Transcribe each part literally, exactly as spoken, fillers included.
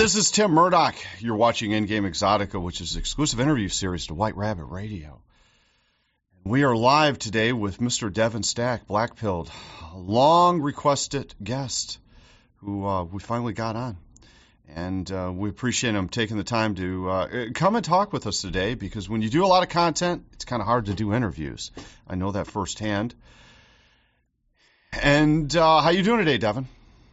This is Tim Murdoch. You're watching Endgame Exotica, which is an exclusive interview series to White Rabbit Radio. We are live today with Mister Devin Stack, Blackpilled, a long-requested guest who uh, we finally got on. And uh, we appreciate him taking the time to uh, come and talk with us today, because when you do a lot of content, it's kind of hard to do interviews. I know that firsthand. And uh, how you doing today, Devin?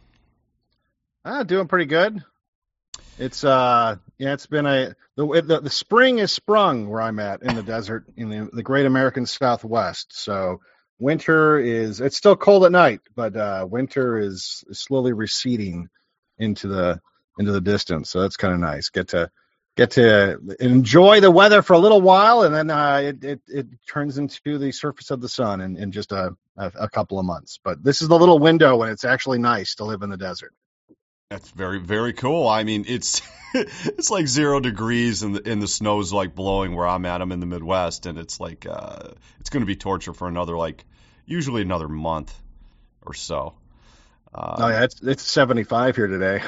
Uh, doing pretty good. It's uh yeah, it's been a the, the the spring is sprung where I'm at in the desert in the, the great American Southwest. So winter is it's still cold at night, but uh, winter is, is slowly receding into the into the distance. So that's kind of nice. Get to get to enjoy the weather for a little while, and then uh, it, it it turns into the surface of the sun in, in just a, a a couple of months. But this is the little window when it's actually nice to live in the desert. That's very, very cool. I mean, it's it's like zero degrees and the, and the snow's like blowing where I'm at. I'm in the Midwest, and it's like uh, it's going to be torture for another like usually another month or so. Uh, oh yeah, it's it's seventy-five here today.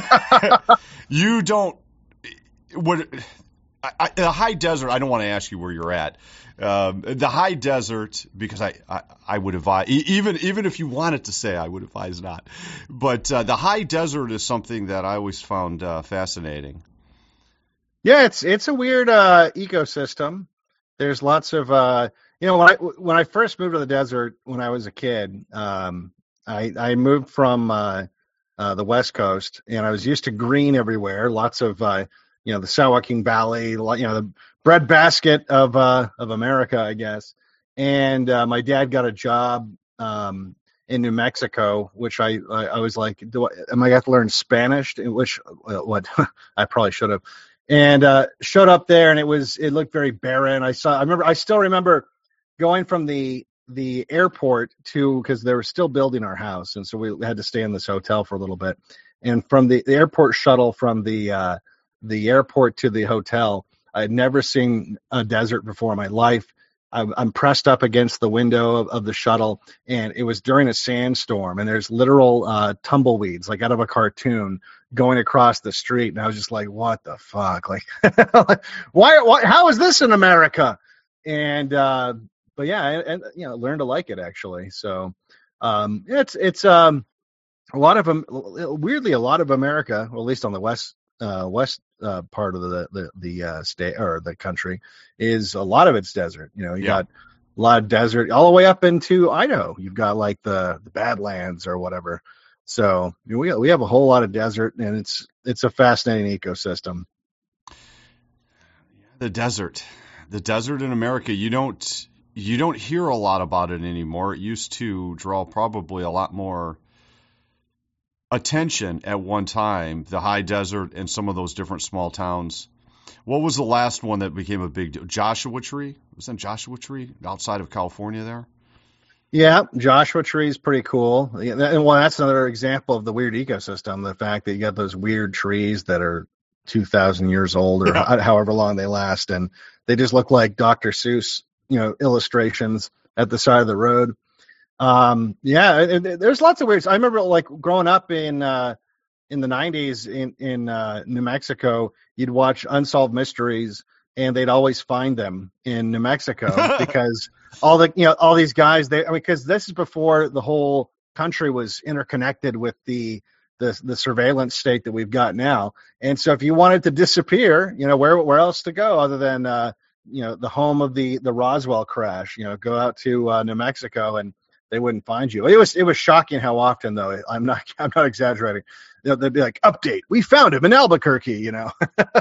You don't what I, I, the high desert. I don't want to ask you where you're at. Um, the high desert, because I, I, I would advise, even even if you wanted to say, I would advise not. But uh, the high desert is something that I always found uh, fascinating. Yeah, it's it's a weird uh, ecosystem. There's lots of, uh, you know, when I when I first moved to the desert when I was a kid, um, I I moved from uh, uh, the West Coast, and I was used to green everywhere. Lots of uh, you know, the San Joaquin Valley, you know, the breadbasket of uh, of America, I guess. And uh, my dad got a job um, in New Mexico, which I, I, I was like, do I, am I going to learn Spanish? Which uh, what I probably should have. And uh, showed up there, and it was it looked very barren. I saw. I remember. I still remember going from the the airport to, because they were still building our house, and so we had to stay in this hotel for a little bit. And from the, the airport shuttle from the uh, the airport to the hotel, I had never seen a desert before in my life. I'm, I'm pressed up against the window of, of the shuttle, and it was during a sandstorm, and there's literal uh, tumbleweeds, like out of a cartoon, going across the street. And I was just like, what the fuck? Like, why, why, how is this in America? And, uh, but yeah, and, and, you know, learned to like it actually. So um, it's, it's um, a lot of them, weirdly, a lot of America, or at least on the West, Uh, west uh, part of the the, the uh, state or the country, is a lot of it's desert. You know, you yeah. got a lot of desert all the way up into Idaho. You've got like the, the Badlands or whatever. So you know, we we have a whole lot of desert, and it's it's a fascinating ecosystem. The desert, the desert in America. You don't you don't hear a lot about it anymore. It used to draw probably a lot more attention at one time, the high desert and some of those different small towns. What was the last one that became a big deal? Joshua Tree? Was that Joshua Tree outside of California there? Yeah, Joshua Tree is pretty cool. And well, that's another example of the weird ecosystem, the fact that you got those weird trees that are two thousand years old or yeah. however long they last, and they just look like Doctor Seuss, you know, illustrations at the side of the road. Um, yeah, it, it, there's lots of weird. I remember like growing up in uh, in the nineties in in uh, New Mexico, you'd watch Unsolved Mysteries, and they'd always find them in New Mexico because all the you know all these guys they I mean because this is before the whole country was interconnected with the the the surveillance state that we've got now, and so if you wanted to disappear, you know where where else to go other than uh, you know the home of the the Roswell crash, you know go out to uh, New Mexico and they wouldn't find you. It was it was shocking how often, though. I'm not I'm not exaggerating. You know, they'd be like, "Update: we found him in Albuquerque." You know,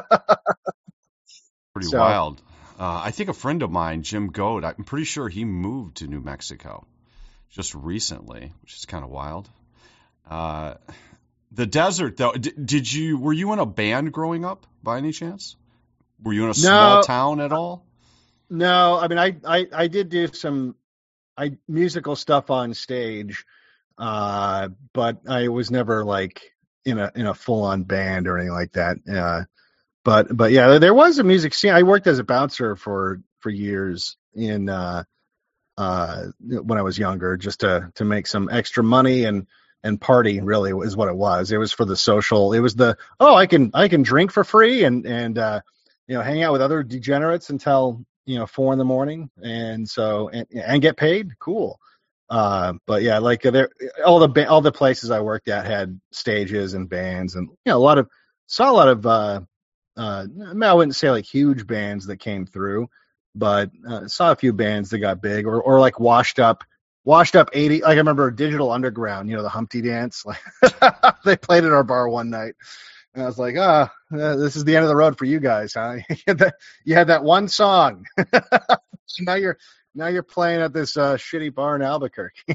pretty so, wild. Uh, I think a friend of mine, Jim Goad, I'm pretty sure he moved to New Mexico just recently, which is kind of wild. Uh, the desert, though. D- did you were you in a band growing up by any chance? Were you in a small no, town at all? No, I mean I I, I did do some. I musical stuff on stage, uh, but I was never like in a in a full on band or anything like that. Uh, but but yeah, there was a music scene. I worked as a bouncer for for years in uh, uh, when I was younger, just to to make some extra money and and party, really, is what it was. It was for the social. It was the, oh, I can I can drink for free and and uh, you know, hang out with other degenerates until, you know, four in the morning, and so and, and get paid. Cool. Uh, but yeah, like there, all the all the places I worked at had stages and bands, and you know, a lot of saw a lot of uh, uh, I wouldn't say like huge bands that came through, but uh, saw a few bands that got big, or or like washed up, washed up eighty. Like I remember Digital Underground, you know, the Humpty Dance. Like they played at our bar one night, and I was like, ah, oh, this is the end of the road for you guys, huh? You had that, you had that one song. now you're now you're playing at this uh, shitty bar in Albuquerque.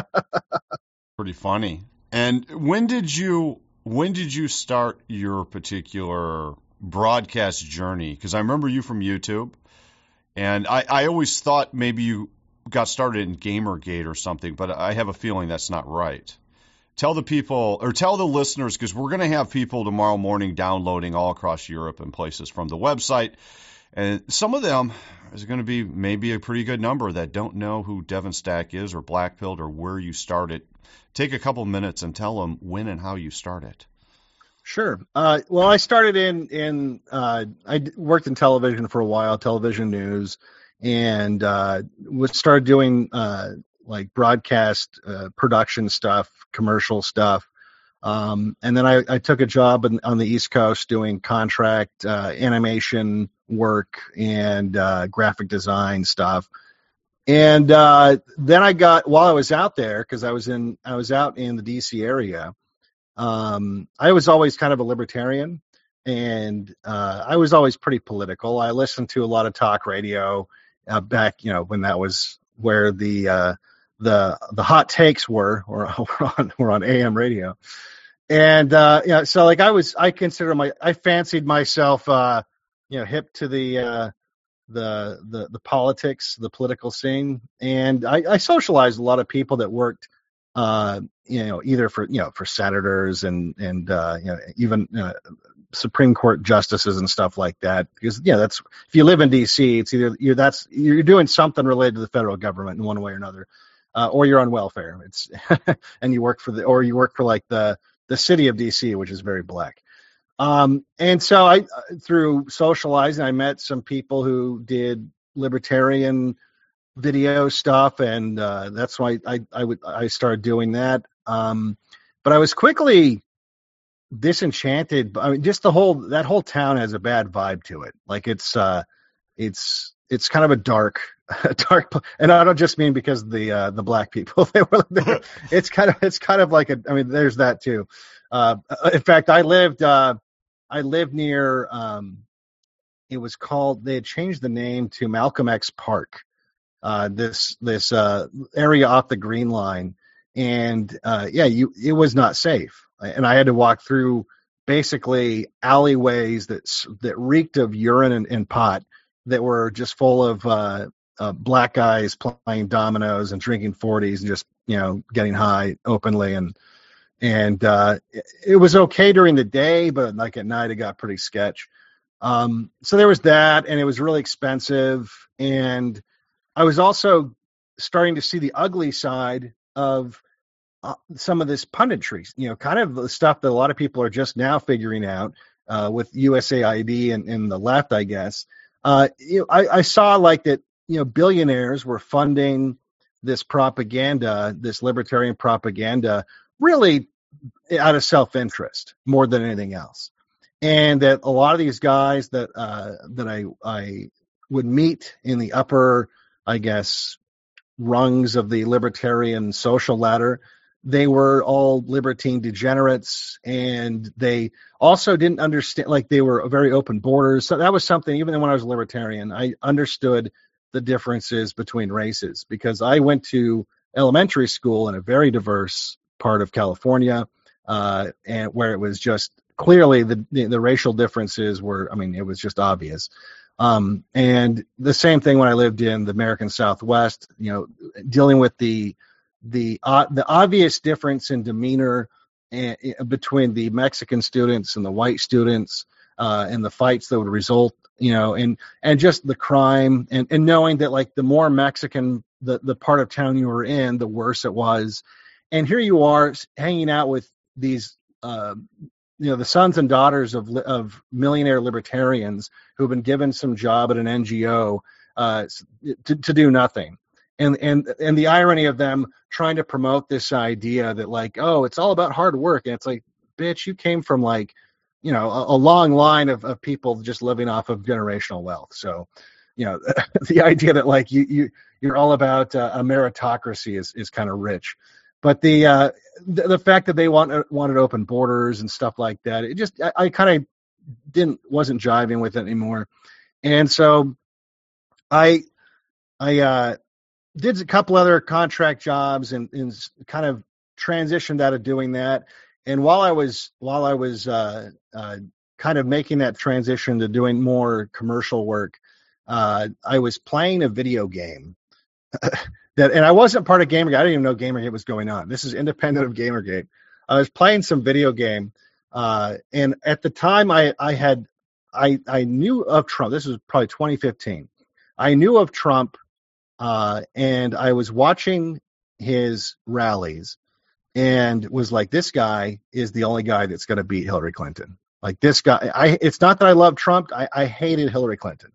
Pretty funny. And when did you when did you start your particular broadcast journey? Because I remember you from YouTube, and I, I always thought maybe you got started in Gamergate or something, but I have a feeling that's not right. Tell the people, or tell the listeners, because we're going to have people tomorrow morning downloading all across Europe and places from the website. And some of them is going to be maybe a pretty good number that don't know who Devin Stack is or Black Pilled or where you started. Take a couple minutes and tell them when and how you started. Sure. Uh, well, I started in, in uh, I worked in television for a while, television news, and uh, was started doing uh, like broadcast uh, production stuff, commercial stuff. Um, and then I, I took a job in, on the East Coast doing contract uh, animation work and uh, graphic design stuff. And uh, then I got, while I was out there, because I was in, I was out in the D C area. Um, I was always kind of a libertarian, and uh, I was always pretty political. I listened to a lot of talk radio uh, back, you know, when that was where the uh, the the hot takes were, or were on, were on A M radio. And uh, yeah, so like I was, I consider my, I fancied myself, uh, you know, hip to the uh, the the the politics, the political scene, and I, I socialized a lot of people that worked. Uh, you know, either for, you know, for senators and, and, uh, you know, even, uh, Supreme Court justices and stuff like that. Because, yeah, that's, if you live in D C, it's either you're, that's, you're doing something related to the federal government in one way or another, uh, or you're on welfare. It's, and you work for the, or you work for like the, the city of D C, which is very black. Um, and so I, through socializing, I met some people who did libertarian video stuff, and uh, that's why I, I would I started doing that. Um, but I was quickly disenchanted. I mean, just the whole that whole town has a bad vibe to it. Like it's uh, it's it's kind of a dark, a dark. And I don't just mean because of the uh, the black people. They were. They, it's kind of it's kind of like a. I mean, there's that too. Uh, in fact, I lived uh, I lived near. Um, it was called. They had changed the name to Malcolm X Park. Uh, this this uh, area off the Green Line, and uh, yeah, you it was not safe, and I had to walk through basically alleyways that that reeked of urine and, and pot, that were just full of uh, uh, black guys playing dominoes and drinking forties and just, you know, getting high openly, and and uh, it, it was okay during the day, but like at night it got pretty sketch. Um, so there was that, and it was really expensive, and I was also starting to see the ugly side of uh, some of this punditry, you know, kind of the stuff that a lot of people are just now figuring out uh, with U S A I D and, and the left, I guess. Uh, you know, I, I saw like that, you know, billionaires were funding this propaganda, this libertarian propaganda, really out of self-interest more than anything else. And that a lot of these guys that uh, that I I would meet in the upper, I guess, rungs of the libertarian social ladder, they were all libertine degenerates, and they also didn't understand, like they were very open borders. So that was something, even when I was a libertarian, I understood the differences between races, because I went to elementary school in a very diverse part of California, uh, and where it was just clearly the, the, the racial differences were, I mean, it was just obvious. Um, and the same thing when I lived in the American Southwest, you know, dealing with the the uh, the obvious difference in demeanor and, uh, between the Mexican students and the white students, uh, and the fights that would result, you know, and and just the crime, and, and knowing that like the more Mexican the, the part of town you were in, the worse it was. And here you are hanging out with these, uh, you know, the sons and daughters of of millionaire libertarians who've been given some job at an N G O uh, to, to do nothing. And and and the irony of them trying to promote this idea that like, oh, it's all about hard work. And it's like, bitch, you came from like, you know, a, a long line of, of people just living off of generational wealth. So, you know, the idea that like you you you're all about uh, a meritocracy is is kind of rich. But the, uh, the the fact that they want wanted open borders and stuff like that, it just I, I kind of didn't wasn't jiving with it anymore, and so I I uh, did a couple other contract jobs and, and kind of transitioned out of doing that. And while I was while I was uh, uh, kind of making that transition to doing more commercial work, uh, I was playing a video game. That, and I wasn't part of Gamergate. I didn't even know Gamergate was going on. This is independent of Gamergate. I was playing some video game, uh, and at the time, I I had I I knew of Trump. This was probably twenty fifteen. I knew of Trump, uh, and I was watching his rallies, and was like, this guy is the only guy that's going to beat Hillary Clinton. Like this guy. I. It's not that I love Trump. I, I hated Hillary Clinton,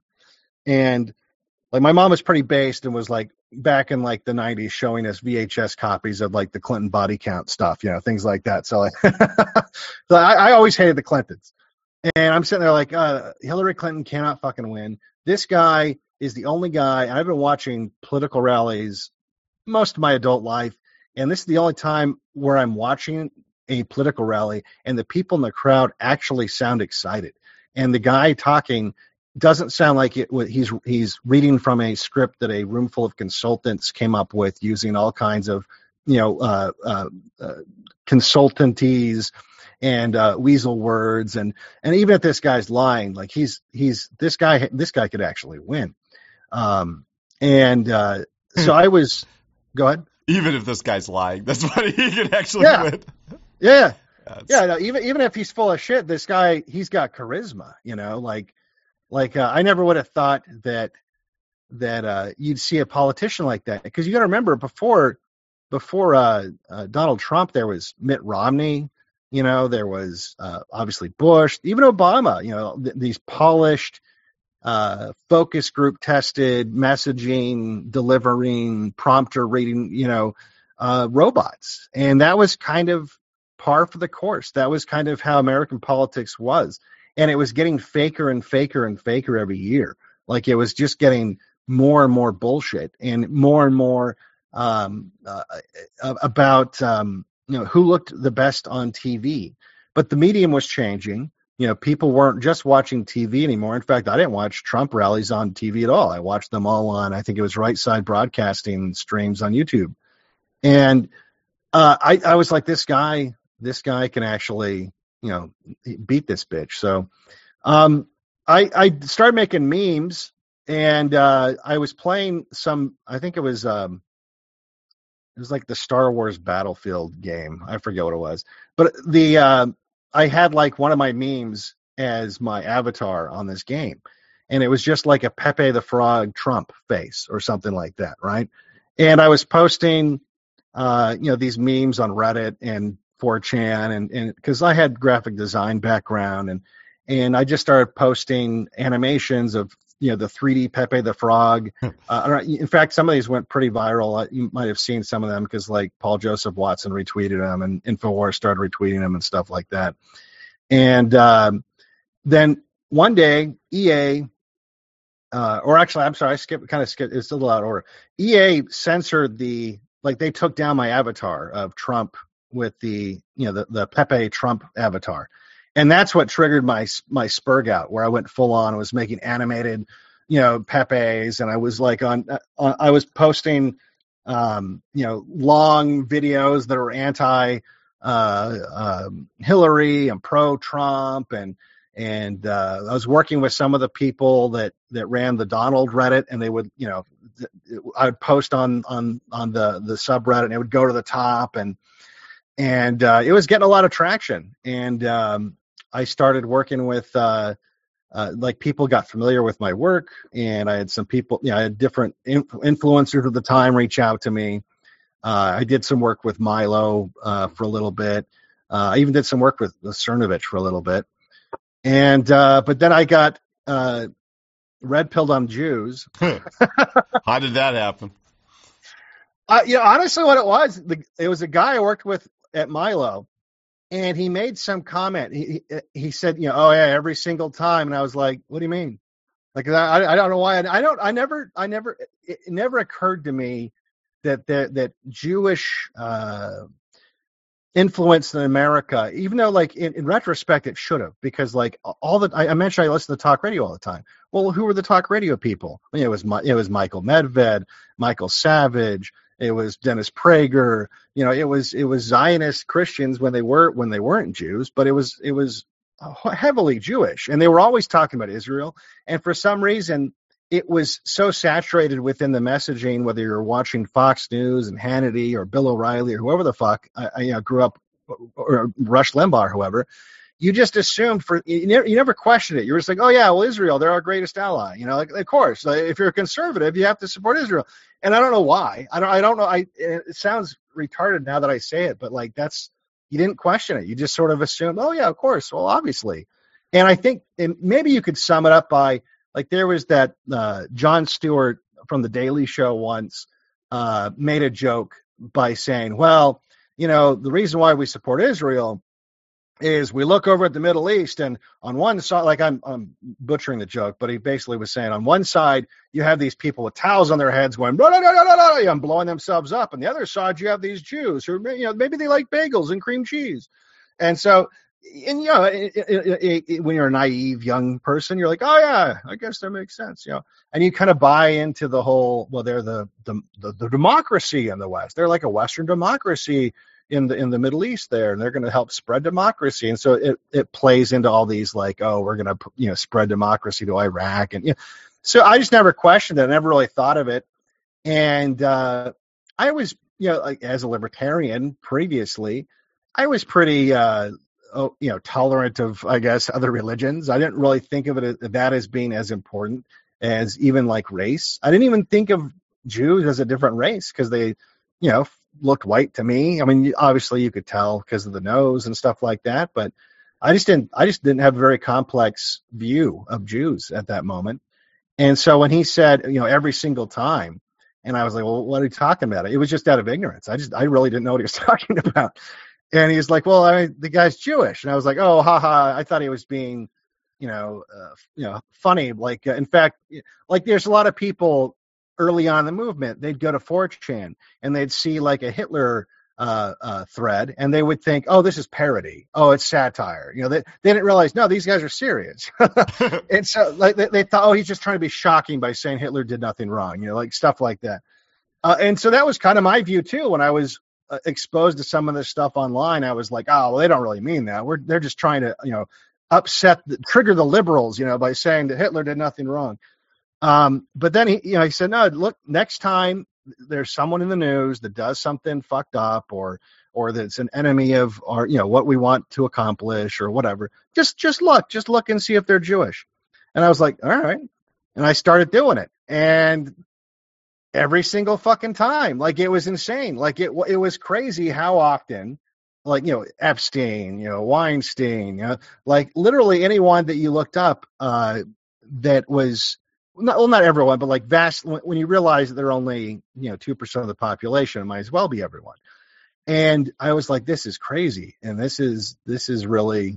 and like my mom was pretty based and was like back in like the nineties showing us V H S copies of like the Clinton body count stuff, you know, things like that. So, like, so I, I always hated the Clintons. And I'm sitting there like, uh, Hillary Clinton cannot fucking win. This guy is the only guy. And I've been watching political rallies most of my adult life. And this is the only time where I'm watching a political rally and the people in the crowd actually sound excited. And the guy talking doesn't sound like it. He's he's reading from a script that a room full of consultants came up with using all kinds of, you know, uh, uh, uh, consultancies and uh, weasel words, and and even if this guy's lying, like he's he's this guy this guy could actually win. Um, and uh, so I was, go ahead. Even if this guy's lying, that's what he could actually yeah. win. Yeah, That's... yeah. No, even even if he's full of shit, this guy he's got charisma. You know, like. Like uh, I never would have thought that that uh, you'd see a politician like that, because you got to remember before before uh, uh, Donald Trump, there was Mitt Romney, you know, there was uh, obviously Bush, even Obama, you know, th- these polished, uh, focus group tested, messaging, delivering, prompter reading, you know, uh, robots, and that was kind of par for the course. That was kind of how American politics was. And it was getting faker and faker and faker every year. Like it was just getting more and more bullshit and more and more um, uh, about um, you know who looked the best on T V. But the medium was changing. You know, people weren't just watching T V anymore. In fact, I didn't watch Trump rallies on T V at all. I watched them all on, I think it was Right Side Broadcasting streams on YouTube. And uh, I, I was like, this guy, this guy can actually. You know, beat this bitch. So um, I, I started making memes, and uh, I was playing some, I think it was, um, it was like the Star Wars Battlefield game. I forget what it was. But the uh, I had like one of my memes as my avatar on this game. And it was just like a Pepe the Frog Trump face or something like that, right? And I was posting, uh, you know, these memes on Reddit and four chan, and and because I had graphic design background, and and I just started posting animations of you know the three D Pepe the Frog. uh, in fact, some of these went pretty viral. You might have seen some of them because like Paul Joseph Watson retweeted them, and Infowars started retweeting them and stuff like that. And um, then one day, E A, uh, or actually, I'm sorry, I skipped kind of skipped. It's a little out of order. E A censored the like they took down my avatar of Trump. With the you know the, the Pepe Trump avatar, and that's what triggered my my spurg out, where I went full on. I was making animated, you know, Pepes, and I was like on, on I was posting, um, you know, long videos that were anti uh, uh, Hillary and pro Trump, and and uh, I was working with some of the people that that ran the Donald Reddit, and they would you know I would post on on on the the subreddit, and it would go to the top, and And uh, it was getting a lot of traction. And um, I started working with, uh, uh, like, people got familiar with my work. And I had some people, you know, I had different in- influencers at the time reach out to me. Uh, I did some work with Milo uh, for a little bit. Uh, I even did some work with, with Cernovich for a little bit. And uh, but then I got uh, red pilled on Jews. How did that happen? Uh, you know, honestly, what it was, the, it was a guy I worked with at Milo, and he made some comment. He he, he said, you know, oh yeah, every single time, and I was like, what do you mean? Like, I I don't know why. I, I don't. I never. I never. It never occurred to me that that that Jewish uh, influence in America, even though like in, in retrospect it should have, because like all the I, I mentioned I listen to talk radio all the time. Well, who were the talk radio people? I mean, it was it was Michael Medved, Michael Savage. It was Dennis Prager. You know, it was it was Zionist Christians when they were when they weren't Jews, but it was it was heavily Jewish, and they were always talking about Israel. And for some reason, it was so saturated within the messaging, whether you're watching Fox News and Hannity or Bill O'Reilly or whoever the fuck I, I you know, grew up, or Rush Limbaugh or whoever. You just assumed for you never, you never questioned it. You were just like, oh yeah, well Israel, they're our greatest ally. You know, like, of course, like, if you're a conservative, you have to support Israel. And I don't know why. I don't. I don't know. I. It sounds retarded now that I say it, but like that's you didn't question it. You just sort of assumed, oh yeah, of course. Well, obviously. And I think and maybe you could sum it up by like there was that uh, Jon Stewart from The Daily Show once uh, made a joke by saying, well, you know, the reason why we support Israel is we look over at the Middle East, and on one side, like I'm, I'm butchering the joke, but he basically was saying on one side, you have these people with towels on their heads going, no, no, no, no, no, no, and blowing themselves up. And the other side, you have these Jews who, you know, maybe they like bagels and cream cheese. And so, and, you know, it, it, it, it, when you're a naive young person, you're like, oh, yeah, I guess that makes sense, you know. And you kind of buy into the whole, well, they're the, the, the, the democracy in the West. They're like a Western democracy in the in the Middle East there, and they're going to help spread democracy. And so it, it plays into all these like, oh, we're going to, you know, spread democracy to Iraq. And, you know, so I just never questioned it. I never really thought of it. And uh, I was, you know, like, as a libertarian previously, I was pretty, uh, oh, you know, tolerant of, I guess, other religions. I didn't really think of it as, that as being as important as even like race. I didn't even think of Jews as a different race because they, you know, looked white to me. I mean, obviously you could tell because of the nose and stuff like that, but I just didn't, I just didn't have a very complex view of Jews at that moment. And so when he said, you know, every single time, and I was like, well, what are you talking about? It was just out of ignorance. I just, I really didn't know what he was talking about. And he's like, well, I mean, the guy's Jewish. And I was like, oh, haha. I thought he was being, you know, uh, you know, funny. Like, uh, in fact, like there's a lot of people early on in the movement, they'd go to four chan and they'd see like a Hitler uh, uh, thread, and they would think, oh, this is parody. Oh, it's satire. You know, they, they didn't realize, no, these guys are serious. And so like they, they thought, oh, he's just trying to be shocking by saying Hitler did nothing wrong, you know, like stuff like that. Uh, and so that was kind of my view too. When I was uh, exposed to some of this stuff online, I was like, oh, well, they don't really mean that. We're, they're just trying to, you know, upset, the, trigger the liberals, you know, by saying that Hitler did nothing wrong. Um, but then he, you know, he said, no, look, next time there's someone in the news that does something fucked up or, or that's an enemy of, or, you know, what we want to accomplish or whatever, just, just look, just look and see if they're Jewish. And I was like, all right. And I started doing it. And every single fucking time, like it was insane. Like it, it was crazy how often, like, you know, Epstein, you know, Weinstein, you know, like literally anyone that you looked up, uh, that was, Not, well, not everyone, but like vast, when you realize that they're only, you know, two percent of the population, it might as well be everyone. And I was like, this is crazy. And this is, this is really,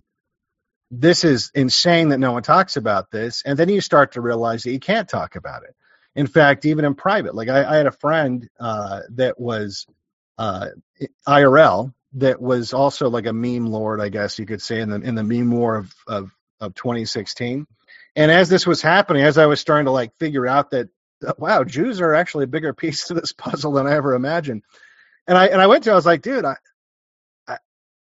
this is insane that no one talks about this. And then you start to realize that you can't talk about it. In fact, even in private, like I, I had a friend uh, that was uh, I R L that was also like a meme lord, I guess you could say, in the, in the meme war of, of, of twenty sixteen. And as this was happening, as I was starting to like figure out that, wow, Jews are actually a bigger piece to this puzzle than I ever imagined. And I and I went to, I was like, dude, I, I,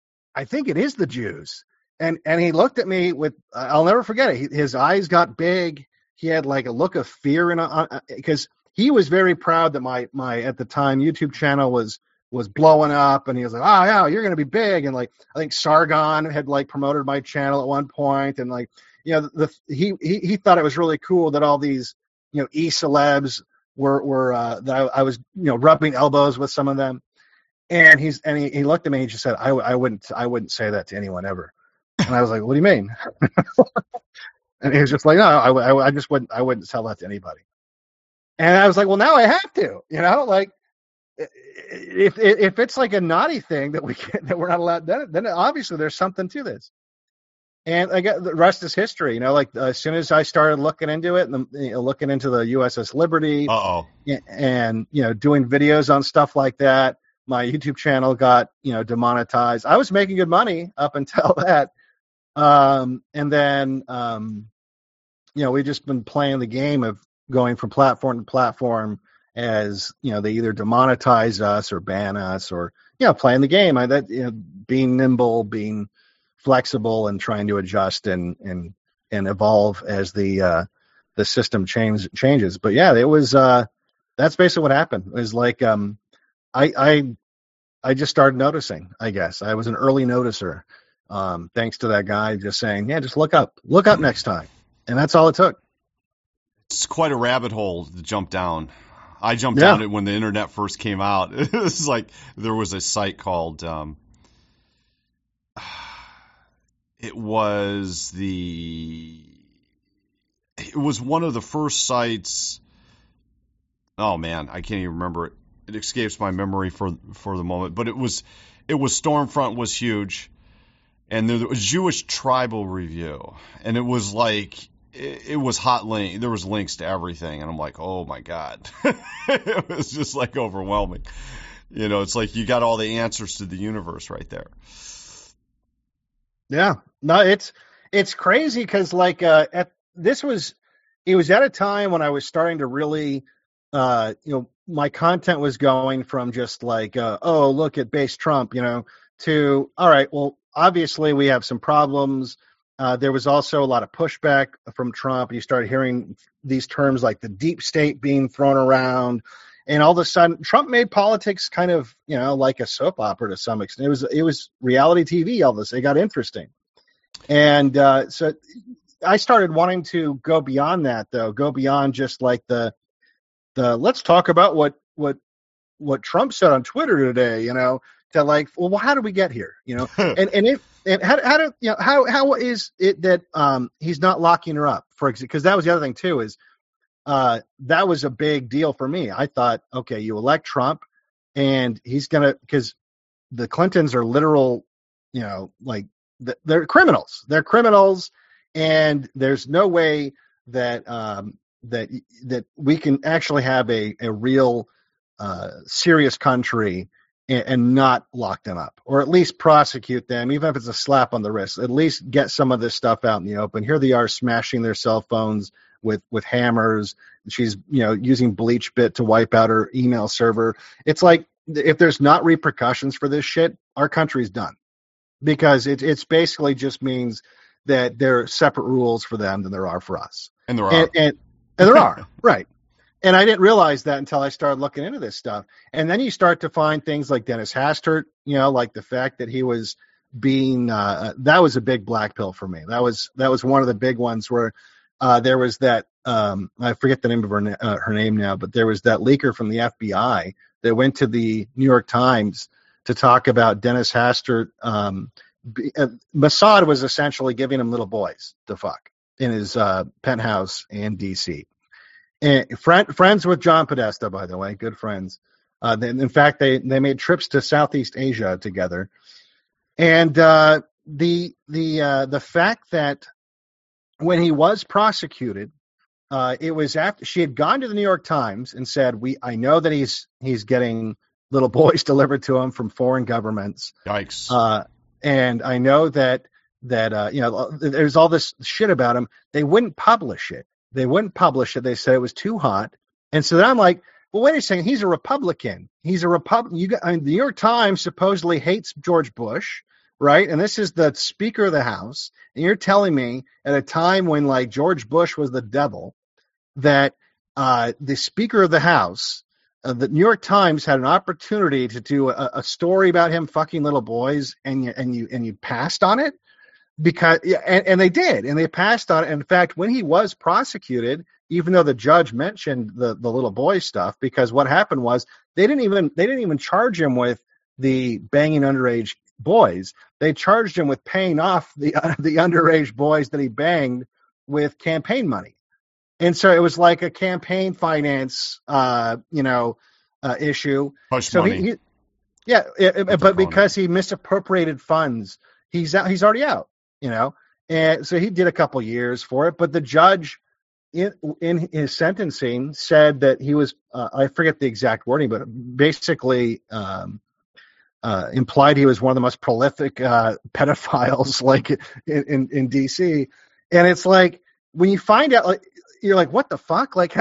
I think it is the Jews. And and he looked at me with, I'll never forget it. He, his eyes got big. He had like a look of fear in a, because he was very proud that my my at the time YouTube channel was was blowing up, and he was like, oh yeah, you're gonna be big. And like I think Sargon had like promoted my channel at one point, and like. You know, the, he, he he thought it was really cool that all these, you know, e-celebs were, were uh, that I, I was, you know, rubbing elbows with some of them. And he's and he, he looked at me and he just said, I, I wouldn't I wouldn't say that to anyone ever. And I was like, what do you mean? And he was just like, no, I, I, I just wouldn't I wouldn't tell that to anybody. And I was like, well, now I have to, you know, like if if it's like a naughty thing that we can't, that we're not allowed, then then obviously there's something to this. And I got the rest is history, you know. Like uh, as soon as I started looking into it, and the, you know, looking into the U S S Liberty, Uh-oh. and you know, doing videos on stuff like that, my YouTube channel got you know demonetized. I was making good money up until that, um, and then um, you know we've just been playing the game of going from platform to platform as you know they either demonetize us or ban us, or you know playing the game. I that you know being nimble, being flexible, and trying to adjust and and and evolve as the uh, the system change changes. But yeah, it was uh, that's basically what happened. It was like um, I I I just started noticing. I guess I was an early noticer, um, thanks to that guy just saying, yeah, just look up, look up next time, and that's all it took. It's quite a rabbit hole to jump down. I jumped Yeah. down it when the internet first came out. It was like there was a site called. Um, It was the, it was one of the first sites. Oh man, I can't even remember it. It escapes my memory for for the moment. But it was, it was Stormfront was huge, and there was Jewish Tribal Review, and it was like it, it was hot link. There was links to everything, and I'm like, oh my god, it was just like overwhelming. You know, it's like you got all the answers to the universe right there. Yeah, no, it's it's crazy because like uh, at this was it was at a time when I was starting to really, uh, you know, my content was going from just like, uh, oh, look at base Trump, you know, to all right, well, obviously we have some problems. Uh, there was also a lot of pushback from Trump. You started hearing these terms like the deep state being thrown around. And all of a sudden, Trump made politics kind of, you know, like a soap opera to some extent. It was it was reality T V. All this, it got interesting, and uh, so I started wanting to go beyond that, though, go beyond just like the the let's talk about what what what Trump said on Twitter today, you know, to like, well, how did we get here, you know, and and it and how how do you know how how is it that um he's not locking her up for example, because that was the other thing too is. Uh, that was a big deal for me. I thought, okay, you elect Trump, and he's gonna because the Clintons are literal, you know, like they're criminals. They're criminals, and there's no way that um, that that we can actually have a a real uh, serious country and, and not lock them up, or at least prosecute them, even if it's a slap on the wrist. At least get some of this stuff out in the open. Here they are smashing their cell phones with with hammers. She's you know using BleachBit to wipe out her email server. It's like if there's not repercussions for this shit, our country's done, because it it's basically just means that there are separate rules for them than there are for us. And there are. And, and, and there are, right. And I didn't realize that until I started looking into this stuff. And then you start to find things like Dennis Hastert, you know, like the fact that he was being uh, that was a big black pill for me. That was that was one of the big ones where Uh, there was that, um, I forget the name of her, uh, her name now, but there was that leaker from the F B I that went to the New York Times to talk about Dennis Hastert. Um, uh, Mossad was essentially giving him little boys to fuck in his uh, penthouse in D C. And friend, friends with John Podesta, by the way, good friends. Uh, they, in fact, they, they made trips to Southeast Asia together. And uh, the the uh, the fact that when he was prosecuted, uh, it was after she had gone to the New York Times and said, "We, I know that he's he's getting little boys delivered to him from foreign governments. Yikes! Uh, and I know that that uh, you know there's all this shit about him." They wouldn't publish it. They wouldn't publish it. They said it was too hot. And so then I'm like, "Well, wait a second. He's a Republican. He's a Republican. You got, I mean, the New York Times supposedly hates George Bush." Right. And this is the Speaker of the House. And you're telling me at a time when like George Bush was the devil, that uh, the Speaker of the House, uh, the New York Times had an opportunity to do a, a story about him fucking little boys, and you and you and you passed on it because and, and they did, and they passed on it. In fact, when he was prosecuted, even though the judge mentioned the, the little boy stuff, because what happened was they didn't even they didn't even charge him with the banging underage boys. They charged him with paying off the uh, the underage boys that he banged with campaign money. And so it was like a campaign finance, uh, you know, uh, issue. Hush so money. He, he, yeah, it, it, but because he misappropriated funds, he's out, he's already out, you know. And so he did a couple years for it. But the judge in in his sentencing said that he was, uh, I forget the exact wording, but basically um, uh, implied he was one of the most prolific uh, pedophiles, like in, in, in D C. And it's like, when you find out, like, you're like, what the fuck? Like,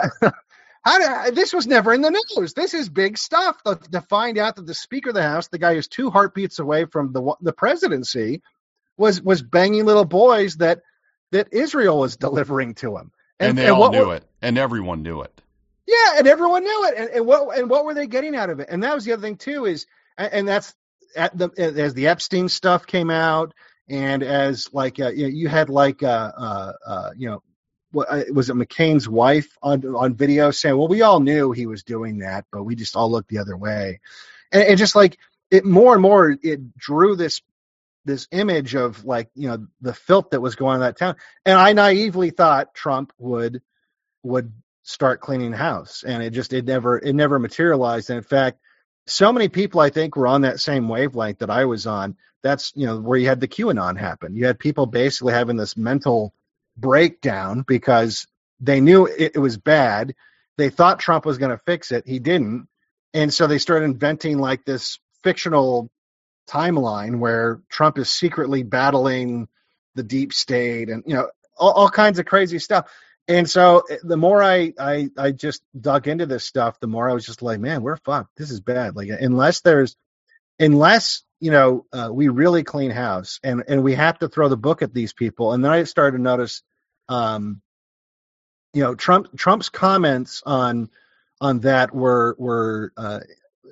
how did, this was never in the news. This is big stuff. To, to find out that the Speaker of the House, the guy who's two heartbeats away from the the presidency, was was banging little boys that that Israel was delivering to him. And, and they and all what, knew it, and everyone knew it. Yeah, and everyone knew it. And, and what and what were they getting out of it? And that was the other thing too. Is and that's at the as the Epstein stuff came out, and as like uh, you know, you had like uh, uh, uh, you know. What, was it McCain's wife on on video saying, well, we all knew he was doing that, but we just all looked the other way. And, and just like it more and more, it drew this this image of like, you know, the filth that was going on in that town. And I naively thought Trump would would start cleaning house. And it just it never it never materialized. And in fact, so many people I think were on that same wavelength that I was on. That's, you know, where you had the QAnon happen. You had people basically having this mental breakdown because they knew it, it was bad. They thought Trump was going to fix it. He didn't. And so they started inventing like this fictional timeline where Trump is secretly battling the deep state and, you know, all, all kinds of crazy stuff. And so the more I, I, I just dug into this stuff, the more I was just like, man, we're fucked. This is bad. Like, unless there's, unless, you know, uh, we really clean house and, and we have to throw the book at these people. And then I started to notice, um, you know, Trump, Trump's comments on, on that were, were, uh,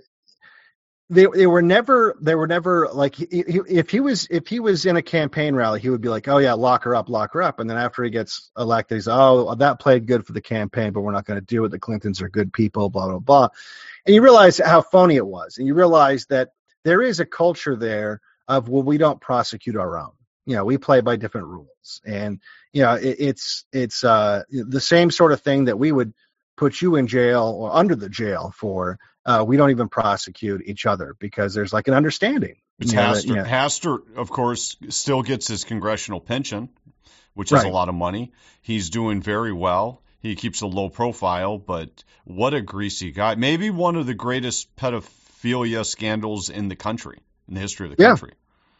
they, they were never, they were never like, he, he, if he was, if he was in a campaign rally, he would be like, oh yeah, lock her up, lock her up. And then after he gets elected, he's, oh, that played good for the campaign, but we're not going to do it. The Clintons are good people, blah, blah, blah. And you realize how phony it was. And you realize that there is a culture there of, well, we don't prosecute our own. You know, we play by different rules. And, you know, it, it's it's uh, the same sort of thing that we would put you in jail or under the jail for. Uh, we don't even prosecute each other because there's like an understanding. It's Hastert. You know, Hastert, of course, still gets his congressional pension, which is right. a lot of money. He's doing very well. He keeps a low profile, but what a greasy guy. Maybe one of the greatest pedophilia scandals in the country, in the history of the yeah. country.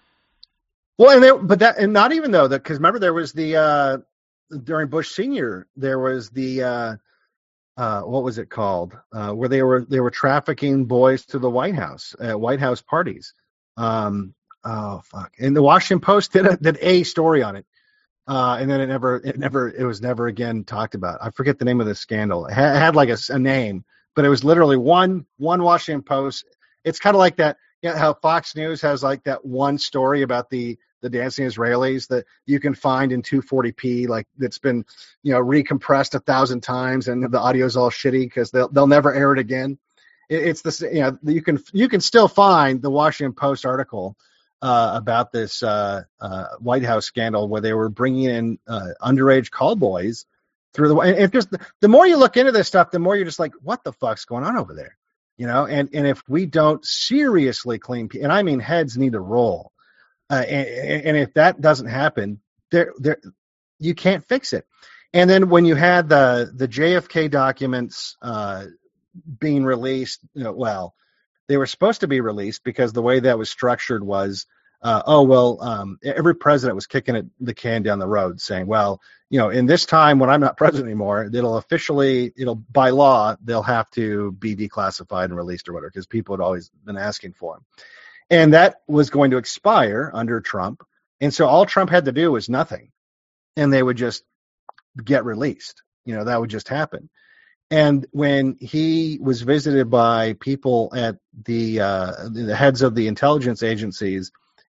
Well, and they, but that, and not even though that, because remember there was the uh, during Bush Senior, there was the uh, uh, what was it called, uh, where they were they were trafficking boys to the White House at White House parties. Um, oh fuck! And the Washington Post did a, did a story on it, uh, and then it never it never it was never again talked about. I forget the name of the scandal. It had, it had like a, a name, but it was literally one one Washington Post. It's kind of like that. You know, how Fox News has like that one story about the the dancing Israelis that you can find in two forty p, like that's been, you know, recompressed a thousand times and the audio's all shitty because they'll they'll never air it again. It, it's this, you know, you can you can still find the Washington Post article uh, about this uh, uh, White House scandal where they were bringing in uh, underage call boys through the. And it just the more you look into this stuff, the more you're just like, what the fuck's going on over there, you know? And and if we don't seriously clean, and I mean heads need to roll. Uh, and, and if that doesn't happen, there, there, you can't fix it. And then when you had the the J F K documents uh, being released, you know, well, they were supposed to be released because the way that was structured was, uh, oh well, um, every president was kicking it, the can down the road, saying, well, you know, in this time when I'm not president anymore, it'll officially, it'll by law, they'll have to be declassified and released or whatever, because people had always been asking for them. And that was going to expire under Trump. And so all Trump had to do was nothing. And they would just get released. You know, that would just happen. And when he was visited by people at the uh, the heads of the intelligence agencies,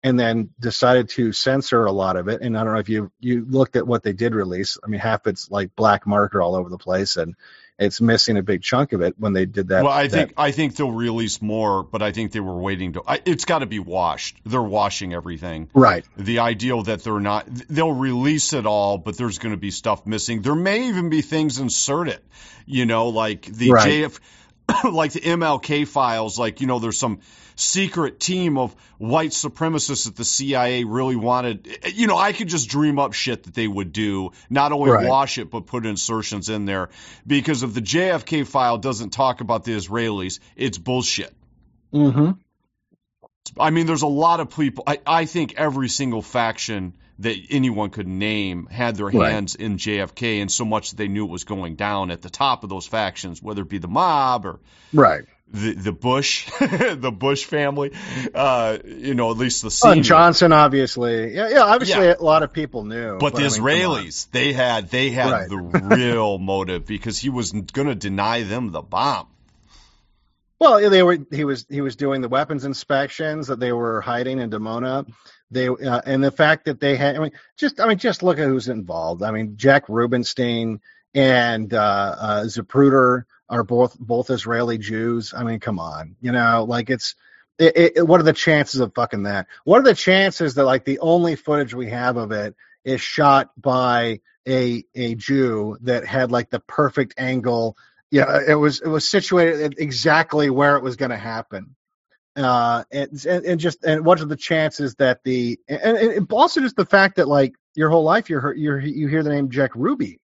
and then decided to censor a lot of it. And I don't know if you you looked at what they did release. I mean, half it's like black marker all over the place, and it's missing a big chunk of it when they did that. Well, I think that, I think they'll release more, but I think they were waiting to. I, it's got to be washed. They're washing everything. right. The ideal that they're not, they'll release it all, but there's going to be stuff missing. There may even be things inserted, you know, like the Right. J F, like the M L K files. Like, you know, there's some secret team of white supremacists that the C I A really wanted. You know, I could just dream up shit that they would do, not only Right. wash it, but put insertions in there. Because if the J F K file doesn't talk about the Israelis, it's bullshit. Mm-hmm. I mean, there's a lot of people. I, I think every single faction that anyone could name had their Right. hands in J F K, and so much that they knew it was going down at the top of those factions, whether it be the mob or Right. the the Bush, the Bush family. Uh, you know, at least the Oh, senior. and Johnson, obviously, yeah, yeah. Obviously, Yeah. a lot of people knew. But the I mean, come on. Israelis, they had they had Right. the real motive because he was going to deny them the bomb. Well, they were. He was. He was doing the weapons inspections that they were hiding in Dimona. They uh, and the fact that they had. I mean, just. I mean, just look at who's involved. I mean, Jack Rubenstein and uh, uh, Zapruder are both both Israeli Jews. I mean, come on. You know, like it's. It, it, what are the chances of fucking that? What are the chances that like the only footage we have of it is shot by a a Jew that had like the perfect angle? Yeah, it was it was situated exactly where it was going to happen, uh, and, and and just and what are the chances that the and, and also just the fact that like your whole life you you you hear the name Jack Ruby,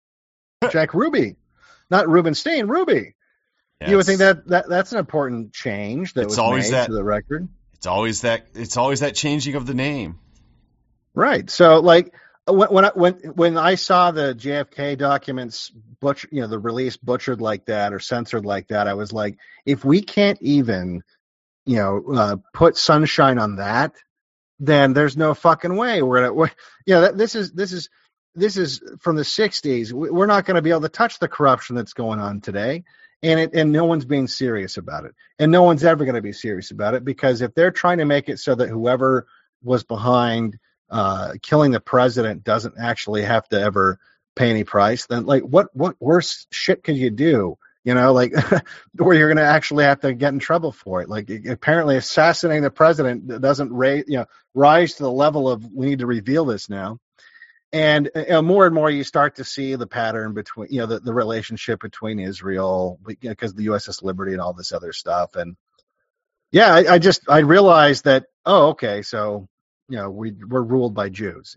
Jack Ruby, not Rubenstein, Ruby. You would think that, that that's an important change that It's was always made that- to the record, It's always that it's always that changing of the name. right? So like when when I, when when I saw the J F K documents butcher, you know, the release butchered like that or censored like that, I was like, if we can't even, you know, uh, put sunshine on that, then there's no fucking way we're gonna. We're, you know, this is this is this is from the sixties. We're not going to be able to touch the corruption that's going on today, and it and no one's being serious about it, and no one's ever going to be serious about it because if they're trying to make it so that whoever was behind uh, killing the president doesn't actually have to ever pay any price, then like what what worse shit could you do? You know, like where you're going to actually have to get in trouble for it. Like apparently assassinating the president doesn't raise, you know, rise to the level of we need to reveal this now. And you know, more and more you start to see the pattern between, you know, the, the relationship between Israel, because you know, the U S S Liberty and all this other stuff. And yeah, I, I just, I realized that, oh, okay, so, you know, we, we're ruled by Jews.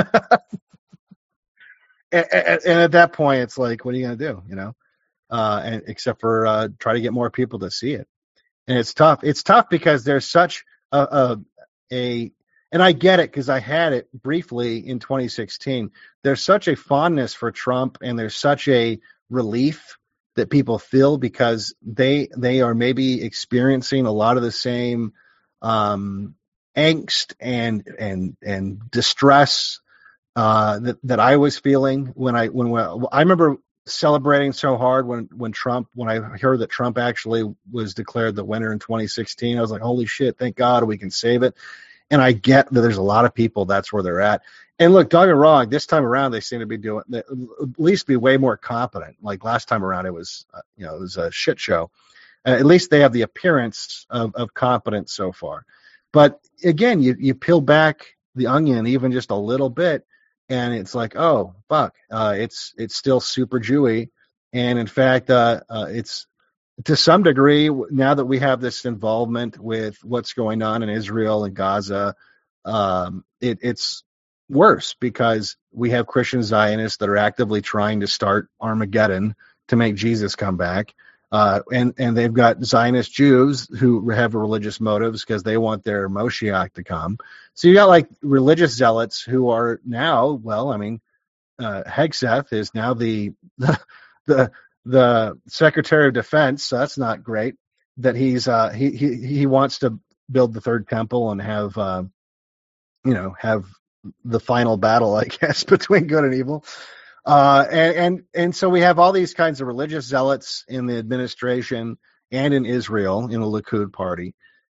and, and, and at that point, it's like, what are you going to do, you know? Uh, and except for uh, try to get more people to see it, and it's tough. It's tough because there's such a a, a and I get it because I had it briefly in twenty sixteen. There's such a fondness for Trump, and there's such a relief that people feel because they they are maybe experiencing a lot of the same um, angst and and and distress uh, that that I was feeling when I when, when I remember. Celebrating so hard when when Trump when I heard that Trump actually was declared the winner in twenty sixteen. I was like, holy shit, thank God we can save it. And I get that there's a lot of people that's where they're at. And look, don't get me wrong, this time around they seem to be doing at least be way more competent. Like last time around it was uh, you know it was a shit show. Uh, at least they have the appearance of, of competence so far. But again, you you peel back the onion even just a little bit. And it's like, oh, fuck, uh, it's it's still super Jewy. And in fact, uh, uh, it's to some degree, now that we have this involvement with what's going on in Israel and Gaza, um, it, it's worse because we have Christian Zionists that are actively trying to start Armageddon to make Jesus come back. Uh, and, and they've got Zionist Jews who have religious motives because they want their Moshiach to come. So you got like religious zealots who are now, well, I mean, uh, Hegseth is now the, the, the, the Secretary of Defense. So that's not great that he's, uh, he, he, he wants to build the third temple and have, uh, you know, have the final battle, I guess, between good and evil. Uh, and, and, and so we have all these kinds of religious zealots in the administration and in Israel in the Likud party.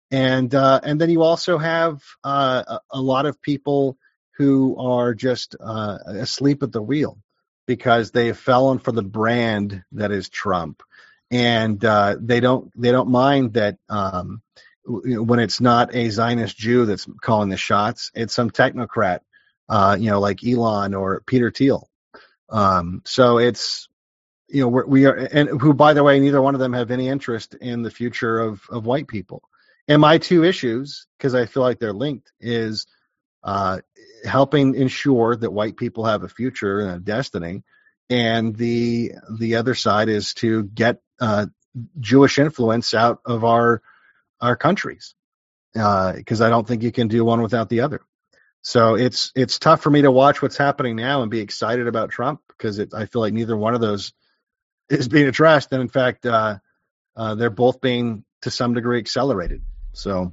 And uh, and then you also have uh, a, a lot of people who are just uh, asleep at the wheel because they have fallen for the brand that is Trump, and uh, they don't they don't mind that um, when it's not a Zionist Jew that's calling the shots, it's some technocrat, uh, you know, like Elon or Peter Thiel. Um, so it's you know we're, we are, and who, by the way, neither one of them have any interest in the future of of white people. And my two issues, because I feel like they're linked, is uh, helping ensure that white people have a future and a destiny, and the the other side is to get uh, Jewish influence out of our our countries, because uh, I don't think you can do one without the other. So it's it's tough for me to watch what's happening now and be excited about Trump, because I feel like neither one of those is being addressed, and in fact, uh, uh, they're both being to some degree accelerated. So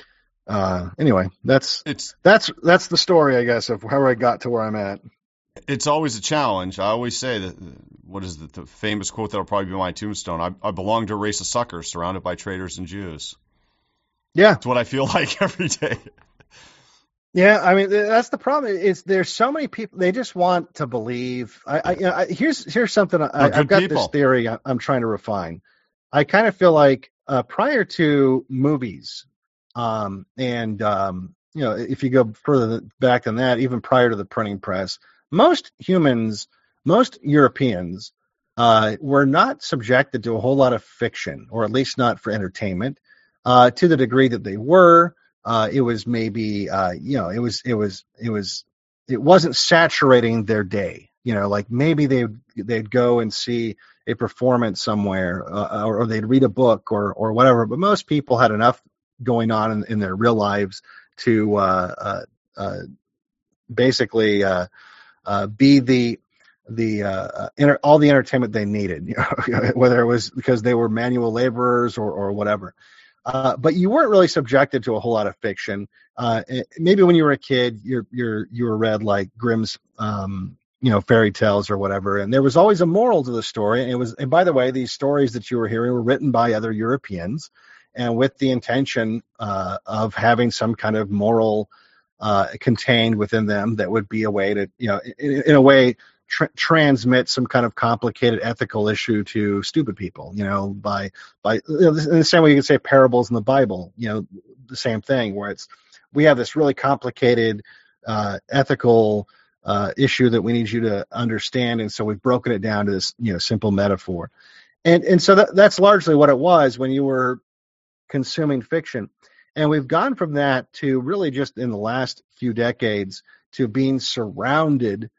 uh, anyway, that's it's that's that's the story, I guess, of how I got to where I'm at. It's always a challenge. I always say that, what is the, the famous quote that'll probably be my tombstone? I, I belong to a race of suckers surrounded by traitors and Jews. Yeah, it's what I feel like every day. Yeah, I mean that's the problem. Is there's so many people, they just want to believe. I, I, you know, I here's here's something. I, I've got people. This theory I'm trying to refine. I kind of feel like uh, prior to movies, um, and um, you know, if you go further back than that, even prior to the printing press, most humans, most Europeans, uh, were not subjected to a whole lot of fiction, or at least not for entertainment, uh, to the degree that they were. Uh, it was maybe, uh, you know, it was, it was, it was, it wasn't saturating their day. You know, like maybe they they'd go and see a performance somewhere, uh, or, or they'd read a book or or whatever. But most people had enough going on in, in their real lives to uh, uh, uh, basically uh, uh, be the the uh, inter- all the entertainment they needed. You know, whether it was because they were manual laborers or or whatever. Uh, but you weren't really subjected to a whole lot of fiction. Uh, maybe when you were a kid, you're, you're, you were read like Grimm's, um, you know, fairy tales or whatever. And there was always a moral to the story. And it was, and by the way, these stories that you were hearing were written by other Europeans, and with the intention uh, of having some kind of moral uh, contained within them that would be a way to, you know, in, in a way, Tra- transmit some kind of complicated ethical issue to stupid people, you know, by by you know, in the same way you could say parables in the Bible, you know, the same thing, where it's we have this really complicated uh, ethical uh, issue that we need you to understand, and so we've broken it down to this, you know, simple metaphor, and and so that, that's largely what it was when you were consuming fiction, and we've gone from that to really just in the last few decades to being surrounded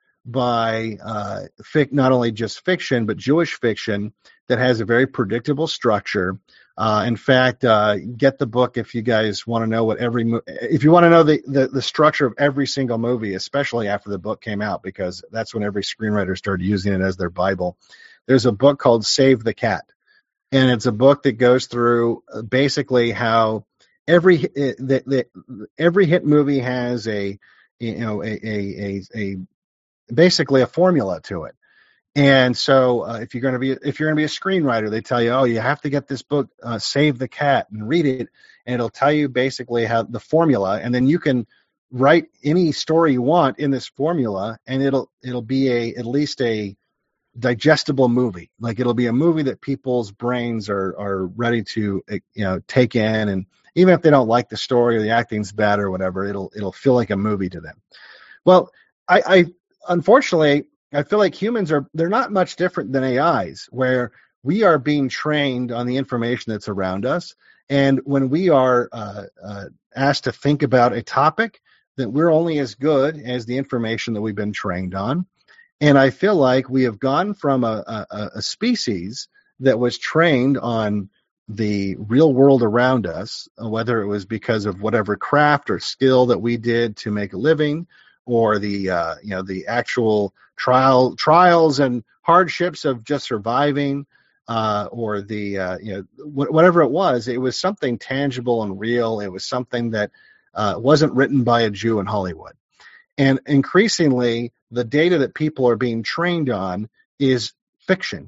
by uh, fic- not only just fiction, but Jewish fiction that has a very predictable structure. Uh, in fact, uh, get the book if you guys want to know what every mo- if you want to know the, the the structure of every single movie, especially after the book came out, because that's when every screenwriter started using it as their Bible. There's a book called Save the Cat, and it's a book that goes through basically how every the, the, every hit movie has a you know a a a, a basically a formula to it. And so uh, if you're going to be if you're going to be a screenwriter, they tell you, oh, you have to get this book, uh, Save the Cat, and read it, and it'll tell you basically how the formula, and then you can write any story you want in this formula, and it'll it'll be a at least a digestible movie. Like it'll be a movie that people's brains are are ready to you know take in, and even if they don't like the story or the acting's bad or whatever, it'll it'll feel like a movie to them. Well, I, I unfortunately, I feel like humans are, they're not much different than A Is, where we are being trained on the information that's around us. And when we are uh, uh, asked to think about a topic, that we're only as good as the information that we've been trained on. And I feel like we have gone from a, a, a species that was trained on the real world around us, whether it was because of whatever craft or skill that we did to make a living, or the uh, you know the actual trial trials and hardships of just surviving, uh, or the uh, you know wh- whatever it was, it was something tangible and real. It was something that uh, wasn't written by a Jew in Hollywood. And increasingly, the data that people are being trained on is fiction.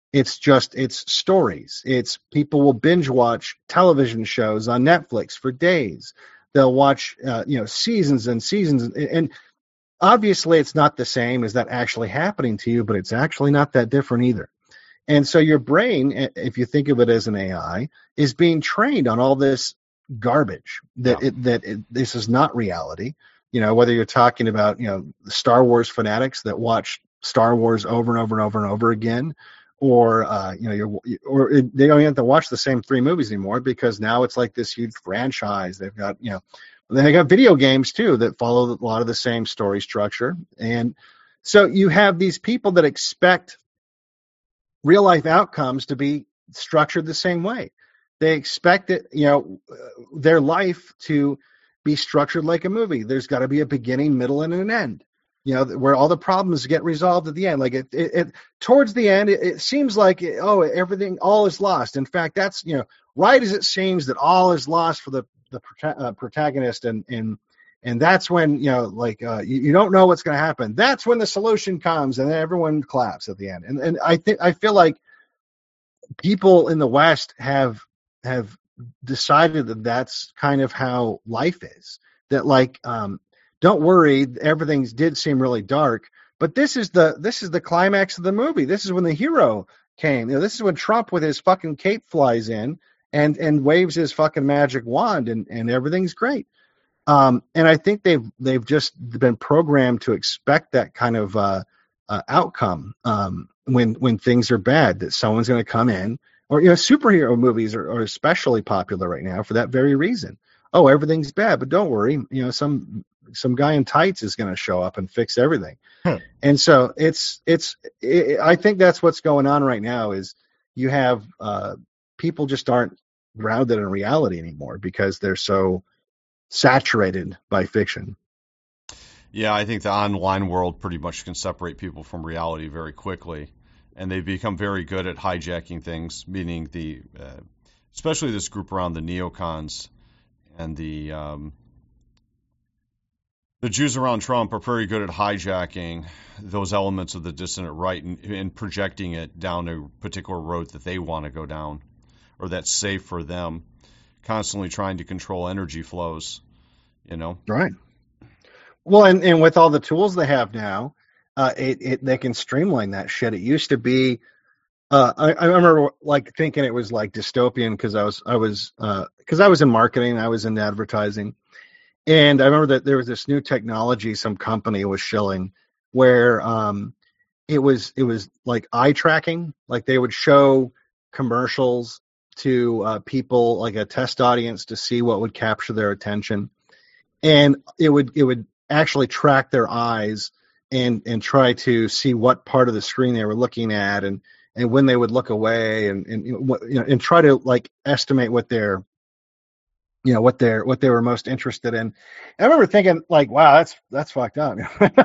It's just it's stories. It's people will binge watch television shows on Netflix for days. They'll watch uh, you know seasons and seasons, and, and obviously it's not the same as that actually happening to you, but it's actually not that different either. And so your brain, if you think of it as an A I, is being trained on all this garbage that Yeah. it, that it, this is not reality. You know, whether you're talking about, you know, the Star Wars fanatics that watch Star Wars over and over and over and over again, or uh, you know, you're, or it, they don't even have to watch the same three movies anymore because now it's like this huge franchise. They've got, you know, then they got video games too that follow a lot of the same story structure, and so you have these people that expect real life outcomes to be structured the same way. They expect it, you know, their life to be structured like a movie. There's got to be a beginning, middle, and an end. You know, where all the problems get resolved at the end. Like it, it, it towards the end, it, it seems like oh, everything, all is lost. In fact, that's you know, right as it seems that all is lost for the the uh, protagonist, and and and that's when you know, like uh, you, you don't know what's going to happen. That's when the solution comes, and then everyone claps at the end. And and I think I feel like people in the West have have decided that that's kind of how life is. That like, um, don't worry, everything did seem really dark, but this is the this is the climax of the movie. This is when the hero came. You know, this is when Trump with his fucking cape flies in and and waves his fucking magic wand, and and everything's great. Um, and I think they've they've just been programmed to expect that kind of uh, uh, outcome um, when when things are bad. That someone's going to come in, or you know, superhero movies are, are especially popular right now for that very reason. Oh, everything's bad, but don't worry, you know, some some guy in tights is going to show up and fix everything. Hmm. And so it's it's it, I think that's what's going on right now is you have uh, people just aren't grounded in reality anymore because they're so saturated by fiction. Yeah, I think the online world pretty much can separate people from reality very quickly, and they've become very good at hijacking things, meaning the, uh, especially this group around the neocons and the um, the Jews around Trump are very good at hijacking those elements of the dissident right and, and projecting it down a particular road that they want to go down, or that's safe for them. Constantly trying to control energy flows, you know. Right. Well, and, and with all the tools they have now, uh, it, it they can streamline that shit. It used to be, uh, I, I remember like thinking it was like dystopian because I was I was because uh, I was in marketing, I was in advertising, and I remember that there was this new technology some company was shilling where um, it was it was like eye tracking, like they would show commercials to uh, people, like a test audience, to see what would capture their attention, and it would it would actually track their eyes and and try to see what part of the screen they were looking at, and and when they would look away, and and you know, and try to like estimate what their you know what they're what they were most interested in. And I remember thinking like, wow, that's that's fucked up.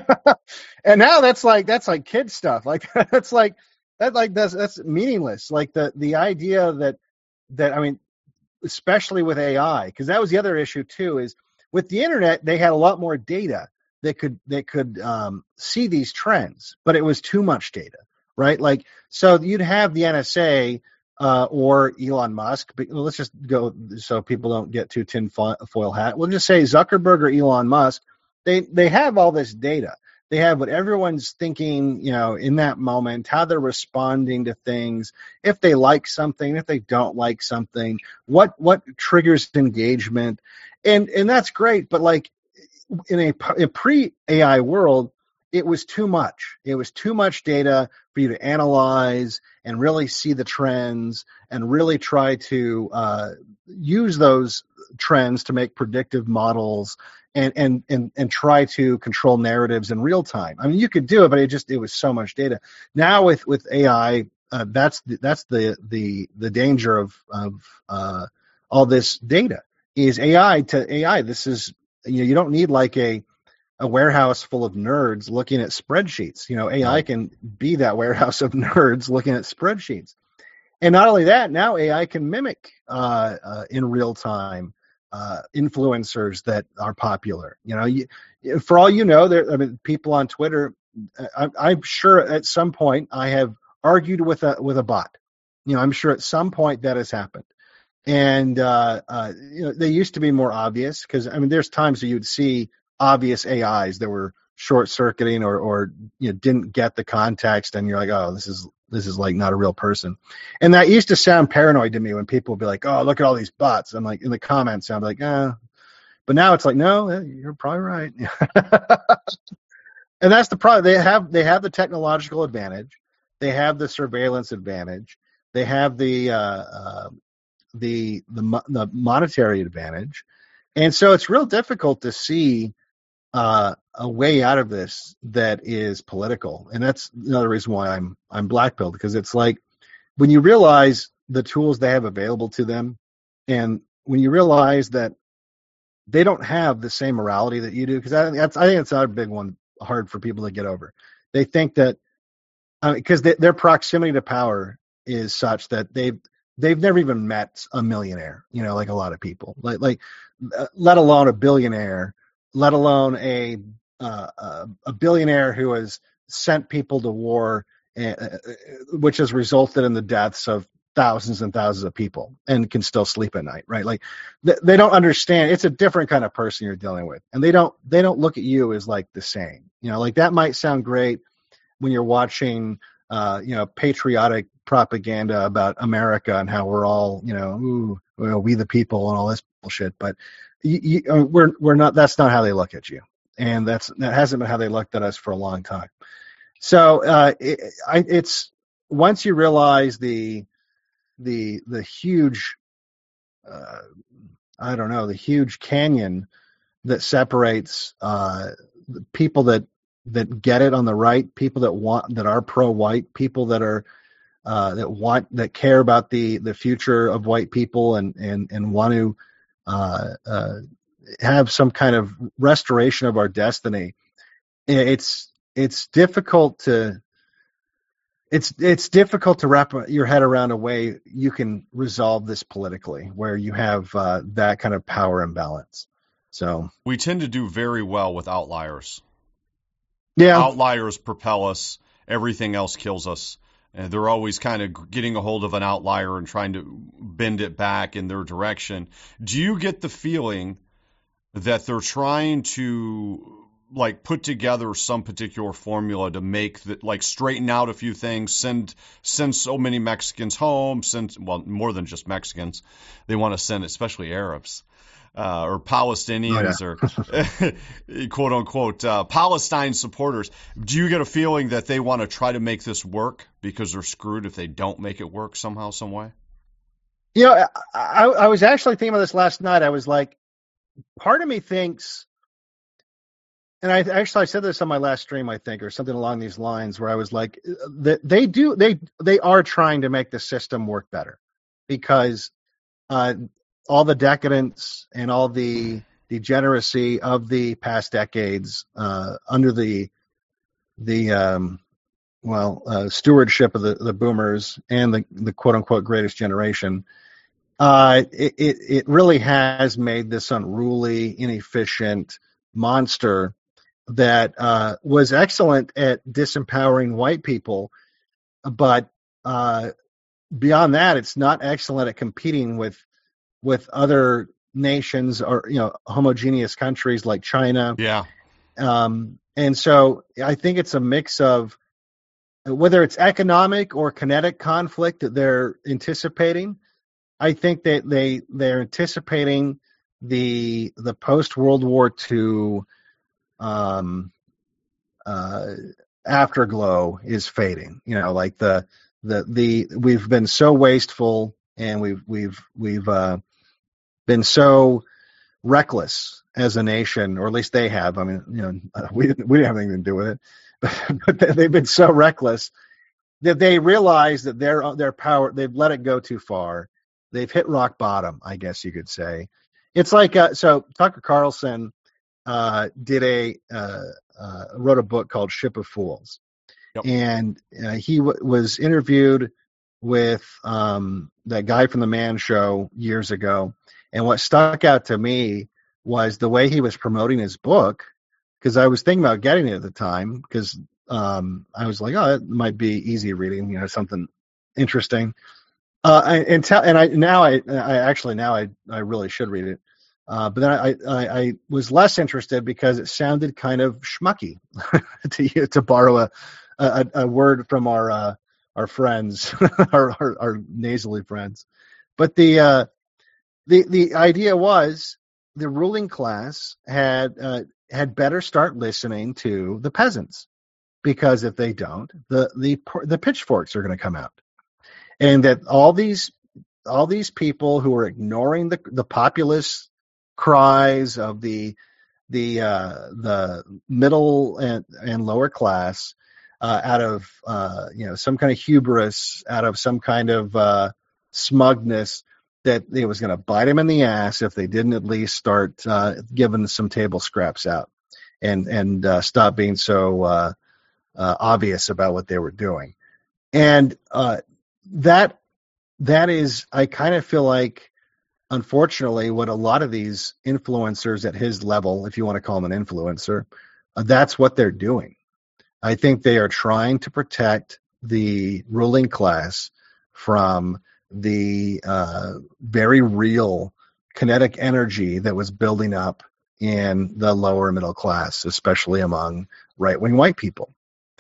And now that's like that's like kid stuff. Like that's like that like that's that's meaningless. Like the the idea that that I mean, especially with A I, because that was the other issue too. Is with the internet, they had a lot more data. They could they could um, see these trends, but it was too much data, right? Like so, you'd have the N S A uh, or Elon Musk. But let's just go so people don't get too tinfoil hat. We'll just say Zuckerberg or Elon Musk. They they have all this data. They have what everyone's thinking, you know, in that moment, how they're responding to things, if they like something, if they don't like something, what what triggers engagement, and and that's great. But like in a, a pre-A I world, it was too much. It was too much data for you to analyze and really see the trends and really try to uh, use those trends to make predictive models. And, and and and try to control narratives in real time. I mean, you could do it, but it just it was so much data. Now with with A I, uh, that's the, that's the the the danger of of uh, all this data is A I to A I. This is you know you don't need like a a warehouse full of nerds looking at spreadsheets. You know, A I can be that warehouse of nerds looking at spreadsheets. And not only that, now A I can mimic uh, uh, in real time. Uh, influencers that are popular, you know, you, for all you know, there. I mean, people on Twitter. I, I'm sure at some point I have argued with a with a bot. You know, I'm sure at some point that has happened. And uh, uh, you know, they used to be more obvious because I mean, there's times that you'd see obvious A Is that were short circuiting or or you know didn't get the context, and you're like, oh, this is this is like not a real person. And that used to sound paranoid to me when people would be like, oh, look at all these bots. I'm like in the comments, I'm like, ah. But now it's like, no, you're probably right. And that's the problem. They have they have the technological advantage, they have the surveillance advantage, they have the uh, uh, the the the monetary advantage, and so it's real difficult to see uh, a way out of this that is political. And that's another reason why I'm I'm black-pilled, because it's like when you realize the tools they have available to them, and when you realize that they don't have the same morality that you do, because I, that's I think it's another big one hard for people to get over. They think that because uh, their proximity to power is such that they've they've never even met a millionaire, you know, like a lot of people, like like uh, let alone a billionaire, let alone a uh, uh, a billionaire who has sent people to war, uh, which has resulted in the deaths of thousands and thousands of people, and can still sleep at night, right? Like th- they don't understand. It's a different kind of person you're dealing with, and they don't they don't look at you as like the same, you know. Like that might sound great when you're watching, uh, you know, patriotic propaganda about America and how we're all, you know, ooh, well, we the people and all this bullshit. But you, you, we're we're not. That's not how they look at you, and that's that hasn't been how they looked at us for a long time. So uh, it, I, it's once you realize the the the huge, uh, I don't know, the huge canyon that separates uh, the people that that get it on the right, people that want that are pro-white, people that are uh, that want that care about the the future of white people and and and want to uh, uh, have some kind of restoration of our destiny. It's it's difficult to it's it's difficult to wrap your head around a way you can resolve this politically, where you have uh, that kind of power imbalance. So we tend to do very well with outliers. Yeah, outliers propel us. Everything else kills us. And they're always kind of getting a hold of an outlier and trying to bend it back in their direction. Do you get the feeling that they're trying to like put together some particular formula to make that, like straighten out a few things, send send so many Mexicans home, send well more than just Mexicans, they want to send especially Arabs uh, or Palestinians oh, yeah. or quote unquote uh, Palestine supporters. Do you get a feeling that they want to try to make this work because they're screwed if they don't make it work somehow, some way? You know, I, I was actually thinking about this last night. I was like, part of me thinks. And I actually I said this on my last stream, I think, or something along these lines, where I was like, that they do they they are trying to make the system work better, because uh, all the decadence and all the degeneracy of the past decades uh, under the the um, well uh, stewardship of the, the boomers and the, the quote unquote greatest generation, uh, it, it it really has made this unruly, inefficient monster that uh, was excellent at disempowering white people, but uh, beyond that, it's not excellent at competing with with other nations or you know homogeneous countries like China. Yeah. Um, and so I think it's a mix of whether it's economic or kinetic conflict that they're anticipating. I think that they they're anticipating the the post World War Two um uh afterglow is fading, you know, like the the the we've been so wasteful, and we've we've we've uh been so reckless as a nation, or at least they have. I mean, you know, we didn't we didn't have anything to do with it, but they've been so reckless that they realize that their their power, they've let it go too far. They've hit rock bottom, I guess you could say. It's like uh, so Tucker Carlson Uh, did a uh, uh, wrote a book called Ship of Fools, yep. and uh, he w- was interviewed with um, that guy from the Man Show years ago. And what stuck out to me was the way he was promoting his book, because I was thinking about getting it at the time, because um, I was like, oh, it might be easy reading, you know, something interesting. Uh, and and, tell, and I now I, I actually now I, I really should read it. Uh, but then I, I, I was less interested because it sounded kind of schmucky, to to borrow a, a, a word from our uh, our friends, our, our our nasally friends. But the uh, the the idea was the ruling class had uh, had better start listening to the peasants, because if they don't, the the the pitchforks are going to come out, and that all these all these people who are ignoring the the populist cries of the the uh, the middle and, and lower class, uh, out of uh, you know some kind of hubris, out of some kind of uh, smugness, that it was going to bite them in the ass if they didn't at least start uh, giving some table scraps out, and and uh, stop being so uh, uh, obvious about what they were doing. And uh, that that is, I kind of feel like, unfortunately, what a lot of these influencers at his level, if you want to call them an influencer, uh, that's what they're doing. I think they are trying to protect the ruling class from the uh, very real kinetic energy that was building up in the lower middle class, especially among right-wing white people.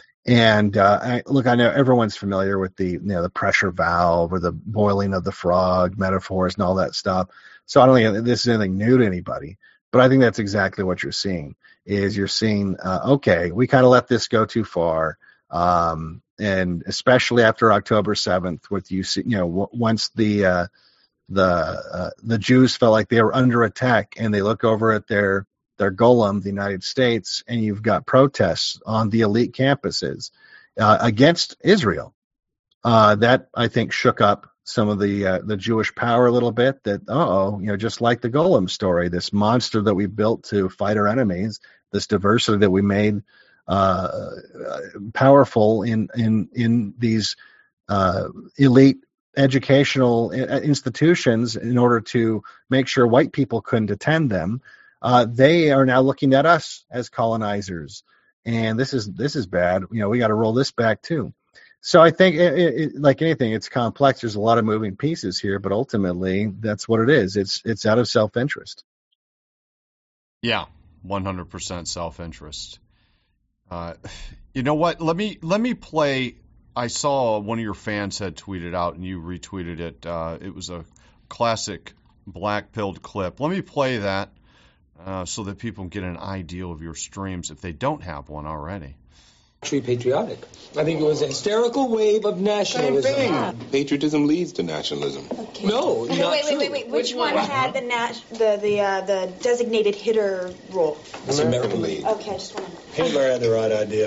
And uh, I, look, I know everyone's familiar with the you know the pressure valve or the boiling of the frog metaphors and all that stuff. So I don't think this is anything new to anybody, but I think that's exactly what you're seeing. Is you're seeing, uh, okay, we kind of let this go too far, um, and especially after October seventh, with you, see, you know, w- once the uh, the uh, the Jews felt like they were under attack, and they look over at their their golem, the United States, and you've got protests on the elite campuses uh, against Israel. Uh, that, I think, shook up some of the uh, the Jewish power a little bit. That, uh-oh, you know, just like the golem story, this monster that we built to fight our enemies, this diversity that we made uh, powerful in in in these uh, elite educational institutions in order to make sure white people couldn't attend them. Uh, they are now looking at us as colonizers, and this is this is bad. You know, we got to roll this back too. So I think, it, it, like anything, it's complex. There's a lot of moving pieces here, but ultimately, that's what it is. It's it's out of self-interest. Yeah, one hundred percent self-interest. Uh, you know what? Let me let me play. I saw one of your fans had tweeted out, and you retweeted it. Uh, it was a classic black-pilled clip. Let me play that. Uh, so that people can get an idea of your streams if they don't have one already. Actually patriotic. I think it was a hysterical wave of nationalism. Same thing. Yeah. Patriotism leads to nationalism. Okay. No, wait, not wait, true. wait, wait, wait. Which, Which one, one had the nat- the the uh, the designated hitter role? It's American League. Okay, I just want to. Hitler had the right idea.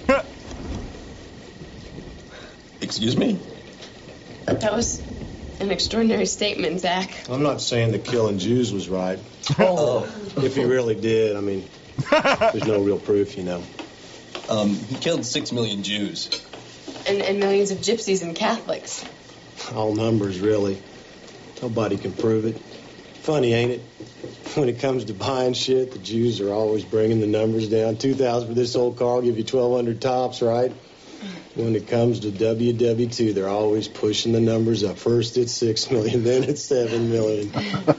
Excuse me? That was an extraordinary statement, Zach. I'm not saying that killing Jews was right. Oh. If he really did, I mean, there's no real proof, you know. Um, he killed six million Jews. And, and millions of gypsies and Catholics. All numbers, really. Nobody can prove it. Funny, ain't it? When it comes to buying shit, the Jews are always bringing the numbers down. two thousand for this old car, I'll give you twelve hundred tops, right? When it comes to W W two, they're always pushing the numbers up. First it's six million, then it's seven million.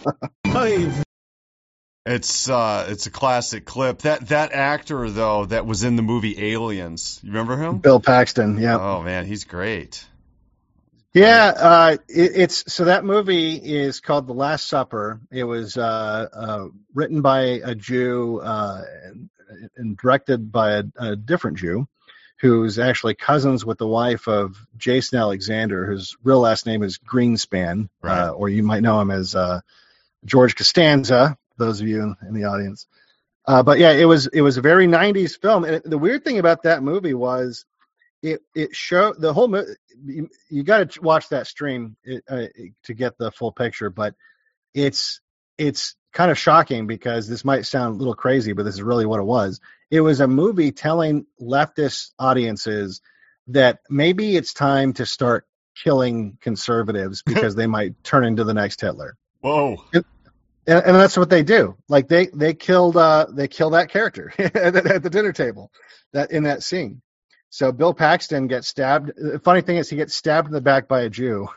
It's uh, it's a classic clip. That that actor though that was in the movie Aliens, you remember him? Bill Paxton. Yeah. Oh man, he's great. Yeah, uh, it, it's so that movie is called The Last Supper. It was uh, uh, written by a Jew uh, and, and directed by a, a different Jew, who's actually cousins with the wife of Jason Alexander, whose real last name is Greenspan, right. uh, or you might know him as uh, George Costanza, those of you in the audience. Uh, but yeah, it was it was a very nineties film. And the weird thing about that movie was it it showed the whole movie. You, you got to watch that stream uh, to get the full picture, but it's it's kind of shocking because this might sound a little crazy, but this is really what it was. It was a movie telling leftist audiences that maybe it's time to start killing conservatives because they might turn into the next Hitler. Whoa. And, and that's what they do. Like they, they killed, uh, they kill that character at, the, at the dinner table that in that scene. So Bill Paxton gets stabbed. The funny thing is he gets stabbed in the back by a Jew.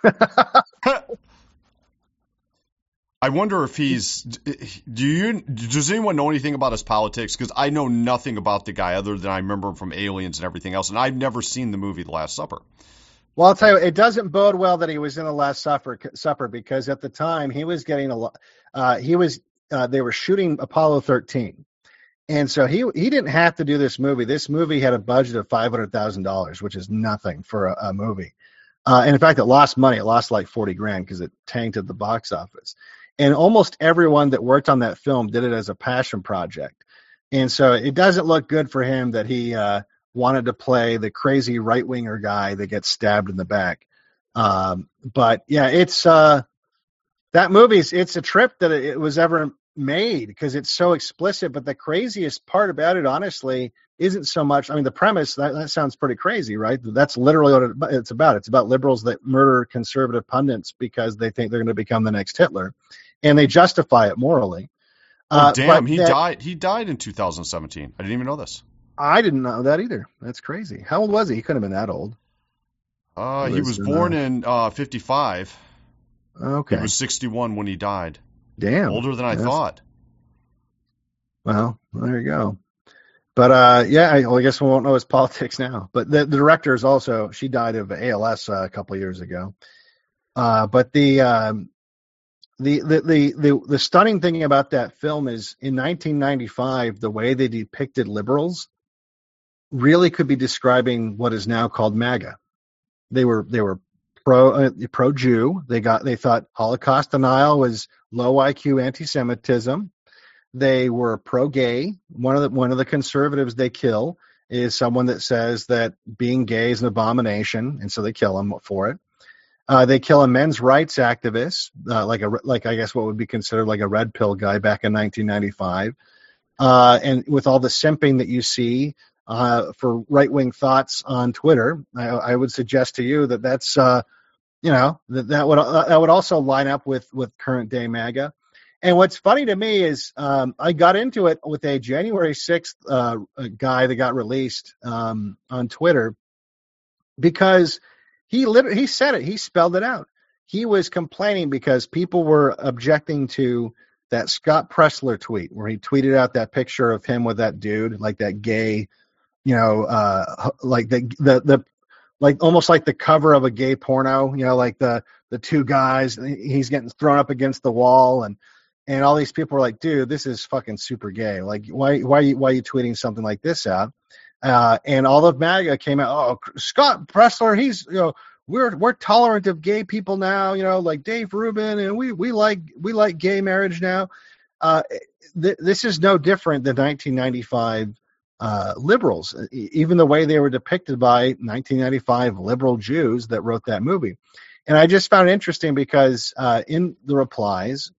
I wonder if he's. Do you? Does anyone know anything about his politics? Because I know nothing about the guy other than I remember him from Aliens and everything else, and I've never seen the movie The Last Supper. Well, I'll tell you, it doesn't bode well that he was in The Last Supper, supper because at the time he was getting a lot. Uh, he was. Uh, they were shooting Apollo thirteen, and so he he didn't have to do this movie. This movie had a budget of five hundred thousand dollars, which is nothing for a, a movie. Uh, and in fact, it lost money. It lost like forty grand because it tanked at the box office. And almost everyone that worked on that film did it as a passion project. And so it doesn't look good for him that he uh, wanted to play the crazy right-winger guy that gets stabbed in the back. Um, but, yeah, it's uh, that movie's it's a trip that it was ever made because it's so explicit. But the craziest part about it, honestly, isn't so much – I mean, the premise, that, that sounds pretty crazy, right? That's literally what it, it's about. It's about liberals that murder conservative pundits because they think they're going to become the next Hitler. And they justify it morally. Oh, damn, uh, he that, died. He died in two thousand seventeen. I didn't even know this. I didn't know that either. That's crazy. How old was he? He couldn't have been that old. Uh, he was, was born uh, in uh, fifty-five. Okay. He was sixty-one when he died. Damn. Older than I That's... thought. Well, there you go. But uh, yeah, I, well, I guess we won't know his politics now. But the, the director is also, she died of A L S uh, a couple of years ago. Uh, but the. Um, The, the the the the stunning thing about that film is in nineteen ninety-five, the way they depicted liberals really could be describing what is now called MAGA. They were they were pro uh, pro Jew. They got they thought Holocaust denial was low I Q anti-Semitism. They were pro gay. One of the one of the conservatives they kill is someone that says that being gay is an abomination, and so they kill him for it. Uh, they kill a men's rights activist, uh, like a like I guess what would be considered like a red pill guy back in nineteen ninety-five, uh, and with all the simping that you see uh, for right wing thoughts on Twitter, I, I would suggest to you that that's uh, you know that that would uh, that would also line up with with current day MAGA. And what's funny to me is um, I got into it with a January sixth uh, guy that got released um, on Twitter because. He literally, he said it. He spelled it out. He was complaining because people were objecting to that Scott Pressler tweet where he tweeted out that picture of him with that dude, like that gay, you know, uh, like the, the, the, like almost like the cover of a gay porno, you know, like the, the two guys, he's getting thrown up against the wall and, and all these people were like, dude, this is fucking super gay. Like, why, why, are you, why are you tweeting something like this out? Uh, and all of MAGA came out. Oh, Scott Pressler, he's you know we're we're tolerant of gay people now. You know, like Dave Rubin, and we we like we like gay marriage now. Uh, th- this is no different than nineteen ninety-five uh, liberals, even the way they were depicted by nineteen ninety-five liberal Jews that wrote that movie. And I just found it interesting because uh, in the replies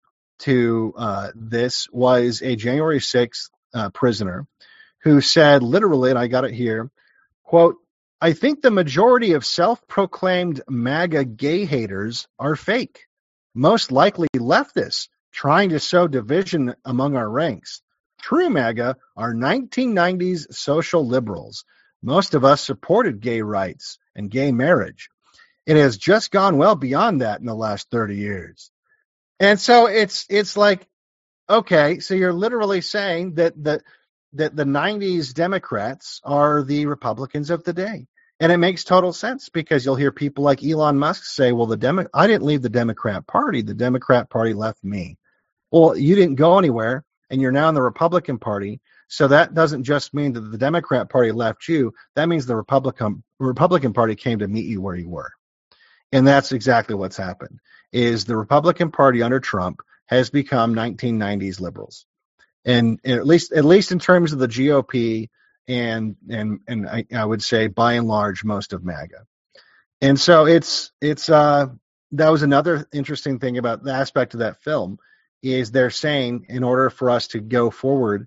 to uh, this was a January sixth uh, prisoner who said literally, and I got it here, quote, I think the majority of self-proclaimed MAGA gay haters are fake, most likely leftists trying to sow division among our ranks. True MAGA are nineteen nineties social liberals. Most of us supported gay rights and gay marriage. It has just gone well beyond that in the last thirty years. And so it's it's like, okay, so you're literally saying that the that the nineties Democrats are the Republicans of today. And it makes total sense because you'll hear people like Elon Musk say, well, the Demo- I didn't leave the Democrat Party. The Democrat Party left me. Well, you didn't go anywhere, and you're now in the Republican Party. So that doesn't just mean that the Democrat Party left you. That means the Republican Republican Party came to meet you where you were. And that's exactly what's happened, is the Republican Party under Trump has become nineteen nineties liberals. And at least, at least in terms of the G O P and and and I, I would say by and large most of MAGA. And so it's it's uh, that was another interesting thing about the aspect of that film is they're saying in order for us to go forward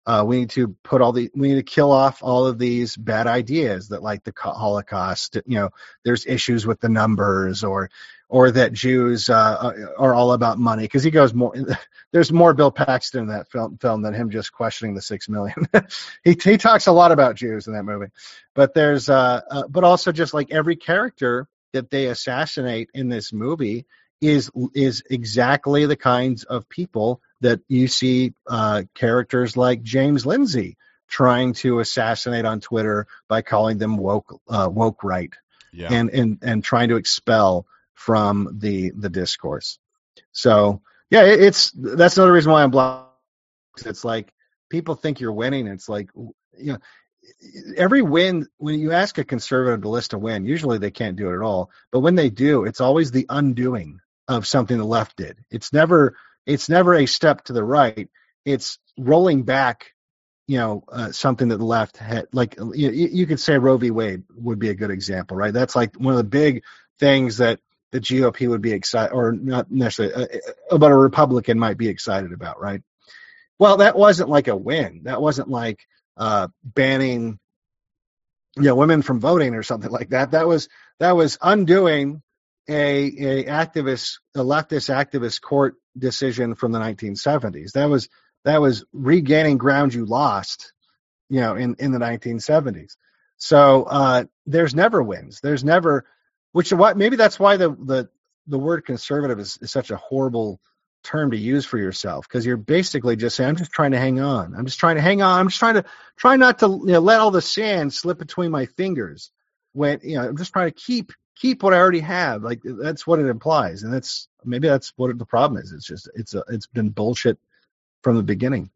Uh, we need to put all the we need to kill off all of these bad ideas that, like the Holocaust. You know, there's issues with the numbers, or or that Jews uh, are all about money. Because he goes more. There's more Bill Paxton in that film, film than him just questioning the six million. he he talks a lot about Jews in that movie, but there's uh, uh but also just like every character that they assassinate in this movie is is exactly the kinds of people that you see uh, characters like James Lindsay trying to assassinate on Twitter by calling them woke uh, woke right, yeah. and and and trying to expel from the the discourse. So yeah, it, it's that's another reason why I'm blocked. It's like people think you're winning. It's like, you know, every win, when you ask a conservative to list a win, usually they can't do it at all. But when they do, it's always the undoing of something the left did. It's never it's never a step to the right. It's rolling back, you know, uh, something that the left had. Like you, you could say Roe v. Wade would be a good example, right? That's like one of the big things that the G O P would be excited, or not necessarily, uh, but a Republican might be excited about, right? Well, that wasn't like a win. That wasn't like uh, banning, you know, women from voting or something like that. That was that was undoing a a activist, a leftist activist court decision from the nineteen seventies. That was that was regaining ground you lost, you know, in, in the nineteen seventies. So uh, there's never wins. There's never, which is what maybe that's why the the the word conservative is, is such a horrible term to use for yourself, because you're basically just saying, I'm just trying to hang on. I'm just trying to hang on. I'm just trying to try not to, you know, let all the sand slip between my fingers. When, you know, I'm just trying to keep keep what I already have. Like, that's what it implies, and that's maybe that's what the problem is. It's just it's a, it's been bullshit from the beginning.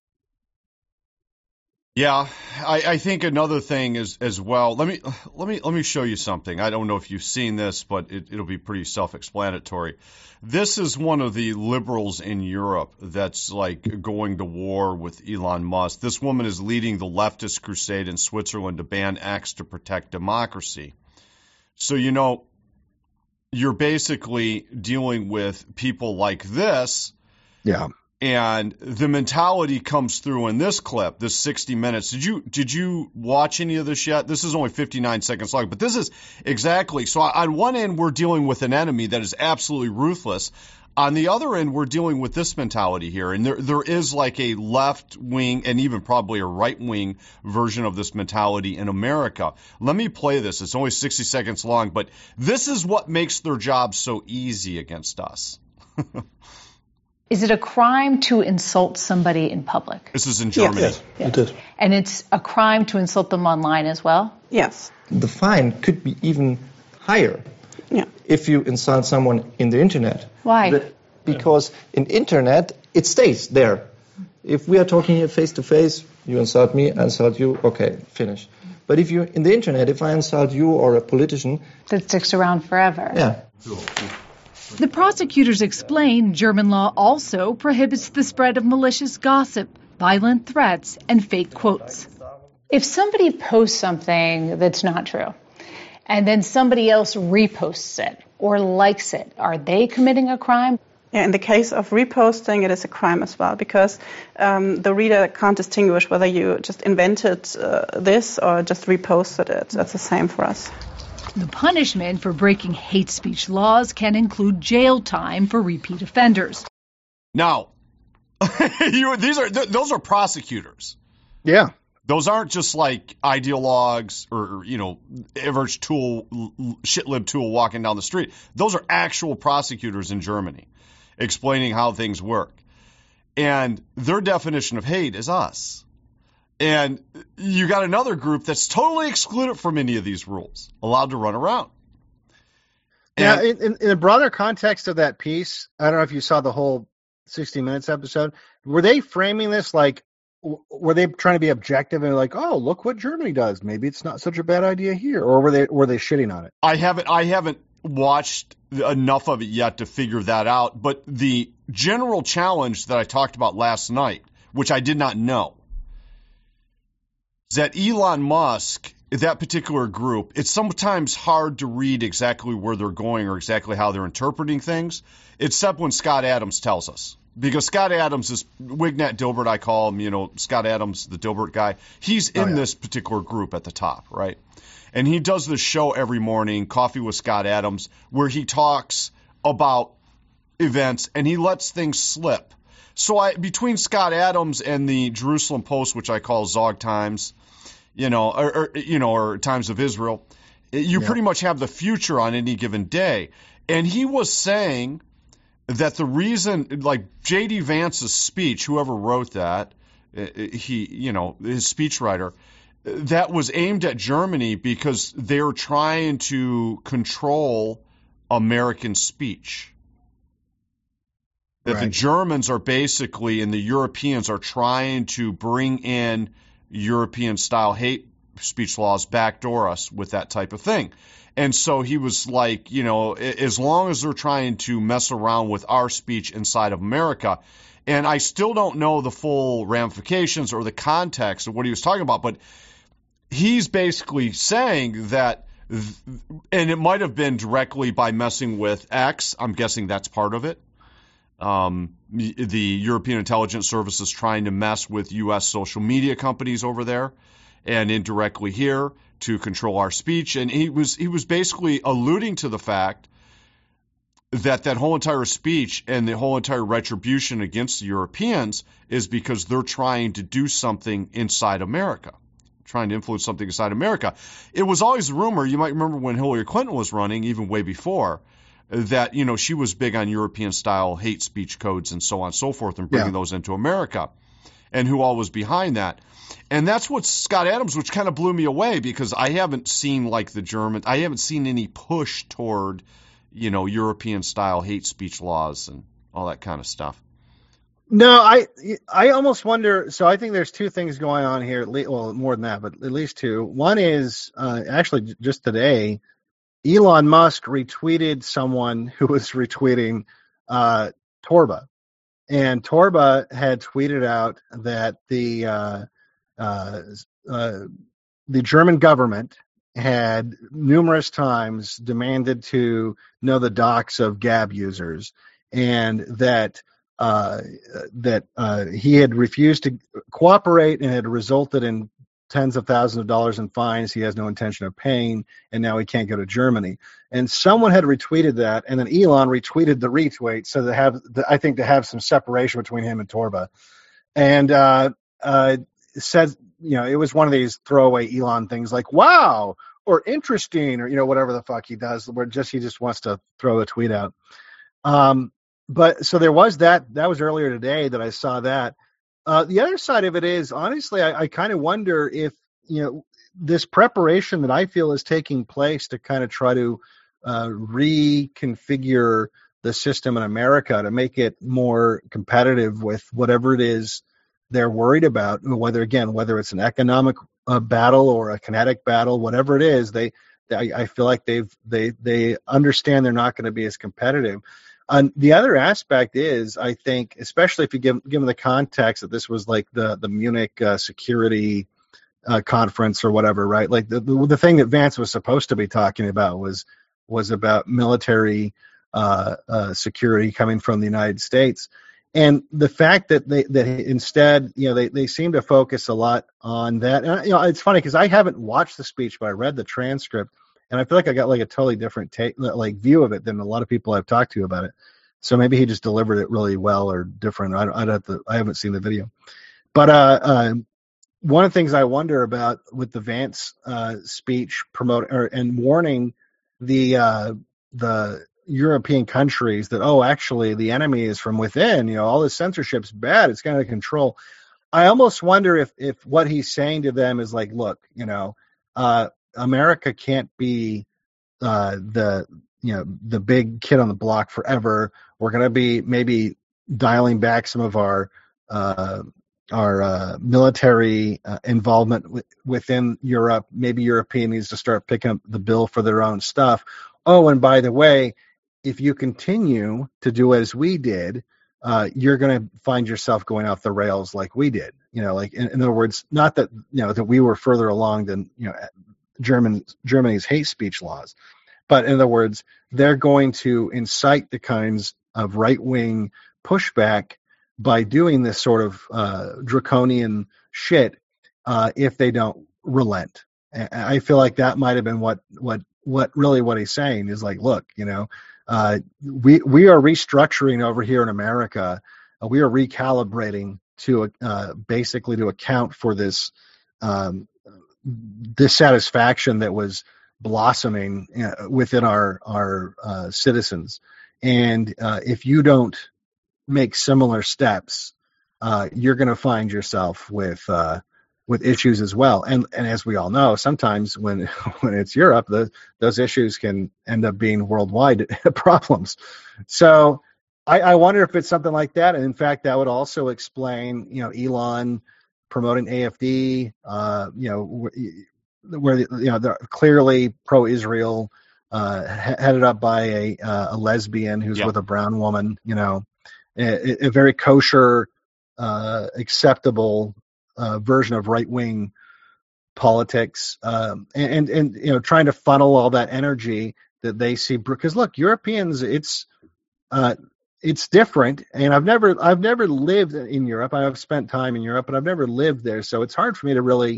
Yeah, I, I think another thing is as well. Let me let me let me show you something. I don't know if you've seen this, but it, it'll be pretty self-explanatory. This is one of the liberals in Europe that's like going to war with Elon Musk. This woman is leading the leftist crusade in Switzerland to ban X to protect democracy. So, you know, you're basically dealing with people like this. Yeah. And the mentality comes through in this clip, this sixty minutes. Did you did you watch any of this yet? This is only fifty-nine seconds long, but this is exactly. So on one end, we're dealing with an enemy that is absolutely ruthless. On the other end, we're dealing with this mentality here. And there there is like a left wing and even probably a right wing version of this mentality in America. Let me play this. It's only sixty seconds long, but this is what makes their job so easy against us. Is it a crime to insult somebody in public? This is in Germany. Yes, yes, it is. And it's a crime to insult them online as well? Yes. The fine could be even higher yeah. if you insult someone in the internet. Why? But because in internet, it stays there. If we are talking here face to face, you insult me, I insult you, okay, finish. But if you in the internet, if I insult you or a politician... That sticks around forever. Yeah. The prosecutors explain German law also prohibits the spread of malicious gossip, violent threats, and fake quotes. If somebody posts something that's not true, and then somebody else reposts it or likes it, are they committing a crime? Yeah, in the case of reposting, it is a crime as well, because um, the reader can't distinguish whether you just invented uh, this or just reposted it. That's the same for us. The punishment for breaking hate speech laws can include jail time for repeat offenders. Now, you, these are th- those are prosecutors. Yeah. Those aren't just like ideologues or, you know, average tool, shitlib tool walking down the street. Those are actual prosecutors in Germany explaining how things work. And their definition of hate is us. And you got another group that's totally excluded from any of these rules, allowed to run around. And yeah, in, in the broader context of that piece, I don't know if you saw the whole sixty minutes episode. Were they framing this like, were they trying to be objective and like, oh, look what Germany does. Maybe it's not such a bad idea here. Or were they were they shitting on it? I haven't I haven't watched enough of it yet to figure that out. But the general challenge that I talked about last night, which I did not know, is that Elon Musk, that particular group, it's sometimes hard to read exactly where they're going or exactly how they're interpreting things, except when Scott Adams tells us. because Scott Adams is Wignat Dilbert, I call him, you know, Scott Adams, the Dilbert guy. He's in oh, yeah. this particular group at the top, right? And he does this show every morning, Coffee with Scott Adams, where he talks about events and he lets things slip. So I, between Scott Adams and the Jerusalem Post, which I call Zog Times, you know, or, or you know, or Times of Israel, you yeah. pretty much have the future on any given day. And he was saying that the reason, like J D Vance's speech, whoever wrote that, he, you know, his speechwriter, that was aimed at Germany because they're trying to control American speech. That right. the Germans are basically, and the Europeans are trying to bring in European-style hate speech laws, backdoor us with that type of thing. And so he was like, you know, as long as they're trying to mess around with our speech inside of America, and I still don't know the full ramifications or the context of what he was talking about, but he's basically saying that, and it might have been directly by messing with X, I'm guessing that's part of it. Um, the European intelligence service is trying to mess with U S social media companies over there and indirectly here to control our speech. And he was he was basically alluding to the fact that that whole entire speech and the whole entire retribution against the Europeans is because they're trying to do something inside America, trying to influence something inside America. It was always a rumor, you might remember when Hillary Clinton was running, even way before, that, you know, she was big on European-style hate speech codes and so on and so forth and bringing yeah. those into America, and who all was behind that. And that's what Scott Adams, which kind of blew me away because I haven't seen, like, the German – I haven't seen any push toward, you know, European-style hate speech laws and all that kind of stuff. No, I I almost wonder – so I think there's two things going on here. Well, more than that, but at least two. One is uh, actually just today – Elon Musk retweeted someone who was retweeting uh, Torba, and Torba had tweeted out that the uh, uh, uh, the German government had numerous times demanded to know the docs of Gab users, and that uh, that uh, he had refused to cooperate and had resulted in tens of thousands of dollars in fines he has no intention of paying, and now he can't go to Germany. And someone had retweeted that, and then Elon retweeted the retweet, so to have, I think, to have some separation between him and Torba. And uh, uh, said, you know, it was one of these throwaway Elon things like, wow, or interesting, or, you know, whatever the fuck he does, where just he just wants to throw a tweet out. Um, but so there was that. That was earlier today that I saw that. Uh, the other side of it is, honestly, I, I kind of wonder if, you know, this preparation that I feel is taking place to kind of try to uh, reconfigure the system in America to make it more competitive with whatever it is they're worried about, whether, again, whether it's an economic uh, battle or a kinetic battle, whatever it is, they, they I feel like they've they they understand they're not going to be as competitive. And the other aspect is, I think, especially if you give given the context that this was like the the Munich uh, security uh, conference or whatever, right? Like the, the the thing that Vance was supposed to be talking about was was about military uh, uh, security coming from the United States, and the fact that they that instead, you know, they they seem to focus a lot on that. And you know, it's funny because I haven't watched the speech, but I read the transcript. And I feel like I got like a totally different take, like view of it than a lot of people I've talked to about it. So maybe he just delivered it really well or different. I I'd have to, I haven't seen the video, but uh, uh, one of the things I wonder about with the Vance uh, speech promote or and warning the uh, the European countries that, oh, actually the enemy is from within. You know, all this censorship's bad. It's kind of control. I almost wonder if if what he's saying to them is like, look, you know. Uh, America can't be uh, the you know the big kid on the block forever. We're going to be maybe dialing back some of our uh, our uh, military uh, involvement w- within Europe. Maybe European needs to start picking up the bill for their own stuff. Oh, and by the way, if you continue to do as we did, uh, you're going to find yourself going off the rails like we did. You know, like in, in other words, not that you know that we were further along than you know. German Germany's hate speech laws. But in other words, they're going to incite the kinds of right-wing pushback by doing this sort of uh, draconian shit uh, if they don't relent. And I feel like that might have been what what what really what he's saying is like, look, you know, uh, we we are restructuring over here in America. Uh, we are recalibrating to uh, basically to account for this um, dissatisfaction that was blossoming uh, within our our uh, citizens. And uh, if you don't make similar steps, uh, you're going to find yourself with uh, with issues as well. And and as we all know, sometimes when when it's Europe, the, those issues can end up being worldwide problems. So I, I wonder if it's something like that. And in fact, that would also explain, you know, Elon promoting A F D, uh, you know, where, you know, they're clearly pro-Israel, uh, headed up by a, uh, a lesbian who's yeah. with a brown woman, you know, a, a very kosher, uh, acceptable uh, version of right-wing politics, um, and, and, and, you know, trying to funnel all that energy that they see. Because, look, Europeans, it's, uh, it's different, and I've never I've never lived in Europe. I've spent time in Europe, but I've never lived there, so it's hard for me to really,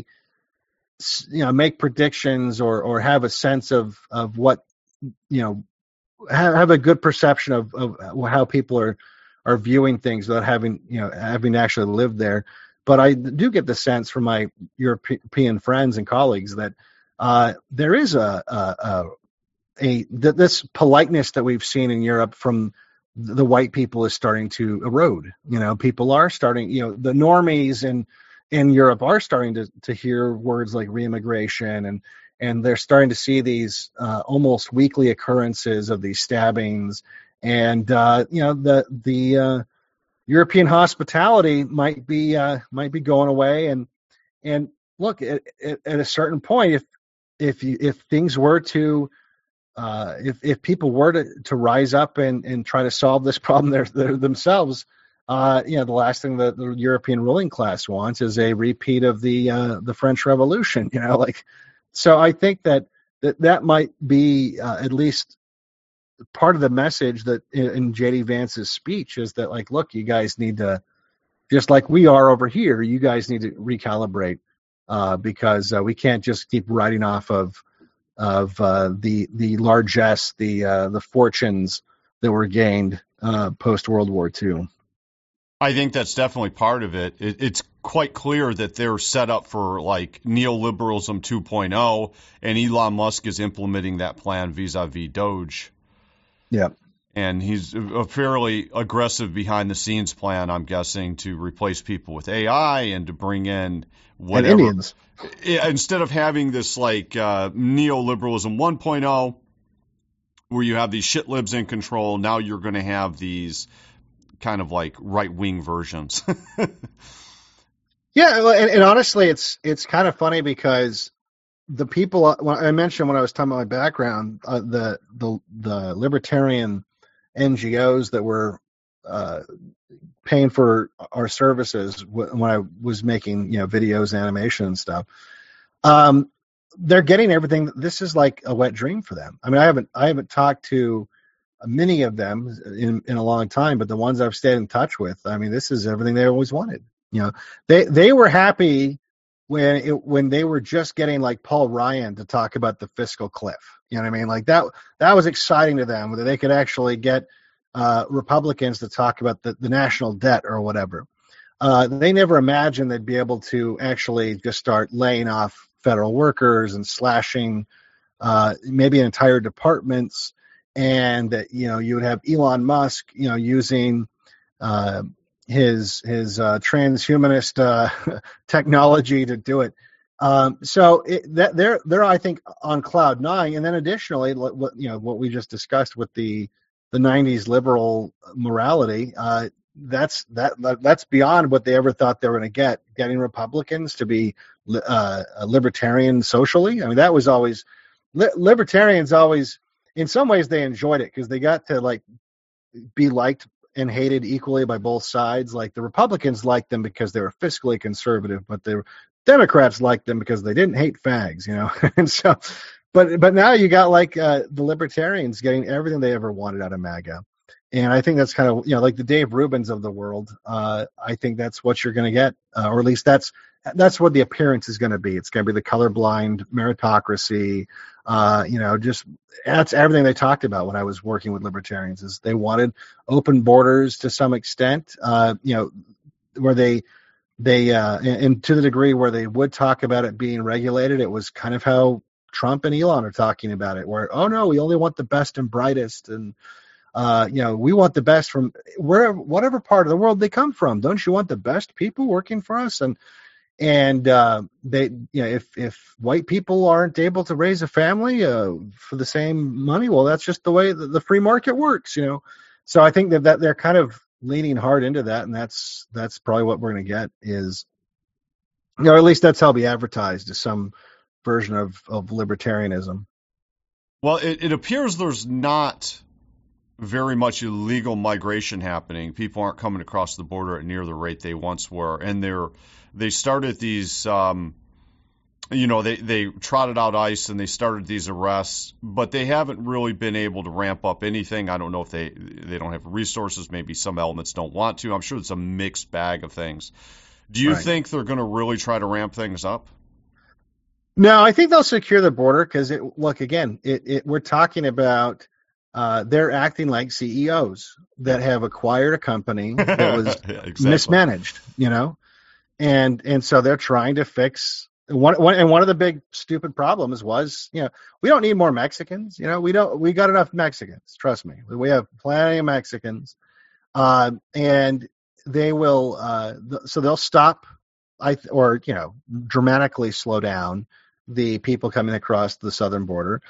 you know, make predictions or or have a sense of of what, you know, have, have a good perception of, of how people are are viewing things without having, you know, having actually lived there. But I do get the sense from my European friends and colleagues that uh, there is a a, a, a this politeness that we've seen in Europe from the white people is starting to erode. You know, people are starting, you know, the normies in, in Europe are starting to, to hear words like reimmigration, and, and they're starting to see these uh, almost weekly occurrences of these stabbings. And, uh, you know, the, the uh, European hospitality might be, uh, might be going away. And, and look, at, at, at a certain point, if, if you, if things were to, Uh, if if people were to, to rise up and, and try to solve this problem they're, they're themselves, uh, you know, the last thing that the European ruling class wants is a repeat of the uh, the French Revolution. You know, like, so I think that that, that might be uh, at least part of the message that in, in J D Vance's speech is that, like, look, you guys need to, just like we are over here, you guys need to recalibrate uh, because uh, we can't just keep riding off of of uh, the the largesse, the uh, the fortunes that were gained uh, post World War Two. I think that's definitely part of it. it. It's quite clear that they're set up for like neoliberalism two point oh, and Elon Musk is implementing that plan vis-a-vis Doge. Yeah. And he's a fairly aggressive behind-the-scenes plan, I'm guessing, to replace people with A I and to bring in whatever. And Indians. Instead of having this like uh, neoliberalism one point oh, where you have these shit libs in control, now you're going to have these kind of like right-wing versions. Yeah, and, and honestly, it's it's kind of funny because the people when I mentioned when I was talking about my background, uh, the the the libertarian N G Os that were uh, paying for our services when I was making, you know, videos, animation, and stuff. Um, they're getting everything. This is like a wet dream for them. I mean, I haven't I haven't talked to many of them in in a long time, but the ones I've stayed in touch with, I mean, this is everything they always wanted. You know, they they were happy when it, when they were just getting like Paul Ryan to talk about the fiscal cliff. You know what I mean? Like that that was exciting to them, that they could actually get uh, Republicans to talk about the, the national debt or whatever. Uh, they never imagined they'd be able to actually just start laying off federal workers and slashing uh, maybe entire departments. And, uh, you know, you would have Elon Musk, you know, using uh, his his uh, transhumanist uh, technology to do it. Um, so it, that they're they're I think on cloud nine, and then additionally, what you know what we just discussed with the the nineties liberal morality, uh, that's that that's beyond what they ever thought they were going to get. Getting Republicans to be uh, libertarian socially, I mean, that was always li- libertarians always. In some ways, they enjoyed it because they got to like be liked and hated equally by both sides. Like the Republicans liked them because they were fiscally conservative, but the Democrats liked them because they didn't hate fags, you know. And so, but but now you got like uh, the Libertarians getting everything they ever wanted out of MAGA, And I think that's kind of, you know, like the Dave Rubins of the world. Uh, I think that's what you're going to get, uh, or at least that's that's what the appearance is going to be. It's going to be the colorblind meritocracy. Uh, you know, just that's everything they talked about when I was working with libertarians. Is they wanted open borders to some extent. Uh, you know, where they they uh, and, and to the degree where they would talk about it being regulated, it was kind of how Trump and Elon are talking about it. Where oh no, we only want the best and brightest and Uh, you know, we want the best from wherever, whatever part of the world they come from. Don't you want the best people working for us? And and uh, they, you know, if if white people aren't able to raise a family uh, for the same money, well, that's just the way the, the free market works, you know. So I think that, that they're kind of leaning hard into that, and that's that's probably what we're going to get is, you know, at least that's how it'll be advertised as some version of of libertarianism. Well, it, it appears there's not very much illegal migration happening. People aren't coming across the border at near the rate they once were, and they're they started these, um, you know, they they trotted out ICE and they started these arrests, but they haven't really been able to ramp up anything. I don't know if they they don't have resources. Maybe some elements don't want to. I'm sure it's a mixed bag of things. Do you Right. think they're going to really try to ramp things up? No, I think they'll secure the border because it look again. It, it we're talking about. Uh, they're acting like C E Os that have acquired a company that was Yeah, exactly. mismanaged, you know, and and so they're trying to fix one, one. And one of the big stupid problems was, you know, we don't need more Mexicans. You know, we don't. We got enough Mexicans. Trust me, we have plenty of Mexicans, uh, and they will. Uh, th- so they'll stop, I th- or you know, dramatically slow down the people coming across the southern border.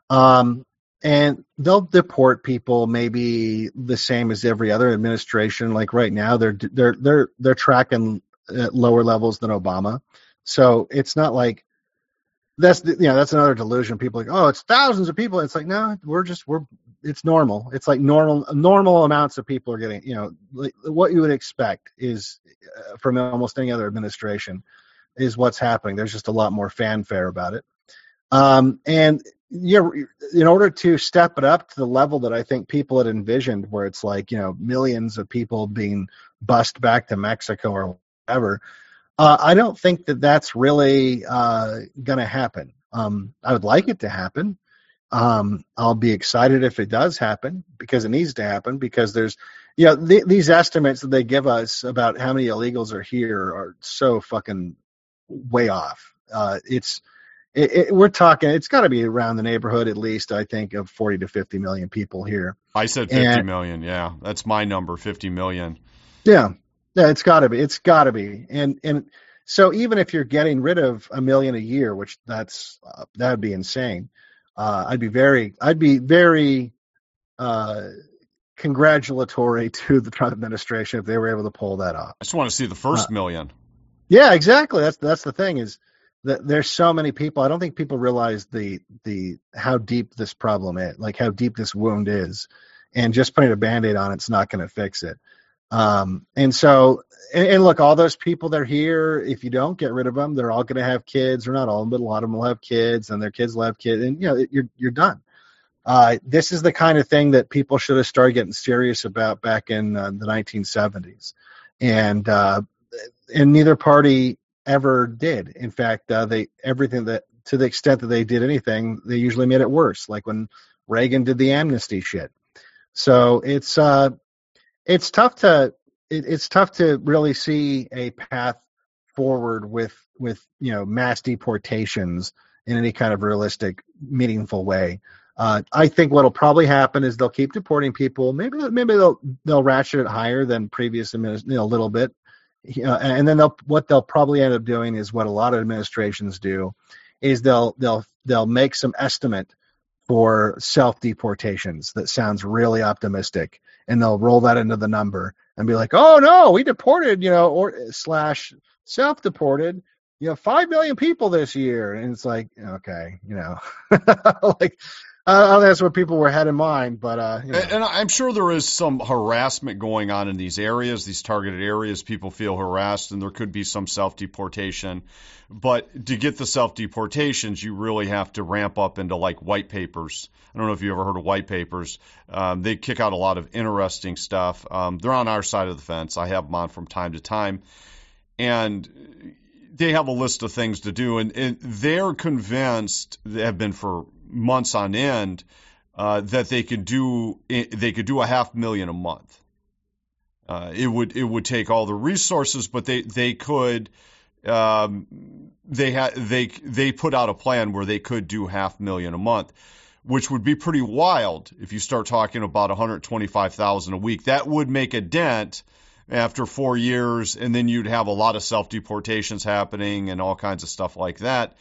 Um, And they'll deport people maybe the same as every other administration. Like right now, they're they're they're they're tracking at lower levels than Obama. So it's not like that's the, you know that's another delusion. People are like, oh, it's thousands of people. It's like no, we're just we're it's normal. It's like normal normal amounts of people are getting, you know, like what you would expect is uh, from almost any other administration is what's happening. There's just a lot more fanfare about it. Um, and yeah, in order to step it up to the level that I think people had envisioned, where it's like, you know, millions of people being bussed back to Mexico or whatever, uh, I don't think that that's really uh, going to happen. Um, I would like it to happen. Um, I'll be excited if it does happen because it needs to happen because there's, you know, th- these estimates that they give us about how many illegals are here are so fucking way off. Uh, it's, It, it, we're talking, it's got to be around the neighborhood, at least, I think, of forty to fifty million people here. I said fifty And- million. Yeah, that's my number, fifty million. Yeah. Yeah, it's got to be. It's got to be. And and so even if you're getting rid of a million a year, which that's uh, that would be insane, uh, I'd be very, I'd be very uh, congratulatory to the Trump administration if they were able to pull that off. I just want to see the first Uh, million. Yeah, exactly. That's that's the thing is that there's so many people. I don't think people realize the the how deep this problem is, like how deep this wound is, and just putting a Band-Aid on it's not going to fix it. Um, and so, and, and look, all those people that are here, if you don't get rid of them, they're all going to have kids, or not all, but a lot of them will have kids, and their kids will have kids, and you know, you're you're done. Uh, this is the kind of thing that people should have started getting serious about back in uh, the nineteen seventies, and uh, and neither party ever did. In fact, uh, they everything that to the extent that they did anything, they usually made it worse. Like when Reagan did the amnesty shit. So it's uh, it's tough to it, it's tough to really see a path forward with with you know mass deportations in any kind of realistic, meaningful way. Uh, I think what'll probably happen is they'll keep deporting people. Maybe maybe they'll they'll ratchet it higher than previous administ- you know, a little bit. Uh, and then they'll what they'll probably end up doing is what a lot of administrations do, is they'll they'll they'll make some estimate for self deportations that sounds really optimistic, and they'll roll that into the number and be like, oh no, we deported you know or slash self deported you know five million people this year, and it's like okay you know like Uh, that's what people were had in mind, but uh, you know. and, and I'm sure there is some harassment going on in these areas, these targeted areas. People feel harassed, and there could be some self-deportation. But to get the self-deportations, you really have to ramp up into like white papers. I don't know if you ever heard of white papers. Um, they kick out a lot of interesting stuff. Um, they're on our side of the fence. I have them on from time to time, and they have a list of things to do, and, and they're convinced, they have been for months on end, uh, that they could do they could do a half million a month. Uh, it would it would take all the resources, but they they could um, they had they they put out a plan where they could do half million a month, which would be pretty wild if you start talking about one hundred twenty-five thousand a week. That would make a dent after four years, and then you'd have a lot of self-deportations happening and all kinds of stuff like that.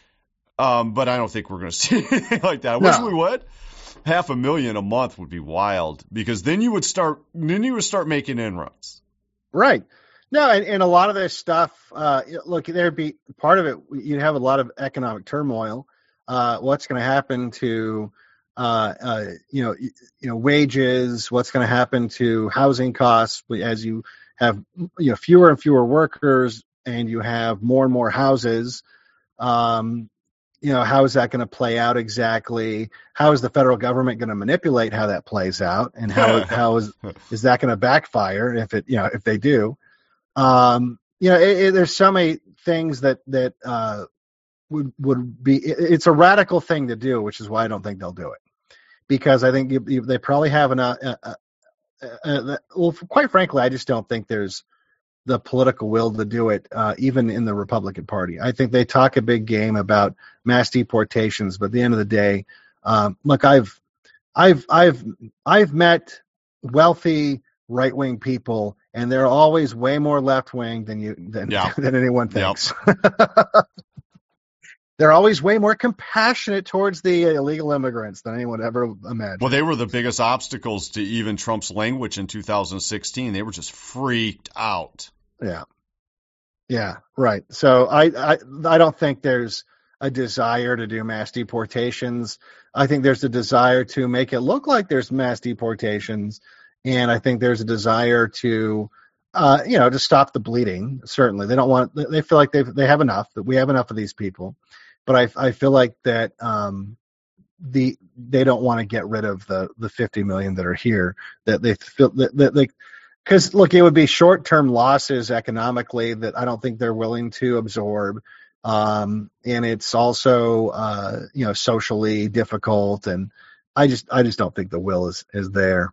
Um, but I don't think we're going to see anything like that. I wish No. we would. Half a million a month would be wild, because then you would start then you would start making inroads. Right. No, and, and a lot of this stuff, uh, look, there'd be part of it, you'd have a lot of economic turmoil. Uh, what's going to happen to, uh, uh, you know, you, you know, wages? What's going to happen to housing costs as you have, you know, fewer and fewer workers and you have more and more houses? Um, you know, how is that going to play out exactly? How is the federal government going to manipulate how that plays out? And how how is is that going to backfire if it, you know, if they do? Um, you know, it, it, there's so many things that that uh, would would be. It, it's a radical thing to do, which is why I don't think they'll do it, because I think you, you, they probably have enough. Uh, uh, uh, well, quite frankly, I just don't think there's the political will to do it, uh, even in the Republican Party. I think they talk a big game about mass deportations, but at the end of the day, um, look, I've, I've, I've, I've met wealthy right-wing people, and they're always way more left-wing than you than Yeah. than anyone thinks. Yep. They're always way more compassionate towards the illegal immigrants than anyone ever imagined. Well, they were the biggest obstacles to even Trump's language in two thousand sixteen. They were just freaked out. Yeah. Yeah, right. So I, I I don't think there's a desire to do mass deportations. I think there's a desire to make it look like there's mass deportations, and I think there's a desire to, uh, you know, to stop the bleeding. Certainly, they don't want. They feel like they they have enough. That we have enough of these people, but I I feel like that um, the they don't want to get rid of the the fifty million that are here. That they feel that, that they. Because, look, it would be short-term losses economically that I don't think they're willing to absorb. Um, and it's also, uh, you know, socially difficult. And I just I just don't think the will is, is there.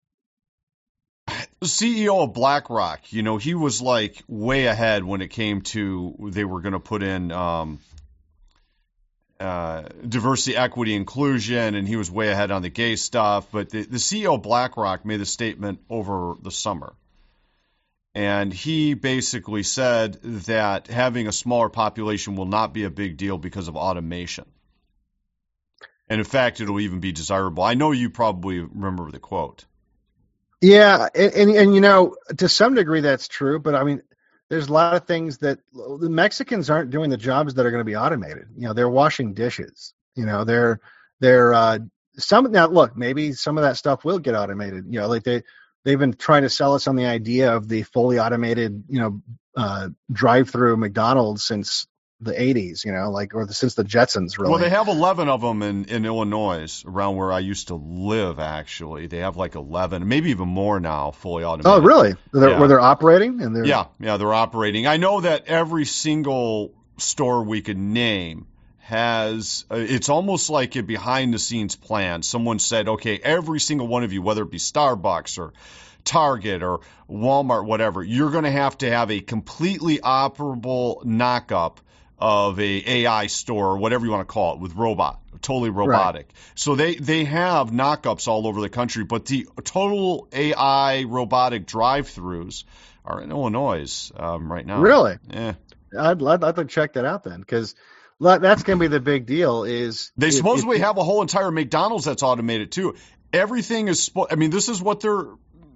The C E O of BlackRock, you know, he was like way ahead when it came to they were going to put in um, uh, diversity, equity, inclusion, and he was way ahead on the gay stuff. But the, the C E O of BlackRock made a statement over the summer, and he basically said that having a smaller population will not be a big deal because of automation. And in fact, it'll even be desirable. I know you probably remember the quote. Yeah, and, and, and you know, to some degree that's true, but I mean, there's a lot of things that the Mexicans aren't doing the jobs that are going to be automated. You know, they're washing dishes. You know, they're they're uh, some now. Look, maybe some of that stuff will get automated. You know, like they they've been trying to sell us on the idea of the fully automated, you know, uh, drive-through McDonald's since the eighties. You know, like or the, since the Jetsons. Really. Well, they have eleven of them in, in Illinois, around where I used to live. Actually, they have like eleven, maybe even more now, fully automated. Oh, really? They're, yeah. Where they're operating? And they're... Yeah, yeah, they're operating. I know that every single store we could name has, uh, it's almost like a behind-the-scenes plan. Someone said, okay, every single one of you, whether it be Starbucks or Target or Walmart, whatever, you're going to have to have a completely operable knock-up of a AI store or whatever you want to call it with robot, totally robotic. Right. So they, they have knock-ups all over the country, but the total A I robotic drive-thrus are in Illinois um, right now. Really? Yeah. I'd, I'd like to check that out then, because that's going to be the big deal. Is they if, supposedly if, have a whole entire McDonald's that's automated too. Everything is. I mean, this is what they're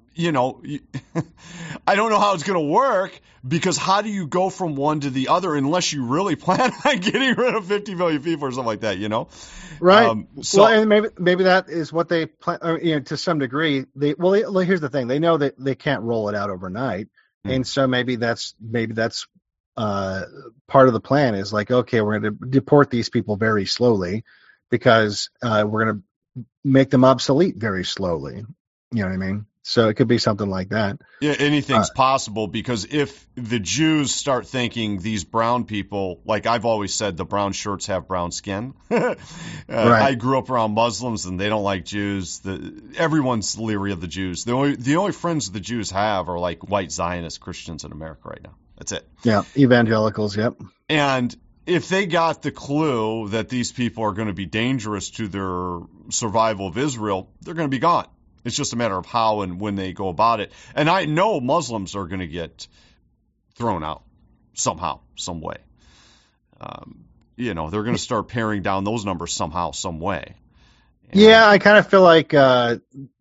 you know, I don't know how it's going to work, because how do you go from one to the other unless you really plan on getting rid of fifty million people or something like that, you know? Right. Um, so, well, and maybe maybe that is what they plan. Or, you know, to some degree, they well, they, here's the thing: they know that they can't roll it out overnight, mm-hmm. and so maybe that's maybe that's uh, part of the plan. Is like, okay, we're going to deport these people very slowly, because uh, we're going to make them obsolete very slowly. You know what I mean? So it could be something like that. Yeah, anything's uh, possible, because if the Jews start thinking these brown people, like I've always said, the brown shirts have brown skin. uh, right. I grew up around Muslims and they don't like Jews. The, everyone's leery of the Jews. The only the only friends the Jews have are like white Zionist Christians in America right now. That's it. Yeah, evangelicals. Yep. And if they got the clue that these people are going to be dangerous to their survival of Israel, they're going to be gone. It's just a matter of how and when they go about it. And I know Muslims are going to get thrown out somehow, some way. Um, you know, they're going to start paring down those numbers somehow, some way. And yeah, I kind of feel like, uh,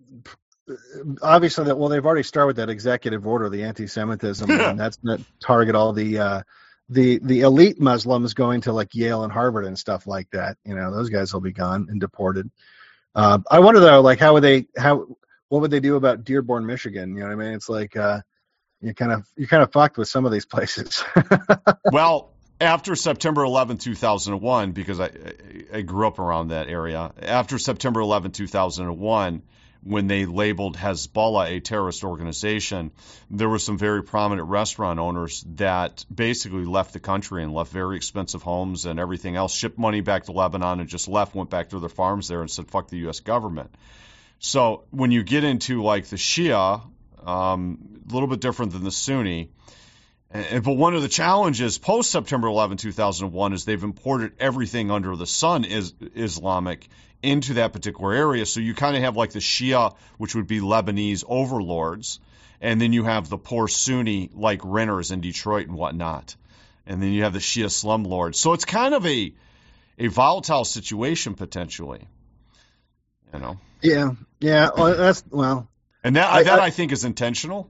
obviously, that well, they've already started with that executive order, the anti-Semitism, and that's going to target all the uh, the the elite Muslims going to like Yale and Harvard and stuff like that. You know, those guys will be gone and deported. Uh, I wonder though, like how would they, how, what would they do about Dearborn, Michigan? You know what I mean? It's like, uh, you kind of, you're kind of fucked with some of these places. Well, after September eleventh, two thousand one, because I, I grew up around that area, after September eleventh, two thousand one, when they labeled Hezbollah a terrorist organization, there were some very prominent restaurant owners that basically left the country and left very expensive homes and everything else, shipped money back to Lebanon and just left, went back to their farms there and said, fuck the U S government. So when you get into like the Shia, um, a little bit different than the Sunni, and, but one of the challenges post September eleventh, two thousand one is they've imported everything under the sun is Islamic into that particular area. So you kind of have like the Shia, which would be Lebanese overlords, and then you have the poor Sunni like renters in Detroit and whatnot. And then you have the Shia slumlords. So it's kind of a a volatile situation potentially. You know? Yeah. Yeah. Well, that's well. And that I, that I, I think is intentional.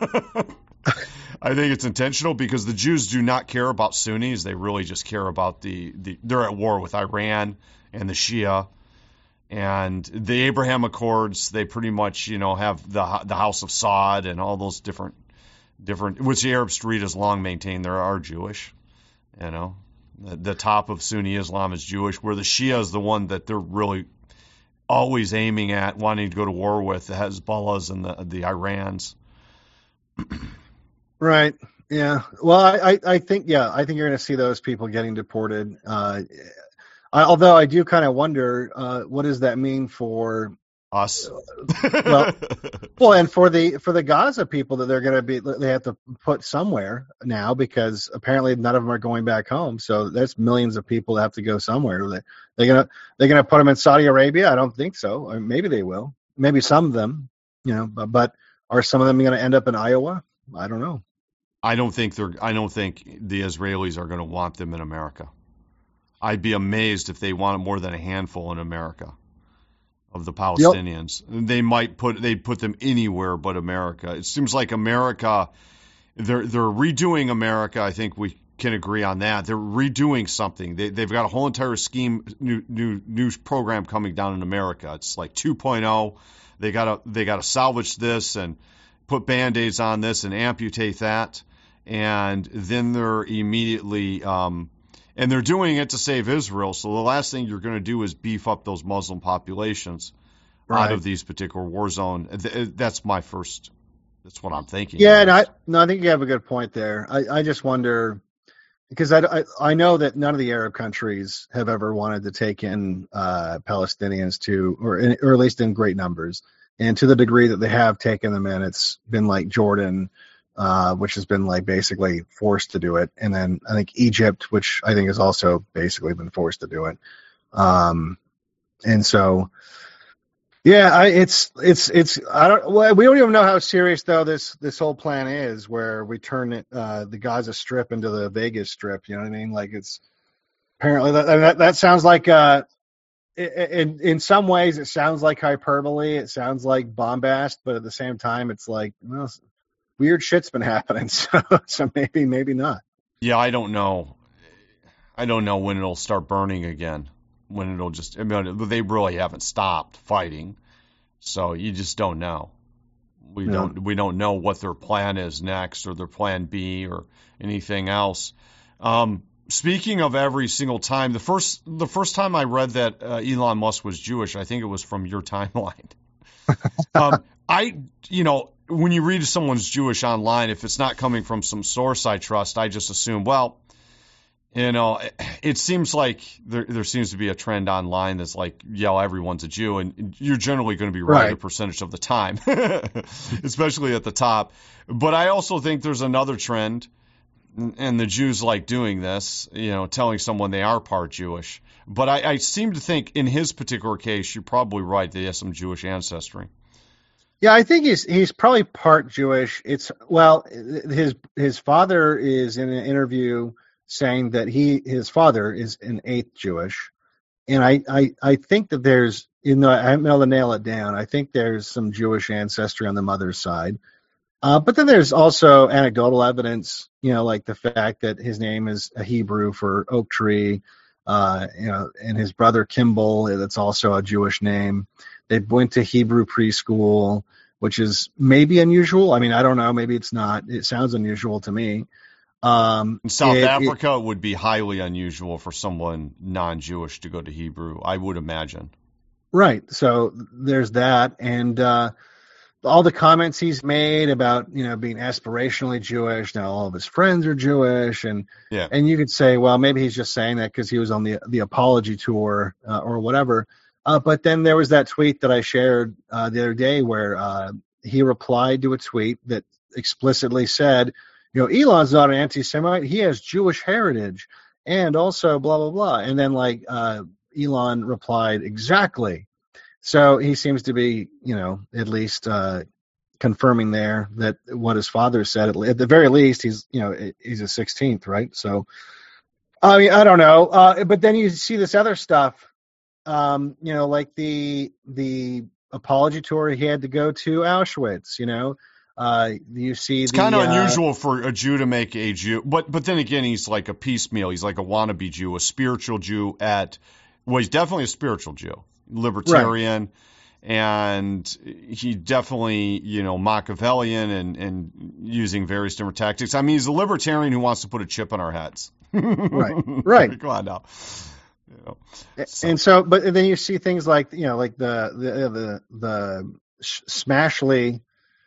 I think it's intentional because the Jews do not care about Sunnis. They really just care about the, the they're at war with Iran and the Shia. And the Abraham Accords, they pretty much, you know, have the the House of Saud and all those different, different, which the Arab Street has long maintained they are Jewish, you know. The, the top of Sunni Islam is Jewish, where the Shia is the one that they're really always aiming at, wanting to go to war with, the Hezbollahs and the, the Irans. Right. Yeah. Well, I, I think, yeah, I think you're going to see those people getting deported. Uh, I, although I do kind of wonder, uh, what does that mean for us? well, well, and for the for the Gaza people that they're going to be, they have to put somewhere now because apparently none of them are going back home. So there's millions of people that have to go somewhere. They they're gonna they're gonna put them in Saudi Arabia? I don't think so. Or maybe they will. Maybe some of them, you know. But, but are some of them going to end up in Iowa? I don't know. I don't think they're. I don't think the Israelis are going to want them in America. I'd be amazed if they wanted more than a handful in America of the Palestinians. Yep. They might put they'd put them anywhere but America. It seems like America, they're they're redoing America. I think we can agree on that. They're redoing something. They they've got a whole entire scheme, new new new program coming down in America. It's like two point oh. They gotta they gotta salvage this and put Band-Aids on this and amputate that, and then they're immediately. Um, And they're doing it to save Israel. So the last thing you're going to do is beef up those Muslim populations right. out of these particular war zone. That's my first. That's what I'm thinking. Yeah, and I no, I think you have a good point there. I, I just wonder because I, I I know that none of the Arab countries have ever wanted to take in uh, Palestinians to, or in, or at least in great numbers, and to the degree that they have taken them in, it's been like Jordan. Uh, which has been like basically forced to do it. And then I think Egypt, which I think has also basically been forced to do it. Um, and so, yeah, I, it's, it's, it's, I don't, well, we don't even know how serious though this, this whole plan is where we turn it, uh, the Gaza Strip into the Vegas Strip. You know what I mean? Like it's apparently that, that, that sounds like, uh, in in some ways it sounds like hyperbole, it sounds like bombast, but at the same time it's like, well, weird shit's been happening, so so maybe maybe not. Yeah, I don't know. I don't know when it'll start burning again. When it'll just, I mean, they really haven't stopped fighting, so you just don't know. We No. don't we don't know what their plan is next, or their plan B, or anything else. Um, speaking of every single time, the first the first time I read that uh, Elon Musk was Jewish, I think it was from your timeline. um, I, you know, when you read someone's Jewish online, if it's not coming from some source I trust, I just assume, well, you know, it, it seems like there there seems to be a trend online that's like, yeah, everyone's a Jew, and you're generally going to be right, Right. a percentage of the time, especially at the top. But I also think there's another trend, and the Jews like doing this, you know, telling someone they are part Jewish. But I, I seem to think in his particular case, you're probably right that he has some Jewish ancestry. Yeah, I think he's he's probably part Jewish. It's well, his his father is in an interview saying that he his father is an eighth Jewish, and I I, I think that there's, you know, I haven't been able to nail it down. I think there's some Jewish ancestry on the mother's side, uh, but then there's also anecdotal evidence, you know, like the fact that his name is a Hebrew for oak tree, uh, you know, and his brother Kimball, that's also a Jewish name. They went to Hebrew preschool, which is maybe unusual. I mean, I don't know. Maybe it's not. It sounds unusual to me. Um, In South it- Africa, it would be highly unusual for someone non-Jewish to go to Hebrew, I would imagine. Right. So there's that. And uh, all the comments he's made about, you know, being aspirationally Jewish. Now all of his friends are Jewish. And Yeah. and you could say, well, maybe he's just saying that because he was on the the apology tour uh, or whatever. Uh, but then there was that tweet that I shared uh, the other day where uh, he replied to a tweet that explicitly said, you know, Elon's not an anti-Semite. He has Jewish heritage and also blah, blah, blah. And then like uh, Elon replied, exactly. So he seems to be, you know, at least uh, confirming there that what his father said. At, at the very least, he's, you know, he's a sixteenth, right? So, I mean, I don't know. Uh, but then you see this other stuff, um, you know, like the the apology tour he had to go to Auschwitz, you know. Uh, you see It's the, kind of uh, unusual for a Jew to make a Jew, but but then again, he's like a piecemeal. He's like a wannabe Jew, a spiritual Jew at, well, he's definitely a spiritual Jew, libertarian, and he definitely, you know, Machiavellian and, and using various different tactics. I mean, he's a libertarian who wants to put a chip on our heads. Right, right. Come on now. You know, so. And so, but then you see things like, you know, like the the the, the Smashly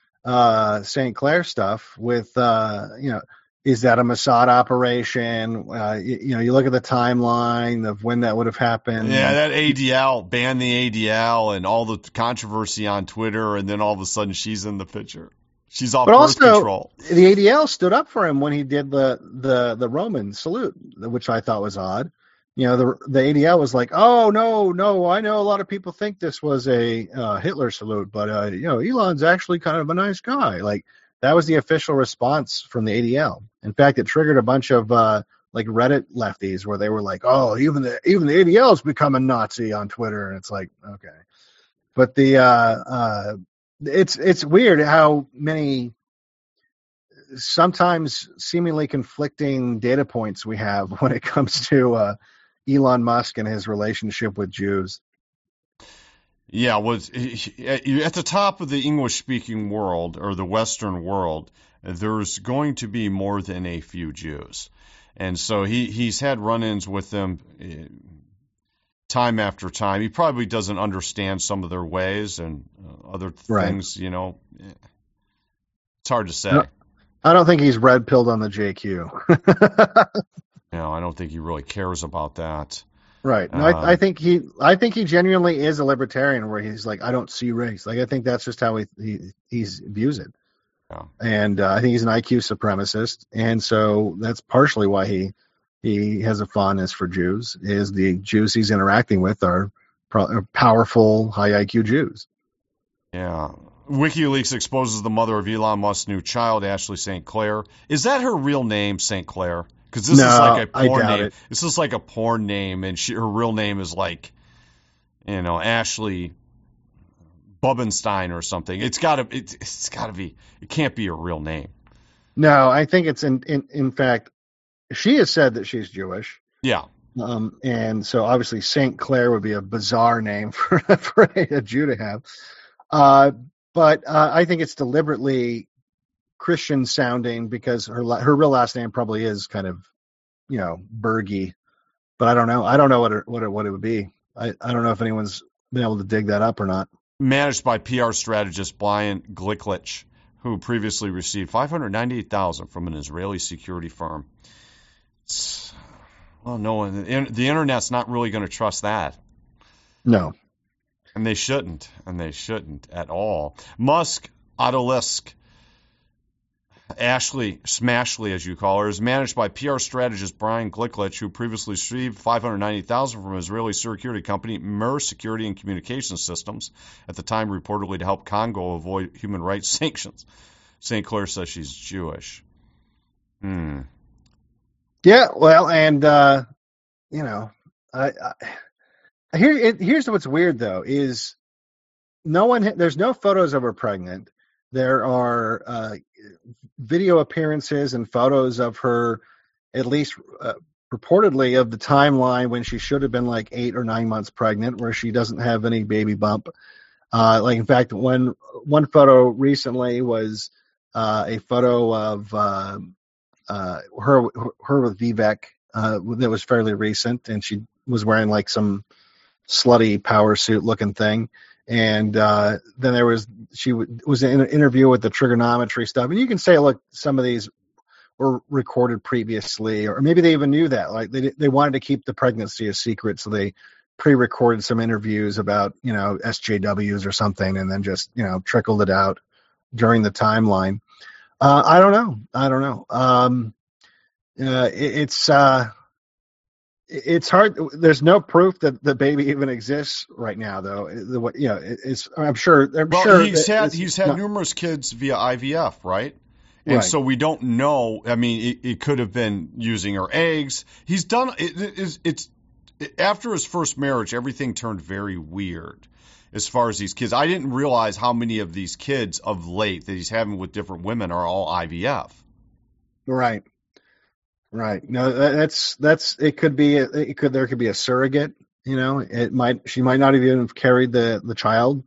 uh, Saint Clair stuff with, uh, you know, is that a Mossad operation? Uh, you, you know, you look at the timeline of when that would have happened. Yeah, that A D L, ban the A D L and all the controversy on Twitter, and then all of a sudden she's in the picture. She's off But birth also, control. the A D L stood up for him when he did the, the, the Roman salute, which I thought was odd. You know, the the A D L was like, oh, no, no, I know a lot of people think this was a uh, Hitler salute, but, uh, you know, Elon's actually kind of a nice guy. Like, that was the official response from the A D L. In fact, it triggered a bunch of, uh, like, Reddit lefties where they were like, oh, even the even the A D L's become a Nazi on Twitter. And it's like, okay. But the uh, uh, it's it's weird how many sometimes seemingly conflicting data points we have when it comes to uh, Elon Musk and his relationship with Jews. Yeah, was at the top of the English-speaking world or the Western world, there's going to be more than a few Jews, and so he he's had run-ins with them time after time. He probably doesn't understand some of their ways and uh, other Right. things. You know, it's hard to say. No, I don't think he's red-pilled on the J Q. No, I don't think he really cares about that. Right. No, Um, I, I think he, I think he genuinely is a libertarian, where he's like, I don't see race. Like, I think that's just how he he he's views it. Yeah. And uh, I think he's an I Q supremacist, and so that's partially why he he has a fondness for Jews. Is the Jews he's interacting with are, pro- are powerful, high I Q Jews. Yeah. WikiLeaks exposes the mother of Elon Musk's new child, Ashley Saint Clair. Is that her real name, Saint Clair? Because this No, is like a I porn doubt name. it. This is like a porn name, and she, her real name is like you know, Ashley Bubbenstein or something. It's got to it's, it's got to be it can't be a real name. No, I think it's in in in fact she has said that she's Jewish. Yeah. Um, and so obviously Saint Clair would be a bizarre name for, for a Jew to have. Uh, but uh, I think it's deliberately Christian sounding because her her real last name probably is kind of, you know, Bergy. But I don't know. I don't know what it, what it, what it would be. I, I don't know if anyone's been able to dig that up or not. Managed by P R strategist Brian Glicklich, who previously received five hundred ninety-eight thousand dollars from an Israeli security firm. It's, well, no, the, the internet's not really going to trust that. No. And they shouldn't, and they shouldn't at all. Musk, Odelisk, Ashley, Smashley, as you call her, is managed by P R strategist Brian Glicklich, who previously received five hundred ninety thousand dollars from Israeli security company Mer Security and Communication Systems, at the time reportedly to help Congo avoid human rights sanctions. Saint Clair says she's Jewish. Hmm. Yeah, well, and, uh, you know, I, I, here, it, here's what's weird, though, is no one, there's no photos of her pregnant. There are uh, video appearances and photos of her, at least uh, reportedly, of the timeline when she should have been like eight or nine months pregnant, where she doesn't have any baby bump. Uh, like, in fact, one, one photo recently was uh, a photo of uh, uh, her her with Vivek uh, that was fairly recent, and she was wearing like some slutty power suit looking thing. And uh, then there was she w- was in an interview with the trigonometry stuff, and you can say, look, some of these were recorded previously, or maybe they even knew that, like they they wanted to keep the pregnancy a secret, so they pre-recorded some interviews about, you know, S J Ws or something, and then just, you know, trickled it out during the timeline. Uh, I don't know. I don't know. Um, uh, it, it's uh, it's hard. There's no proof that the baby even exists right now, though. The, you know, it's. I'm sure. I'm well, sure he's had he's had not, numerous kids via I V F, right? And right. So we don't know. I mean, it, it could have been using her eggs. He's done. It, it, it's, it's after his first marriage, everything turned very weird as far as these kids. I didn't realize how many of these kids of late that he's having with different women are all I V F. Right. Right. No, that's that's. It could be. It could. There could be a surrogate. You know, it might. She might not even have carried the the child,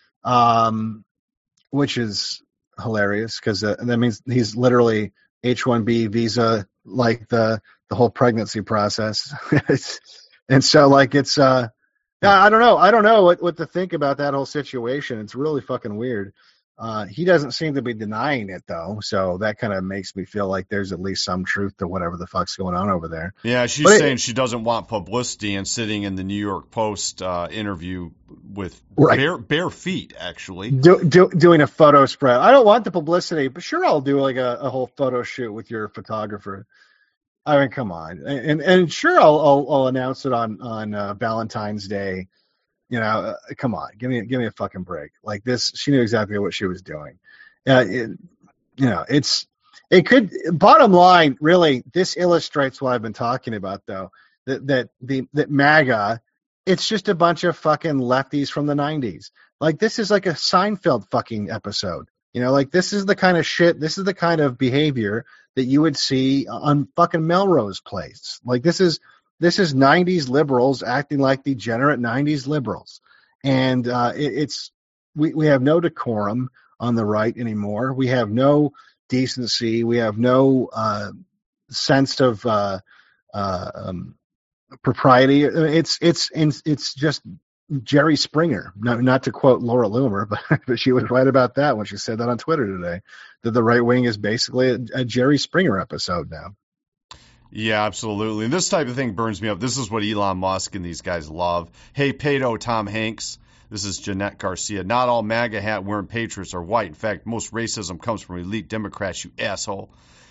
um, which is hilarious because uh, that means he's literally H one B visa, like the the whole pregnancy process. And so, like, it's. Uh, I don't know. I don't know what what to think about that whole situation. It's really fucking weird. Uh, he doesn't seem to be denying it, though, so that kind of makes me feel like there's at least some truth to whatever the fuck's going on over there. Yeah, she's but saying it, she doesn't want publicity, and sitting in the New York Post uh, interview with right. bare, bare feet, actually. Do, do, doing a photo spread. I don't want the publicity, but sure, I'll do like a, a whole photo shoot with your photographer. I mean, come on. And and sure, I'll I'll, I'll announce it on, on uh, Valentine's Day. You know, uh, come on, give me give me a fucking break. Like this, she knew exactly what she was doing. Uh, it, you know, it's it could. Bottom line, really, this illustrates what I've been talking about, though. That that the that MAGA, it's just a bunch of fucking lefties from the nineties. Like this is like a Seinfeld fucking episode. You know, like this is the kind of shit. This is the kind of behavior that you would see on fucking Melrose Place. Like this is. This is nineties liberals acting like degenerate nineties liberals. And uh, it, it's we, we have no decorum on the right anymore. We have no decency. We have no uh, sense of uh, uh, um, propriety. It's it's it's just Jerry Springer. Not, not to quote Laura Loomer, but, but she was right about that when she said that on Twitter today, that the right wing is basically a, a Jerry Springer episode now. Yeah, absolutely. And this type of thing burns me up. This is what Elon Musk and these guys love. Hey, Pato, Tom Hanks. This is Jeanette Garcia. Not all MAGA hat wearing patriots are white. In fact, most racism comes from elite Democrats, you asshole.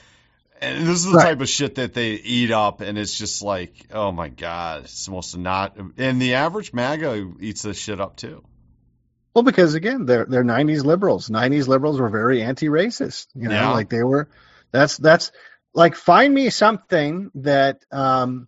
And this is the right. type of shit that they eat up, and it's just like, oh my God, it's supposed to not. And the average MAGA eats this shit up too. Well, because again, they're they're nineties liberals. nineties liberals were very anti-racist. You know, yeah. like they were. That's that's. Like, find me something that um,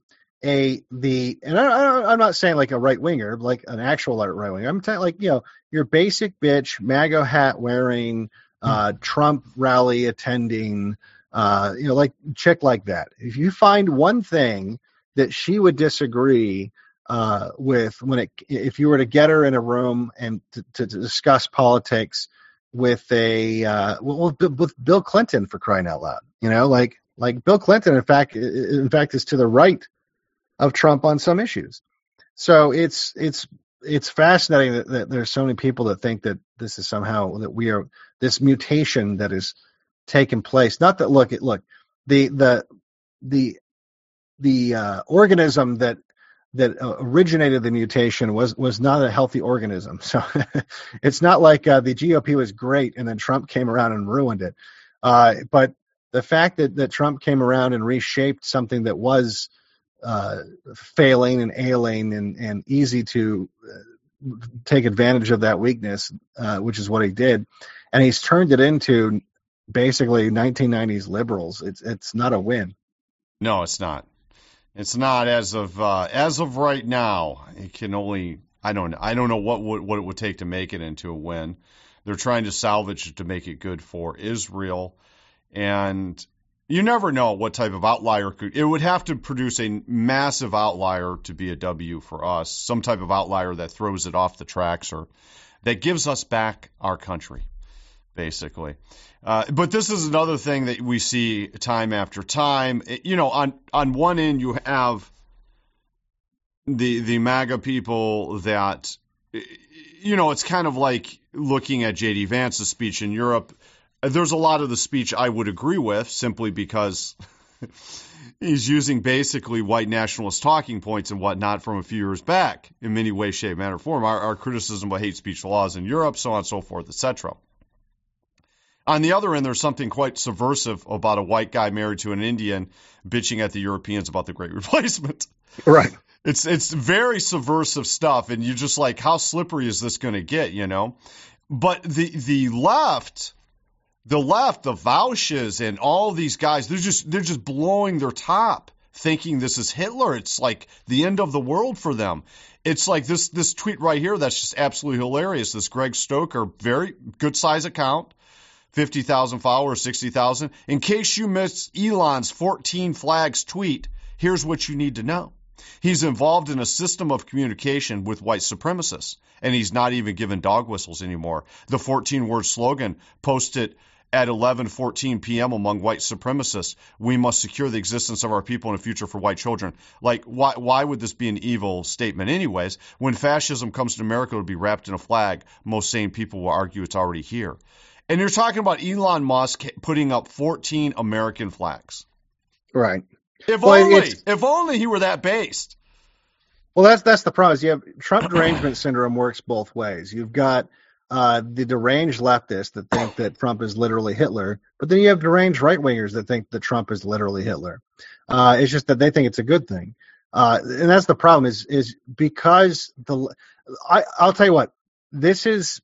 a the and I, I, I'm not saying like a right winger, like an actual right winger. I'm saying like you know your basic bitch, MAGA hat wearing, uh, Trump rally attending, uh, you know, like chick like that. If you find one thing that she would disagree uh, with when it, if you were to get her in a room and to, to, to discuss politics with a, uh, well, with Bill Clinton, for crying out loud, you know, like, like Bill Clinton, in fact, in fact, is to the right of Trump on some issues. So it's, it's, it's fascinating that, that there's so many people that think that this is somehow that we are this mutation that is taken place. Not that, look, look, the, the, the, the uh, organism that that uh, originated the mutation was was not a healthy organism. So it's not like uh, the G O P was great and then Trump came around and ruined it. Uh, but the fact that, that Trump came around and reshaped something that was uh, failing and ailing and, and easy to uh, take advantage of that weakness, uh, which is what he did, and he's turned it into basically nineteen nineties liberals. It's it's not a win. No, it's not. It's not as of uh, as of right now. It can only I don't I don't know what would, what it would take to make it into a win. They're trying to salvage it to make it good for Israel, and you never know what type of outlier could. It would have to produce a massive outlier to be a W for us. Some type of outlier that throws it off the tracks or that gives us back our country, basically. Uh, but this is another thing that we see time after time. It, you know, on on one end you have the the MAGA people that, you know, it's kind of like looking at J D Vance's speech in Europe. There's a lot of the speech I would agree with simply because he's using basically white nationalist talking points and whatnot from a few years back in many ways, shape, manner, form. Our, our criticism of hate speech laws in Europe, so on and so forth, et cetera. On the other end, there's something quite subversive about a white guy married to an Indian bitching at the Europeans about the Great Replacement. Right. It's it's very subversive stuff, and you're just like, how slippery is this going to get, you know? But the the left, the left, the Vaushes, and all these guys, they're just they're just blowing their top, thinking this is Hitler. It's like the end of the world for them. It's like this this tweet right here that's just absolutely hilarious. This Greg Stoker, very good size account. fifty thousand followers, sixty thousand. In case you missed Elon's fourteen flags tweet, here's what you need to know. He's involved in a system of communication with white supremacists, and he's not even given dog whistles anymore. The fourteen-word slogan posted at eleven fourteen p.m. among white supremacists, we must secure the existence of our people and a future for white children. Like, why, why would this be an evil statement anyways? When fascism comes to America, it would be wrapped in a flag. Most sane people will argue it's already here. And you're talking about Elon Musk putting up fourteen American flags. Right. If well, only, if only he were that based. Well, that's that's the problem. Is you have Trump derangement syndrome works both ways. You've got uh, the deranged leftists that think that Trump is literally Hitler, but then you have deranged right wingers that think that Trump is literally Hitler. Uh, it's just that they think it's a good thing, uh, and that's the problem. Is is because the I, I'll tell you what, this is.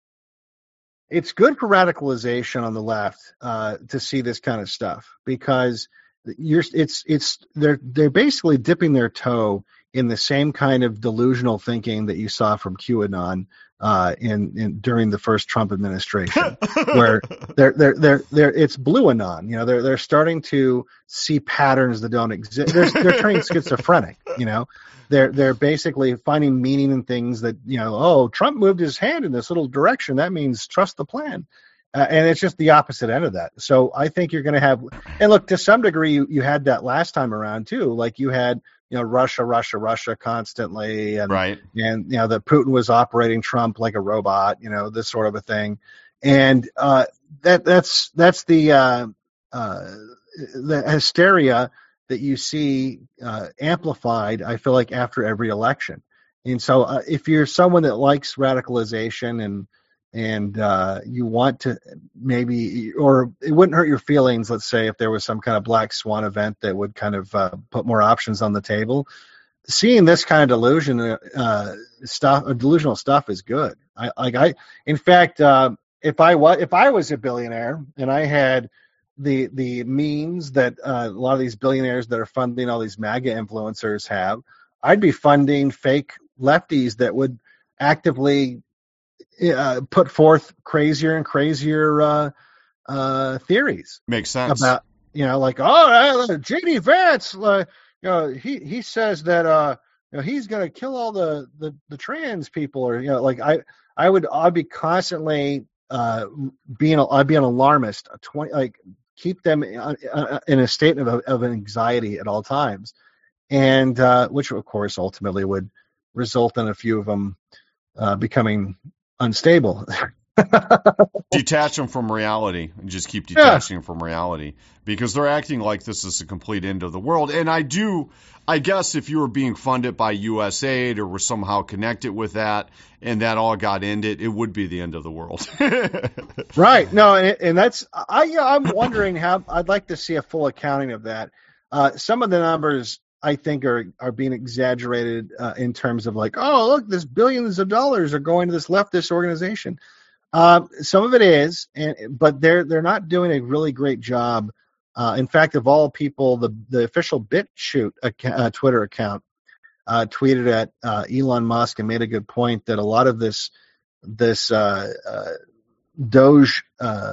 It's good for radicalization on the left uh, to see this kind of stuff because you're it's it's they're they're basically dipping their toe in the same kind of delusional thinking that you saw from QAnon uh, in, in during the first Trump administration, where they're they're they're they're it's blue anon. You know, they're they're starting to see patterns that don't exist. They're they're turning schizophrenic. You know. They're they're basically finding meaning in things that, you know, oh, Trump moved his hand in this little direction. That means trust the plan. Uh, and it's just the opposite end of that. So I think you're going to have, and look, to some degree, you, you had that last time around too. Like you had, you know, Russia, Russia, Russia constantly. And, right. and, you know, that Putin was operating Trump like a robot, you know, this sort of a thing. And uh, that that's that's the uh, uh, the hysteria that you see uh, amplified, I feel like, after every election. And so uh, if you're someone that likes radicalization and and uh, you want to maybe, or it wouldn't hurt your feelings, let's say, if there was some kind of black swan event that would kind of uh, put more options on the table, seeing this kind of delusion uh, stuff, uh, delusional stuff is good. I like I, in fact, uh, if I was if I was a billionaire and I had the the means that uh, a lot of these billionaires that are funding all these MAGA influencers have, I'd be funding fake lefties that would actively uh, put forth crazier and crazier uh, uh, theories. Makes sense. About, you know, like, oh, uh, J D Vance, uh, you know, he he says that uh, you know, he's going to kill all the, the the trans people, or you know, like I I would I'd be constantly uh, being I'd be an alarmist, a twenty like keep them in a state of of anxiety at all times, and uh, which of course ultimately would result in a few of them uh, becoming unstable. Detach them from reality and just keep detaching yeah. them from reality, because they're acting like this is a complete end of the world. And I do, I guess if you were being funded by U S A I D or were somehow connected with that and that all got ended, it would be the end of the world. Right. No, and, and that's, I, yeah, I'm wondering how, I'd like to see a full accounting of that. Uh, some of the numbers I think are, are being exaggerated uh, in terms of like, oh, look, this billions of dollars are going to this leftist organization. Um, some of it is, and but they're they're not doing a really great job. Uh, in fact, of all people, the the official BitChute account, uh, Twitter account uh, tweeted at uh, Elon Musk and made a good point that a lot of this this uh, uh, Doge uh,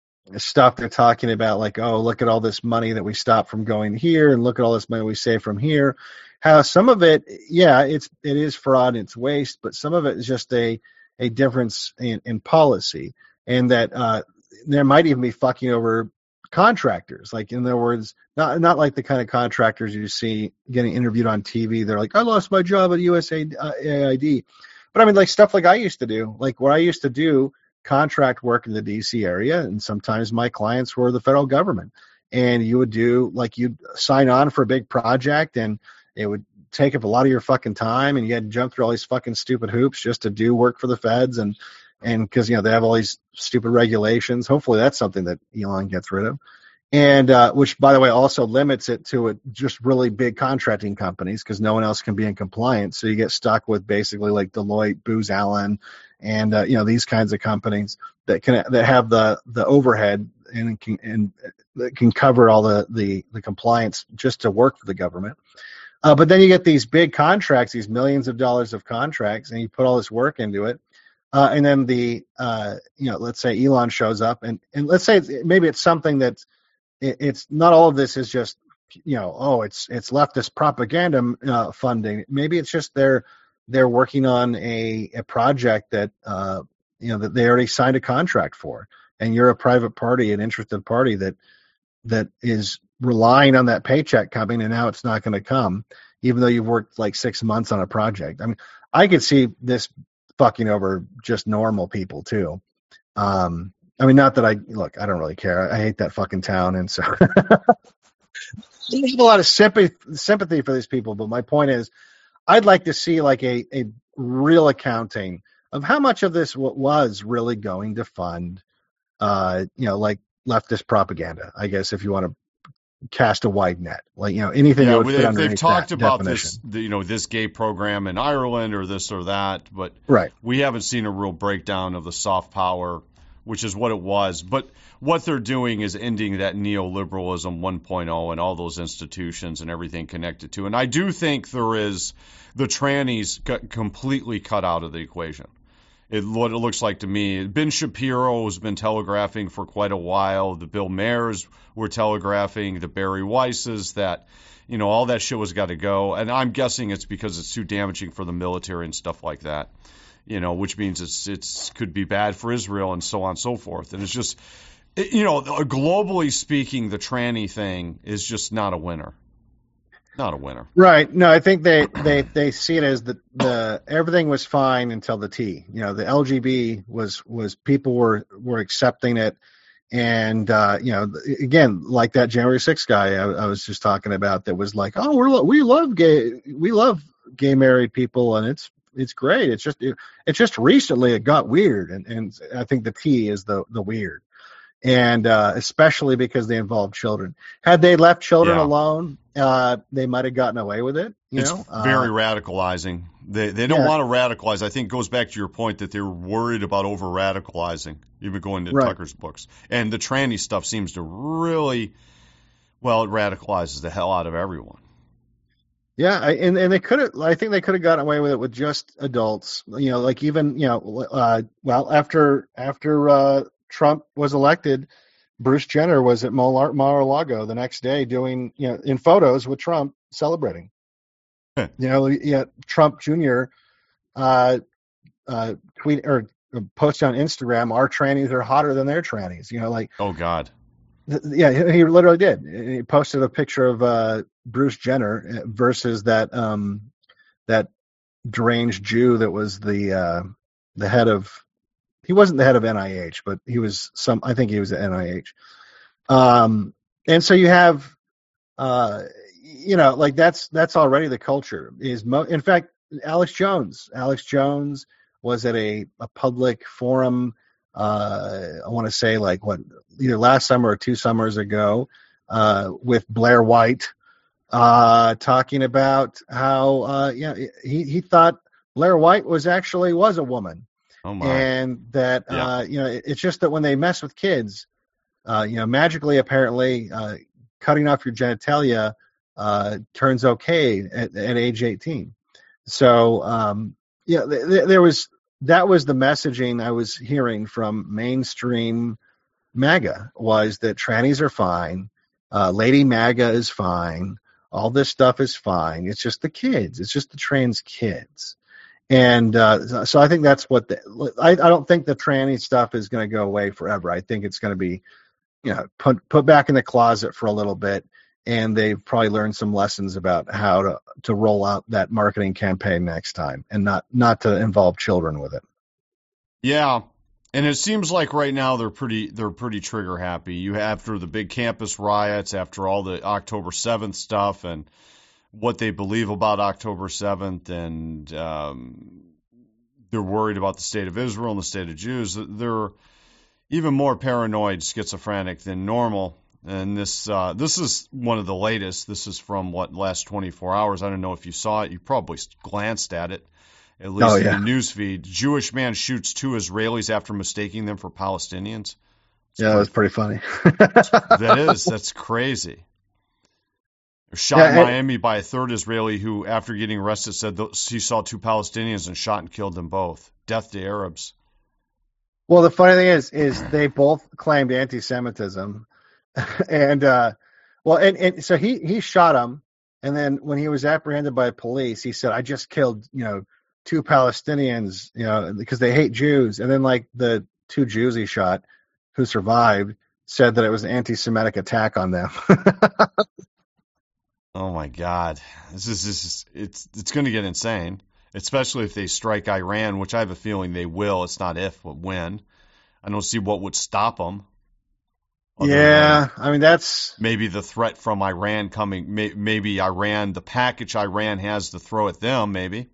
stuff they're talking about, like, oh, look at all this money that we stopped from going here, and look at all this money we save from here. How some of it, yeah, it's it is fraud, it's waste, but some of it is just a a difference in, in policy, and that uh, there might even be fucking over contractors. Like, in other words, not not like the kind of contractors you see getting interviewed on T V. They're like, I lost my job at U S A I D. But I mean, like stuff like I used to do, like what I used to do, contract work in the D C area, and sometimes my clients were the federal government. And you would do, like, you'd sign on for a big project, and it would take up a lot of your fucking time, and you had to jump through all these fucking stupid hoops just to do work for the feds, and and because, you know, they have all these stupid regulations. Hopefully that's something that Elon gets rid of, and uh, which, by the way, also limits it to a, just really big contracting companies, because no one else can be in compliance. So you get stuck with basically like Deloitte, Booz Allen, and uh, you know, these kinds of companies that can that have the the overhead and can and that can cover all the the, the compliance just to work for the government. Uh, but then you get these big contracts, these millions of dollars of contracts, and you put all this work into it. Uh, and then the, uh, you know, let's say Elon shows up, and, and let's say it's, maybe it's something that's, it, it's not all of this is just, you know, oh, it's it's leftist propaganda uh, funding. Maybe it's just they're they're working on a, a project that, uh, you know, that they already signed a contract for, and you're a private party, an interested party that that is relying on that paycheck coming, and now it's not going to come, even though you've worked like six months on a project. I mean, I could see this fucking over just normal people too. Um, I mean, not that I look, I don't really care. I hate that fucking town, and so I have a lot of sympathy sympathy for these people. But my point is, I'd like to see like a a real accounting of how much of this was really going to fund, uh, you know, like leftist propaganda, I guess, if you want to cast a wide net, like, you know, anything. Yeah, that would they, fit they've underneath talked that about definition. this, the, you know, this gay program in Ireland or this or that, but right. we haven't seen a real breakdown of the soft power, which is what it was. But what they're doing is ending that neoliberalism one point oh and all those institutions and everything connected to. And I do think there is the trannies got completely cut out of the equation. It, what it looks like to me, Ben Shapiro has been telegraphing for quite a while. The Bill Mayers were telegraphing, the Barry Weisses, that, you know, all that shit was got to go. And I'm guessing it's because it's too damaging for the military and stuff like that, you know, which means it's it's could be bad for Israel and so on and so forth. And it's just, it, you know, globally speaking, the tranny thing is just not a winner. Not a winner. Right. No, I think they, they, they see it as the, the everything was fine until the T. You know, the L G B was was people were were accepting it, and uh, you know, again, like that January sixth guy I, I was just talking about, that was like, oh, we're we love gay we love gay married people, and it's it's great. It's just it, it's just recently it got weird, and, and I think the T is the the weird. And uh, especially because they involve children. Had they left children yeah. alone, uh, they might have gotten away with it. You it's know, very uh, radicalizing. They they don't Yeah. want to radicalize. I think it goes back to your point that they're worried about over radicalizing, even going to Right. Tucker's books. And the tranny stuff seems to really, well, it radicalizes the hell out of everyone. Yeah, I, and and they could have. I think they could have gotten away with it with just adults. You know, like even you know, uh, well, after after uh, Trump was elected, Bruce Jenner was at Mar- Mar-a-Lago the next day doing you know in photos with Trump celebrating. Huh. You know, yeah, Trump Junior Uh, uh, tweet or post on Instagram, "Our trannies are hotter than their trannies." You know, like Oh God. th- yeah, he he literally did. He posted a picture of uh, Bruce Jenner versus that um, that deranged Jew that was the uh, the head of. He wasn't the head of N I H, but he was some. I think he was at N I H. Um, and so you have, uh, you know, like that's that's already the culture. Is mo- in fact, Alex Jones. Alex Jones was at a, a public forum. Uh, I want to say like what either last summer or two summers ago uh, with Blair White, uh, talking about how uh, yeah he he thought Blair White was actually was a woman. Oh my. And that Yeah. uh, you know, it- it's just that when they mess with kids, uh, you know, magically, apparently, uh, cutting off your genitalia uh, turns okay at, at age eighteen. So, um, yeah, th- th- there was that was the messaging I was hearing from mainstream MAGA was that trannies are fine, uh, Lady MAGA is fine, all this stuff is fine. It's just the kids. It's just the trans kids. And uh, so I think that's what the, I, I don't think the tranny stuff is going to go away forever. I think it's going to be, you know, put put back in the closet for a little bit, and they've probably learned some lessons about how to, to roll out that marketing campaign next time, and not not to involve children with it. Yeah. And it seems like right now they're pretty they're pretty trigger happy. You after the big campus riots, after all the October seventh stuff, and what they believe about October seventh, and um, they're worried about the state of Israel and the state of Jews. They're even more paranoid, schizophrenic than normal. And this uh, this is one of the latest. This is from what last twenty-four hours. I don't know if you saw it. You probably glanced at it, at least Oh, in yeah. the news feed. Jewish man shoots two Israelis after mistaking them for Palestinians. It's Yeah, that was pretty funny. that is that's crazy. Shot Yeah, in and- Miami by a third Israeli who, after getting arrested, said th- he saw two Palestinians and shot and killed them both. Death to Arabs. Well, the funny thing is, is they both claimed anti-Semitism, and uh, well, and, and so he he shot him, and then when he was apprehended by police, he said, "I just killed, you know, two Palestinians, you know, because they hate Jews." And then like the two Jews he shot, who survived, said that it was an anti-Semitic attack on them. Oh my God, this is this is it's it's going to get insane, especially if they strike Iran, which I have a feeling they will. It's not if, but when. I don't see what would stop them. Yeah, I mean that's maybe the threat from Iran coming. May, maybe Iran, the package Iran has to throw at them. Maybe.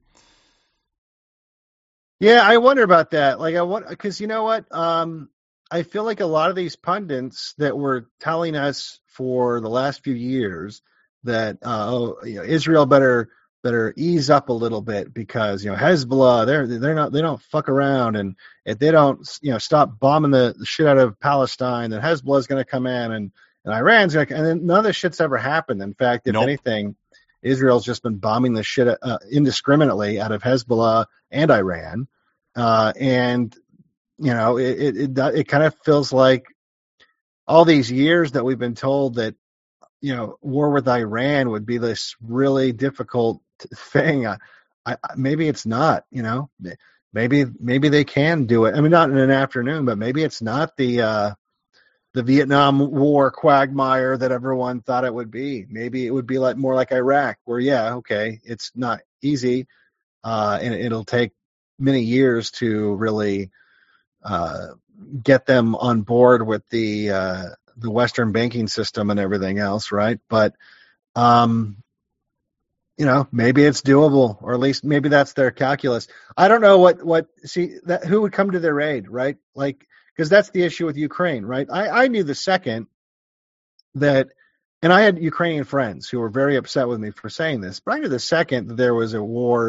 Yeah, I wonder about that. Like, I want because you know what? Um, I feel like a lot of these pundits that were telling us for the last few years that uh, oh, you know, Israel better better ease up a little bit because you know Hezbollah they're they're not they don't fuck around, and if they don't you know stop bombing the, the shit out of Palestine, then Hezbollah is going to come in, and and Iran's going to, and then none of this shit's ever happened. In fact, if Nope. anything, Israel's just been bombing the shit uh, indiscriminately out of Hezbollah and Iran, uh, and you know it it it, it kind of feels like all these years that we've been told that you know war with Iran would be this really difficult thing. I, I, maybe it's not. You know, maybe maybe they can do it. I mean, not in an afternoon, but maybe it's not the uh, the Vietnam War quagmire that everyone thought it would be. Maybe it would be like more like Iraq, where yeah, okay, it's not easy, uh, and it'll take many years to really uh, get them on board with the uh, the Western banking system and everything else, right? But um, you know, maybe it's doable, or at least maybe that's their calculus. I don't know what what see that who would come to their aid, right? Like, because that's the issue with Ukraine, right? I, I knew the second that, and I had Ukrainian friends who were very upset with me for saying this, but I knew the second that there was a war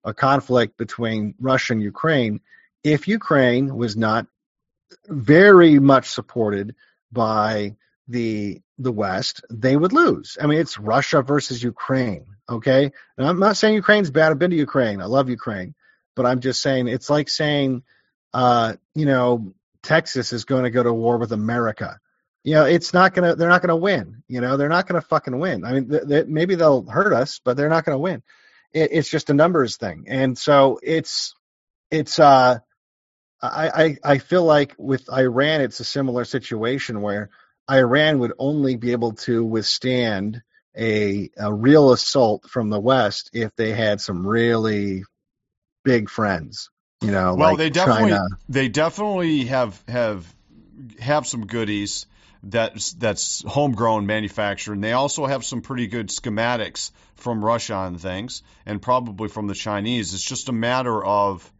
a conflict between Russia and Ukraine if Ukraine was not very much supported by the the West. They would lose. I mean, it's Russia versus Ukraine. Okay, and I'm not saying Ukraine's bad. I've been to Ukraine. I love Ukraine, but I'm just saying it's like saying, uh, you know, Texas is going to go to war with America. You know, it's not gonna. They're not gonna win. You know, they're not gonna fucking win. I mean, th- th- maybe they'll hurt us, but they're not gonna win. It, it's just a numbers thing, and so it's it's. Uh, I, I I feel like with Iran, it's a similar situation where Iran would only be able to withstand a, a real assault from the West if they had some really big friends. You know, well, like they definitely China. they definitely have have have some goodies that's that's homegrown manufactured, and they also have some pretty good schematics from Russia on things, and probably from the Chinese. It's just a matter of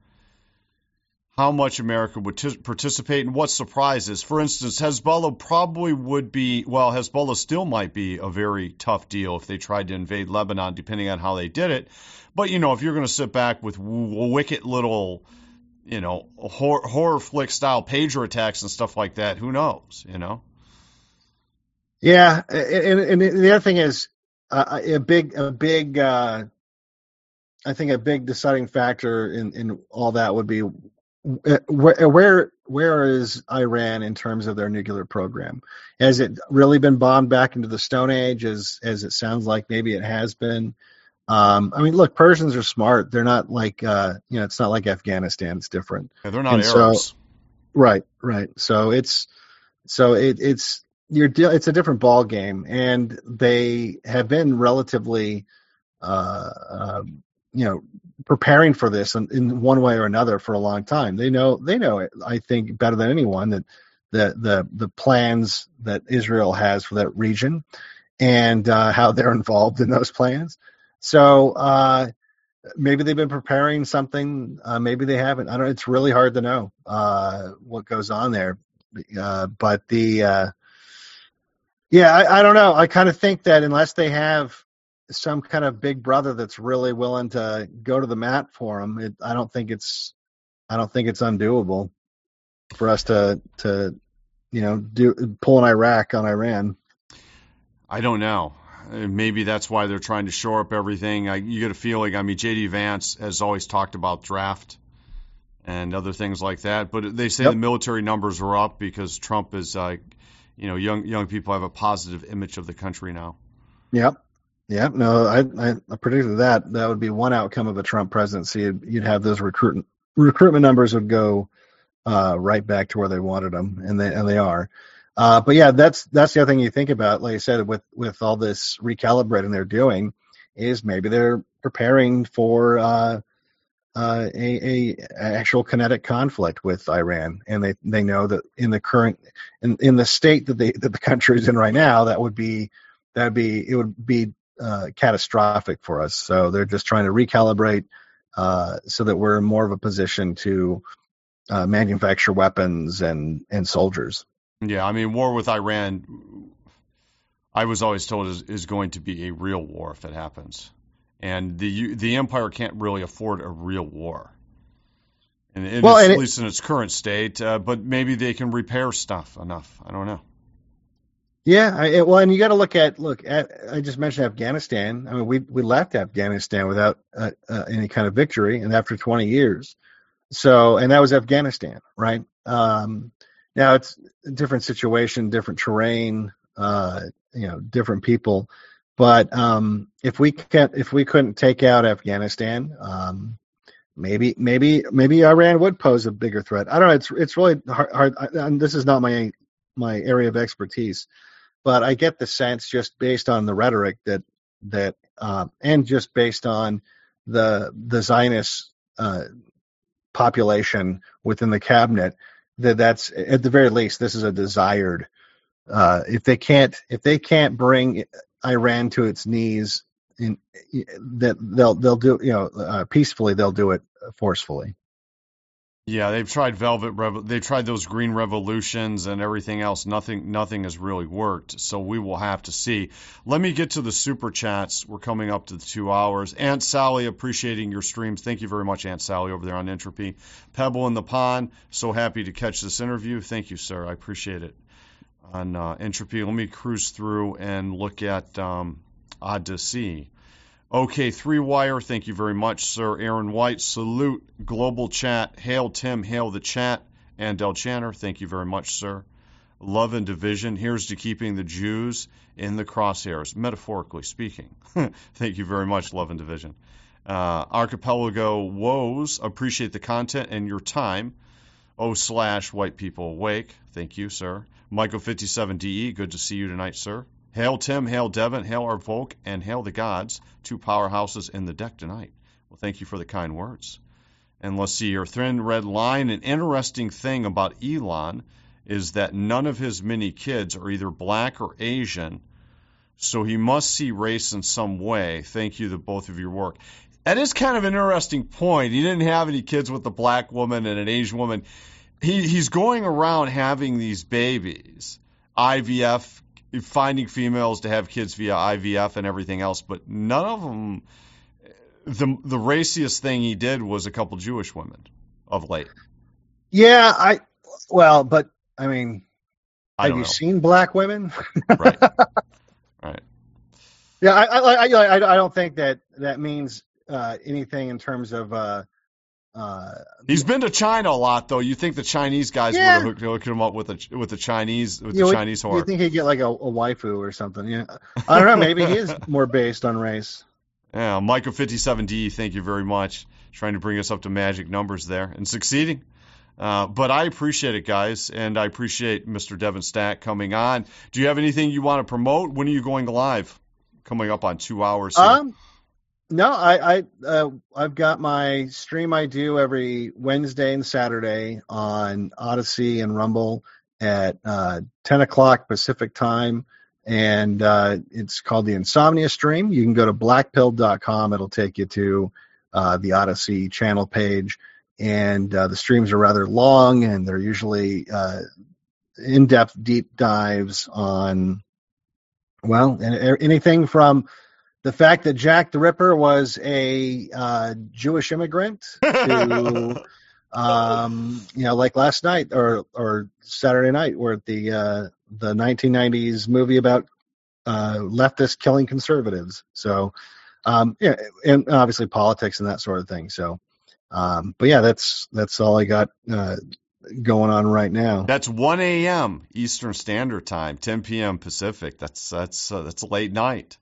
how much America would t- participate and what surprises. For instance, Hezbollah probably would be, well, Hezbollah still might be a very tough deal if they tried to invade Lebanon, depending on how they did it. But, you know, if you're going to sit back with w- wicked little, you know, horror, horror flick style pager attacks and stuff like that, who knows, you know? Yeah. And, and the other thing is uh, a big, a big, uh, I think a big deciding factor in, in all that would be Where, where where is Iran in terms of their nuclear program? Has it really been bombed back into the Stone Age, as as it sounds like maybe it has been? Um, I mean, look, Persians are smart. They're not like uh, you know, it's not like Afghanistan. It's different. Yeah, they're not and Arabs. So, right, right. So it's so it, it's you're de- it's a different ball game, and they have been relatively. Uh, um, you know, preparing for this in, in one way or another for a long time. They know, they know it, I think, better than anyone that the, the, the plans that Israel has for that region and uh, how they're involved in those plans. So uh, maybe they've been preparing something. Uh, maybe they haven't. I don't, it's really hard to know uh, what goes on there. Uh, but the, uh, yeah, I, I don't know. I kind of think that unless they have some kind of big brother that's really willing to go to the mat for them, it, I don't think it's, I don't think it's undoable for us to, to, you know, do pull an Iraq on Iran. I don't know. Maybe that's why they're trying to shore up everything. I, you get a feeling. I mean, J D Vance has always talked about draft and other things like that, but they say yep. the military numbers are up because Trump is, uh, you know, young young people have a positive image of the country now. Yep. Yeah, no, I, I, I predicted that. That would be one outcome of a Trump presidency. You'd, you'd have those recruitment recruitment numbers would go uh, right back to where they wanted them, and they and they are. Uh, but yeah, that's that's the other thing you think about. Like I said, with with all this recalibrating they're doing, is maybe they're preparing for uh, uh, a, a actual kinetic conflict with Iran, and they, they know that in the current in, in the state that they that the country is in right now, that would be that would be it would be uh, catastrophic for us. So they're just trying to recalibrate uh, so that we're in more of a position to uh, manufacture weapons and and soldiers. Yeah, I mean, war with Iran, I was always told is, is going to be a real war if it happens. And the the empire can't really afford a real war, and, and well, it's, and at it, least in its current state. Uh, but maybe they can repair stuff enough. I don't know. Yeah, I, it, well, and you got to look at look at. I just mentioned Afghanistan. I mean, we we left Afghanistan without uh, uh, any kind of victory, and after twenty years. So, and that was Afghanistan, right? Um, now it's a different situation, different terrain, uh, you know, different people. But um, if we can't, if we couldn't take out Afghanistan, um, maybe, maybe, maybe Iran would pose a bigger threat. I don't know. It's it's really hard. hard and this is not my my area of expertise, but I get the sense just based on the rhetoric that that uh, and just based on the the Zionist uh, population within the cabinet that that's at the very least this is a desired. Uh, if they can't, if they can't bring Iran to its knees, in, that they'll they'll do you know uh, peacefully. They'll do it forcefully. Yeah, they've tried Velvet Revo- they've tried those green revolutions and everything else. Nothing nothing has really worked. So we will have to see. Let me get to the super chats. We're coming up to the two hours. Aunt Sally, appreciating your streams. Thank you very much, Aunt Sally, over there on Entropy. Pebble in the Pond, so happy to catch this interview. Thank you, sir. I appreciate it. On uh, Entropy, let me cruise through and look at um, Odyssey. Okay, Three Wire, thank you very much, sir. Aaron White, salute. Global Chat, hail Tim, hail the chat. And Del Channer, thank you very much, sir. Love and Division, here's to keeping the Jews in the crosshairs, metaphorically speaking. Thank you very much, Love and Division. Uh, Archipelago Woes, appreciate the content and your time. O slash White People Awake, thank you, sir. Michael fifty-seven D E, good to see you tonight, sir. Hail Tim, hail Devin, hail our Volk, and hail the gods, two powerhouses in the deck tonight. Well, thank you for the kind words. And let's see your thin red line. An interesting thing about Elon is that none of his many kids are either black or Asian, so he must see race in some way. Thank you to both of your work. That is kind of an interesting point. He didn't have any kids with a black woman and an Asian woman. He, he's going around having these babies, I V F, finding females to have kids via I V F and everything else, but none of them, the the raciest thing he did was a couple Jewish women of late. Yeah, I, well, but, I mean, I have don't you know. seen black women? Right. Right. Yeah, I, I, I, I don't think that that means uh, anything in terms of, uh, uh, He's been to China a lot, though. You think the Chinese guys Yeah. would have hooked, hooked him up with a with the Chinese with you the would- Chinese You whore? think he'd get like a, a waifu or something? Yeah, I don't know. Maybe he is more based on race. Yeah, Michael fifty-seven D, thank you very much. Trying to bring us up to magic numbers there and succeeding. Uh, but I appreciate it, guys, and I appreciate Mister Devin Stack coming on. Do you have anything you want to promote? When are you going live? Coming up on two hours here. Um, no, I, I, uh, I've got my stream I do every Wednesday and Saturday on Odyssey and Rumble at uh, ten o'clock Pacific time, and uh, it's called the Insomnia Stream. You can go to black pill dot com. It'll take you to uh, the Odyssey channel page, and uh, the streams are rather long, and they're usually uh, in-depth deep dives on, well, anything from the fact that Jack the Ripper was a uh, Jewish immigrant to, um, you know, like last night or or Saturday night, where the uh, the nineteen nineties movie about uh, leftists killing conservatives. So, um, yeah, and obviously politics and that sort of thing. So, um, but yeah, that's that's all I got uh, going on right now. That's one a.m. Eastern Standard Time, ten p.m. Pacific. That's that's uh, that's a late night.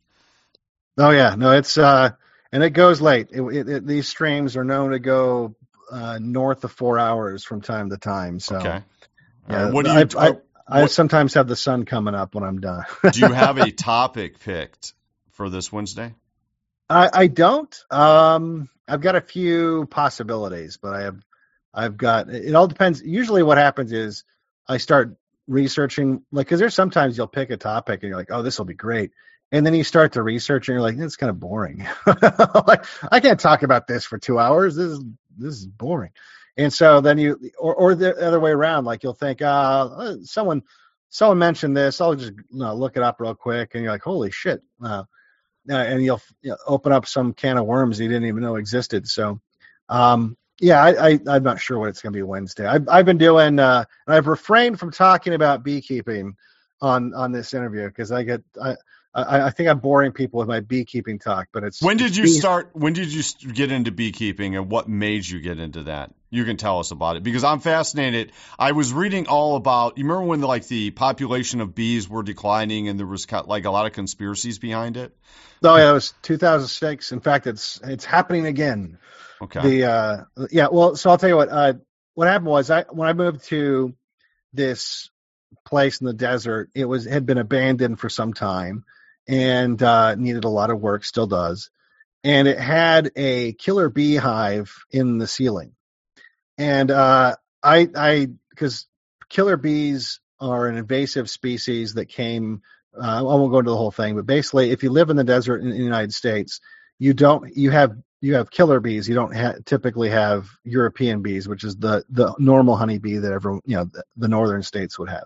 Oh yeah, no, it's uh, and it goes late. It, it, it, these streams are known to go uh, north of four hours from time to time. So, Okay. yeah, Uh, what do you? I, I, uh, I what- sometimes have the sun coming up when I'm done. do you have a topic picked for this Wednesday? I, I don't. Um, I've got a few possibilities, but I have, I've got. It all depends. Usually, what happens is I start researching, like, because there's sometimes you'll pick a topic and you're like, oh, this will be great. And then you start to research and you're like, it's kind of boring. Like, I can't talk about this for two hours. This is this is boring. And so then you, or, or the other way around, like you'll think, uh, someone someone mentioned this. I'll just you know, look it up real quick, and you're like, holy shit. Uh, and you'll you know, open up some can of worms you didn't even know existed. So, um, yeah, I, I, I'm not sure what it's going to be Wednesday. I've, I've been doing, uh, and I've refrained from talking about beekeeping on on this interview because I get. I, I, I think I'm boring people with my beekeeping talk, but it's. When did it's you bees- start? When did you st- get into beekeeping, and what made you get into that? You can tell us about it because I'm fascinated. I was reading all about. You remember when the, like the population of bees were declining, and there was kind of, like a lot of conspiracies behind it. Oh yeah, it was two thousand six. In fact, it's it's happening again. Okay. The uh, yeah, well, so I'll tell you what. Uh, what happened was I when I moved to this place in the desert, it was had been abandoned for some time and uh, needed a lot of work. Still does, and it had a killer beehive in the ceiling. And uh, I, I, because killer bees are an invasive species that came. Uh, I won't go into the whole thing, but basically, if you live in the desert in, in the United States, you don't you have you have killer bees. You don't ha- typically have European bees, which is the the normal honeybee that everyone, you know, the, the northern states would have.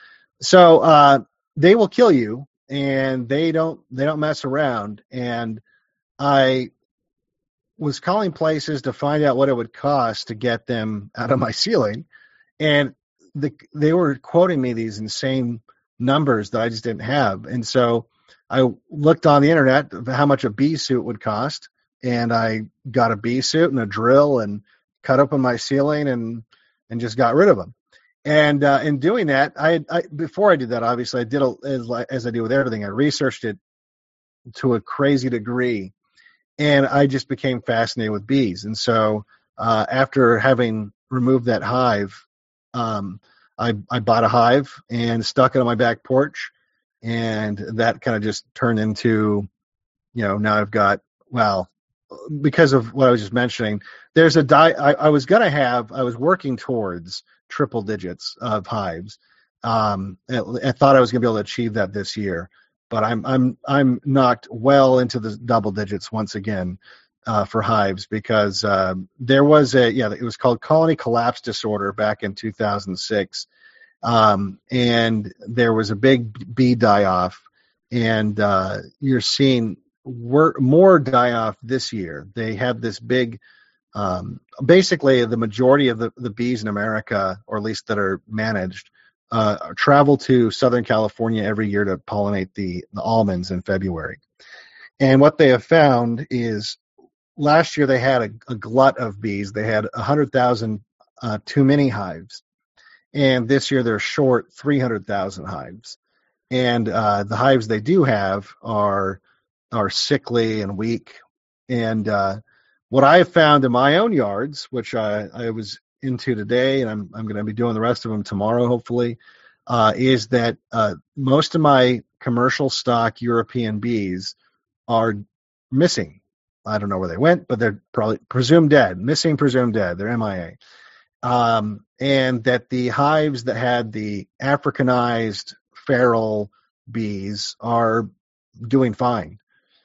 So uh, they will kill you, and they don't they don't mess around. And I was calling places to find out what it would cost to get them out of my ceiling, and the, they were quoting me these insane numbers that I just didn't have. And so I looked on the internet of how much a bee suit would cost, and I got a bee suit and a drill and cut open my ceiling and and just got rid of them. And uh, in doing that, I, I before I did that, obviously I did a, as, as I do with everything, I researched it to a crazy degree, and I just became fascinated with bees. And so uh, after having removed that hive, um, I, I bought a hive and stuck it on my back porch, and that kind of just turned into, you know, now I've got, well, because of what I was just mentioning, there's a die. I, I was going to have, I was working towards triple digits of hives. Um, I, I thought I was going to be able to achieve that this year, but I'm, I'm, I'm knocked well into the double digits once again uh, for hives, because uh, there was a, yeah, it was called colony collapse disorder back in two thousand six. Um, and there was a big bee die-off, and uh, you're seeing wor- more die-off this year. They had this big, um, basically the majority of the, the bees in America, or at least that are managed, uh, travel to Southern California every year to pollinate the, the almonds in February. And what they have found is last year they had a, a glut of bees. They had one hundred thousand uh, too many hives. And this year they're short three hundred thousand hives. And uh, the hives they do have are are sickly and weak. And uh, what I have found in my own yards, which I, I was into today, and I'm I'm going to be doing the rest of them tomorrow, hopefully, uh, is that uh, most of my commercial stock European bees are missing. I don't know where they went, but they're probably presumed dead. Missing, presumed dead. They're M I A. Um, and that the hives that had the Africanized feral bees are doing fine.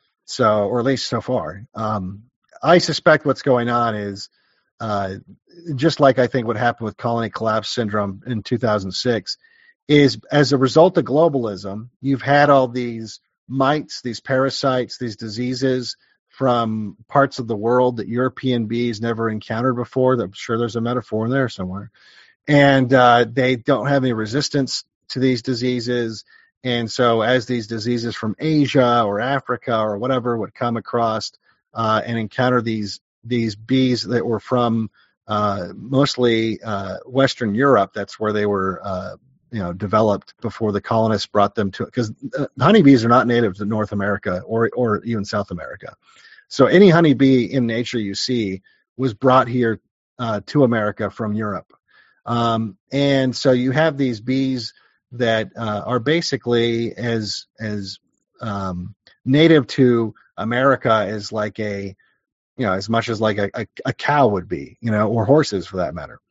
So, or at least so far. Um, I suspect what's going on is uh, just like I think what happened with colony collapse syndrome in two thousand six, is as a result of globalism, you've had all these mites, these parasites, these diseases from parts of the world that European bees never encountered before. I'm sure there's a metaphor in there somewhere. And uh, they don't have any resistance to these diseases. And so as these diseases from Asia or Africa or whatever would come across uh, and encounter these these bees that were from uh, mostly uh, Western Europe, that's where they were uh, you know, developed before the colonists brought them to, because uh, honeybees are not native to North America or or even South America. So any honeybee in nature you see was brought here uh, to America from Europe. Um, and so you have these bees that uh, are basically as as um, native to America as like a, you know, as much as like a, a, a cow would be, you know, or horses for that matter.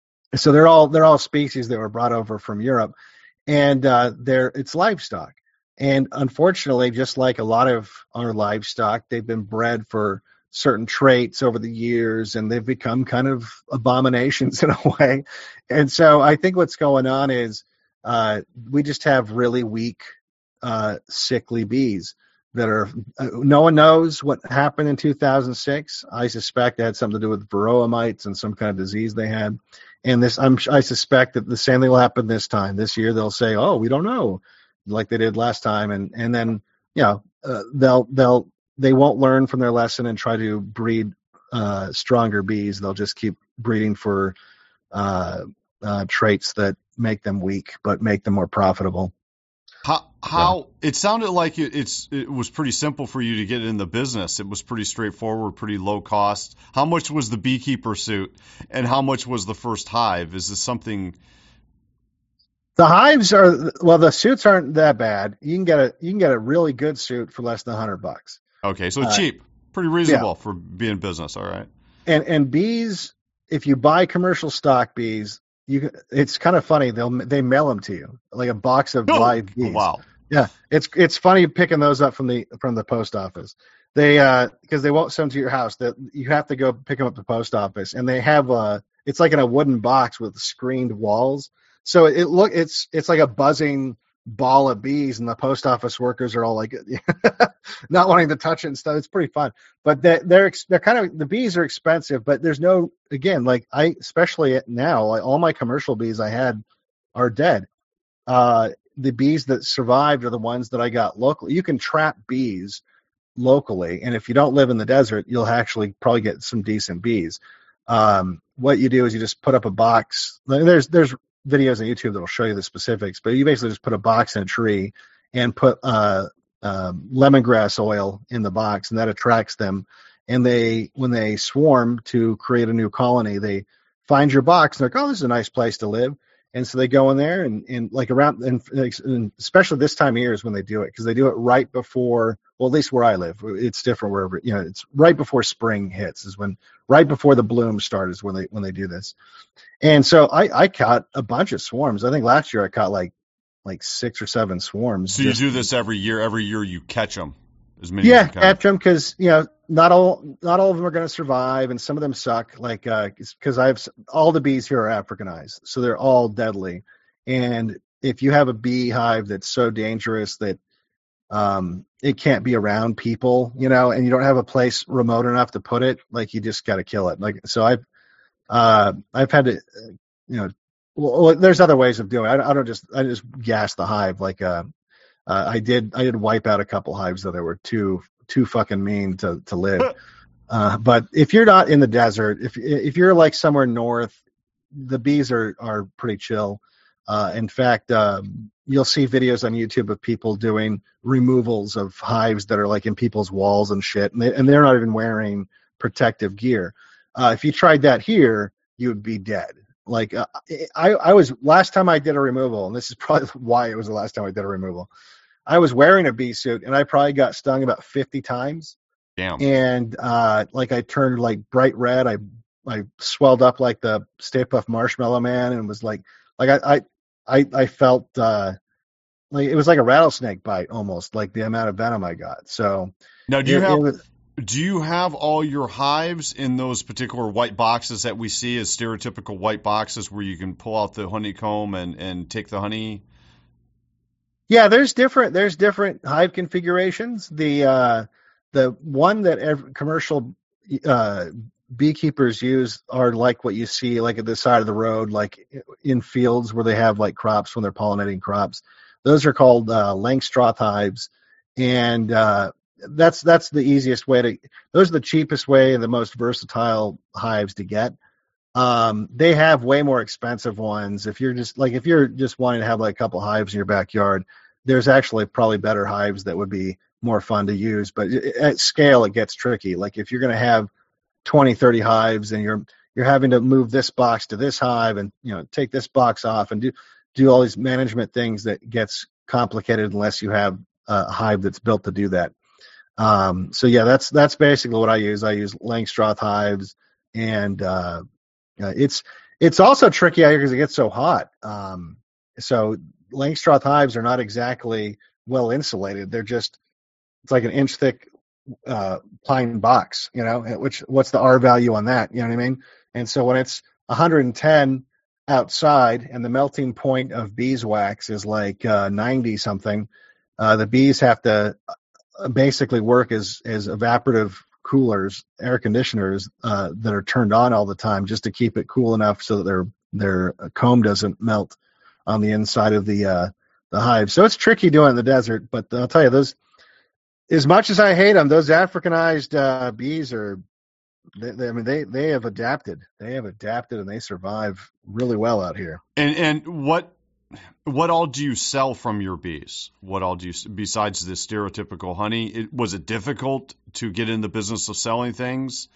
So they're all they're all species that were brought over from Europe, and uh, they're it's livestock. And unfortunately, just like a lot of our livestock, they've been bred for certain traits over the years, and they've become kind of abominations in a way. And so I think what's going on is uh, we just have really weak, uh, sickly bees that are uh, no one knows what happened in two thousand six. I suspect it had something to do with varroa mites and some kind of disease they had. And this, I'm, I suspect that the same thing will happen this time. This year they'll say, "Oh, we don't know," like they did last time, and and then you know uh, they'll they'll they won't learn from their lesson and try to breed uh, stronger bees. They'll just keep breeding for uh, uh, traits that make them weak but make them more profitable. How how it sounded like it, it's it was pretty simple for you to get in the business. It was pretty straightforward, pretty low cost. How much was the beekeeper suit, and how much was the first hive? Is this something? The hives are well. The suits aren't that bad. You can get a you can get a really good suit for less than a hundred bucks. Okay, so it's uh, cheap, pretty reasonable yeah. for being business. All right. And and bees, if you buy commercial stock bees, you it's kind of funny. They'll they mail them to you like a box of live bees. Wow. Yeah, it's it's funny picking those up from the from the post office. they uh because they won't send them to your house. That you have to go pick them up at the post office, and they have uh it's like in a wooden box with screened walls. So it look it's it's like a buzzing ball of bees, and the post office workers are all like not wanting to touch it and stuff. It's pretty fun, but they're they're, they're kind of the bees are expensive, but there's no again like I especially now like all my commercial bees I had are dead. Uh, the bees that survived are the ones that I got locally. You can trap bees locally, and if you don't live in the desert, you'll actually probably get some decent bees. Um, what you do is you just put up a box. There's there's videos on YouTube that will show you the specifics, but you basically just put a box in a tree and put uh, uh, lemongrass oil in the box, and that attracts them. And they, when they swarm to create a new colony, they find your box and they're like, oh, this is a nice place to live. And so they go in there and, and like around, and, and especially this time of year is when they do it, because they do it right before, well, at least where I live, it's different wherever, you know, it's right before spring hits is when, right before the bloom start is when they, when they do this. And so I, I caught a bunch of swarms. I think last year I caught like, like six or seven swarms. So just, you do this every year, every year you catch them. As many yeah, as you can. catch them because, you know, not all, not all of them are going to survive, and some of them suck. Like, uh, because I've all the bees here are Africanized, so they're all deadly. And if you have a beehive that's so dangerous that um, it can't be around people, you know, and you don't have a place remote enough to put it, like you just got to kill it. Like, so I've, uh, I've had to, uh, you know, well, there's other ways of doing it. I, I don't just, I just gas the hive. Like, uh, uh, I did, I did wipe out a couple hives that were too, too fucking mean to, to live. Uh, but if you're not in the desert, if, if you're like somewhere north, the bees are, are pretty chill. Uh, in fact, uh, you'll see videos on YouTube of people doing removals of hives that are like in people's walls and shit, and, they, and they're not even wearing protective gear. Uh, if you tried that here, you would be dead. Like uh, I, I was last time I did a removal, and this is probably why it was the last time I did a removal. I was wearing a bee suit, and I probably got stung about fifty times. Damn. And uh, like I turned like bright red. I I swelled up like the Stay Puft Marshmallow Man, and was like like I I I, I felt uh, like it was like a rattlesnake bite almost, like the amount of venom I got. So now, do you it, have it was, do you have all your hives in those particular white boxes that we see as stereotypical white boxes where you can pull out the honeycomb and, and take the honey? Yeah, there's different there's different hive configurations. The uh, the one that every, commercial uh, beekeepers use are like what you see like at the side of the road, like in fields where they have like crops when they're pollinating crops. Those are called uh, Langstroth hives, and uh, that's that's the easiest way to. Those are the cheapest way and the most versatile hives to get. Um, they have way more expensive ones. If you're just like if you're just wanting to have like a couple hives in your backyard, there's actually probably better hives that would be more fun to use. But at scale, it gets tricky. Like if you're going to have twenty, thirty hives and you're you're having to move this box to this hive and you know take this box off and do do all these management things, that gets complicated unless you have a hive that's built to do that. Um, so yeah, that's that's basically what I use. I use Langstroth hives, and uh, uh, it's it's also tricky out here because it gets so hot. Um, so Langstroth hives are not exactly well insulated. They're just it's like an inch thick uh, pine box, you know. Which what's the R value on that? You know what I mean? And so when it's one hundred ten outside and the melting point of beeswax is like uh, ninety something, uh, the bees have to basically work as as evaporative coolers, air conditioners uh, that are turned on all the time just to keep it cool enough so that their their comb doesn't melt on the inside of the uh, the hive. So it's tricky doing it in the desert, but I'll tell you, those, as much as I hate them, those Africanized uh, bees are, they, they, I mean, they they have adapted. They have adapted and they survive really well out here. And and what what all do you sell from your bees? What all do you, besides the stereotypical honey? It, was it difficult to get in the business of selling things?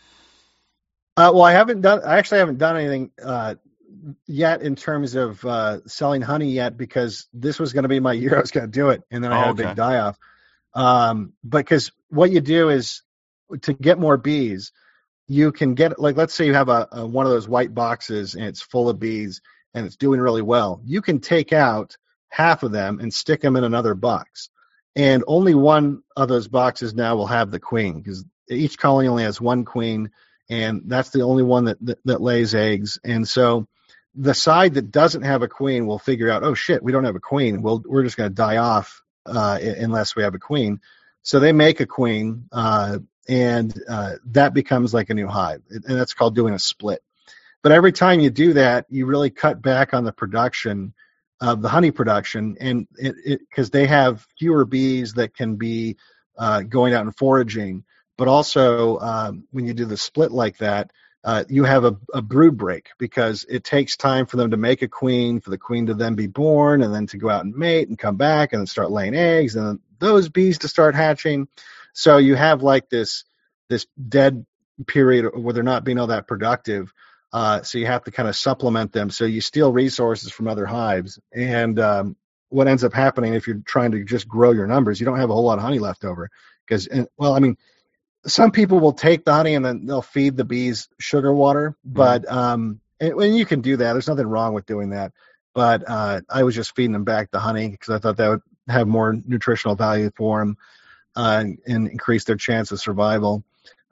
Uh, well, I haven't done. I actually haven't done anything uh, yet in terms of uh, selling honey yet, because this was going to be my year. I was going to do it, and then I Oh, had a okay. big die off. Um, because what you do is to get more bees, you can get, like, let's say you have a, a one of those white boxes and it's full of bees and it's doing really well. You can take out half of them and stick them in another box. and only one of those boxes now will have the queen, because each colony only has one queen, and that's the only one that, that, that lays eggs. And so the side that doesn't have a queen will figure out, oh shit, we don't have a queen. Well, we're just going to die off uh, unless we have a queen. So they make a queen, uh, and uh, that becomes like a new hive, and that's called doing a split. But every time you do that, you really cut back on the production of the honey production, and it because they have fewer bees that can be uh, going out and foraging. But also, um, when you do the split like that, uh, you have a, a brood break, because it takes time for them to make a queen, for the queen to then be born, and then to go out and mate and come back and then start laying eggs, and then those bees to start hatching. So you have like this this dead period where they're not being all that productive. Uh, so you have to kind of supplement them. So you steal resources from other hives. And um, what ends up happening if you're trying to just grow your numbers, you don't have a whole lot of honey left over. Because, well, I mean, some people will take the honey and then they'll feed the bees sugar water. But um, and, and you can do that. There's nothing wrong with doing that. But uh, I was just feeding them back the honey because I thought that would have more nutritional value for them uh, and, and increase their chance of survival,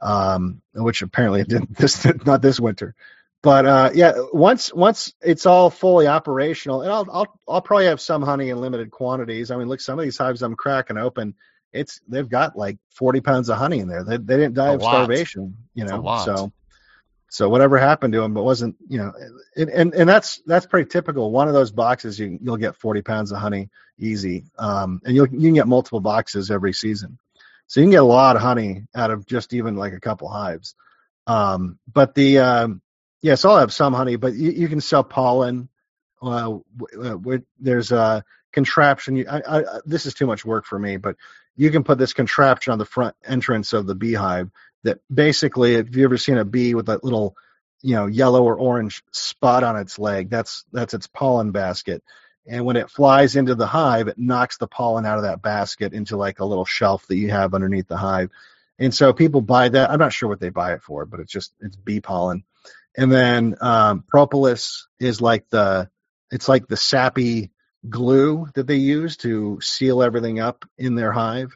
um, which apparently it didn't this not this winter. But uh, yeah, once once it's all fully operational, and I'll I'll I'll probably have some honey in limited quantities. I mean, look, some of these hives I'm cracking open, it's they've got like forty pounds of honey in there. They they didn't die of starvation, you know. So so whatever happened to them, it wasn't, you know, and and, and that's that's pretty typical. One of those boxes, you you'll get forty pounds of honey easy, um, and you you can get multiple boxes every season, so you can get a lot of honey out of just even like a couple hives. Um, but the um, Yes, I'll have some honey, but you, you can sell pollen. Uh, w- w- there's a contraption. You, I, I, this is too much work for me, but you can put this contraption on the front entrance of the beehive that basically, if you've ever seen a bee with that little, you know, yellow or orange spot on its leg, that's that's its pollen basket. And when it flies into the hive, it knocks the pollen out of that basket into like a little shelf that you have underneath the hive. And so people buy that. I'm not sure what they buy it for, but it's just it's bee pollen. And then um, propolis is like the it's like the sappy glue that they use to seal everything up in their hive.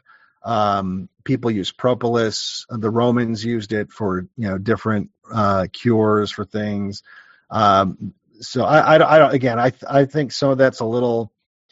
Um, people use propolis. The Romans used it for, you know, different uh, cures for things. Um, so I, I, I don't. Again, I I think some of that's a little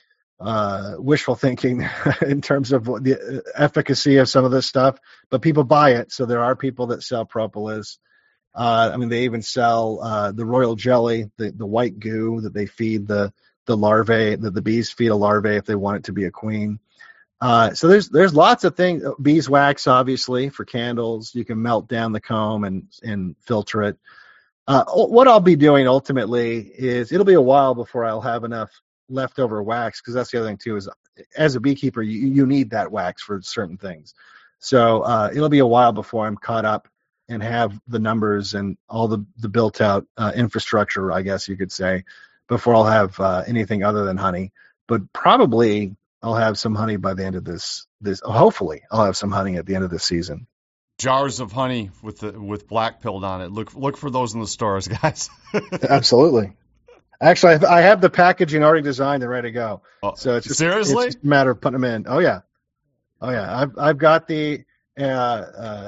uh, wishful thinking in terms of the efficacy of some of this stuff. But people buy it, so there are people that sell propolis. Uh, I mean, they even sell uh, the royal jelly, the, the white goo that they feed the the larvae, that the bees feed a larvae if they want it to be a queen. Uh, so there's there's lots of things. Beeswax, obviously, for candles. You can melt down the comb and and filter it. Uh, what I'll be doing ultimately is it'll be a while before I'll have enough leftover wax, because that's the other thing too, is as a beekeeper you you need that wax for certain things. So uh, it'll be a while before I'm caught up and have the numbers and all the, the built out uh, infrastructure, I guess you could say, before I'll have uh, anything other than honey. But probably I'll have some honey by the end of this. This hopefully I'll have some honey at the end of this season. Jars of honey with the with black pilled on it. Look look for those in the stores, guys. Absolutely. Actually, I have the packaging already designed and ready to go. So it's just, seriously, it's just a matter of putting them in. Oh yeah, oh yeah. I've I've got the. Uh, uh,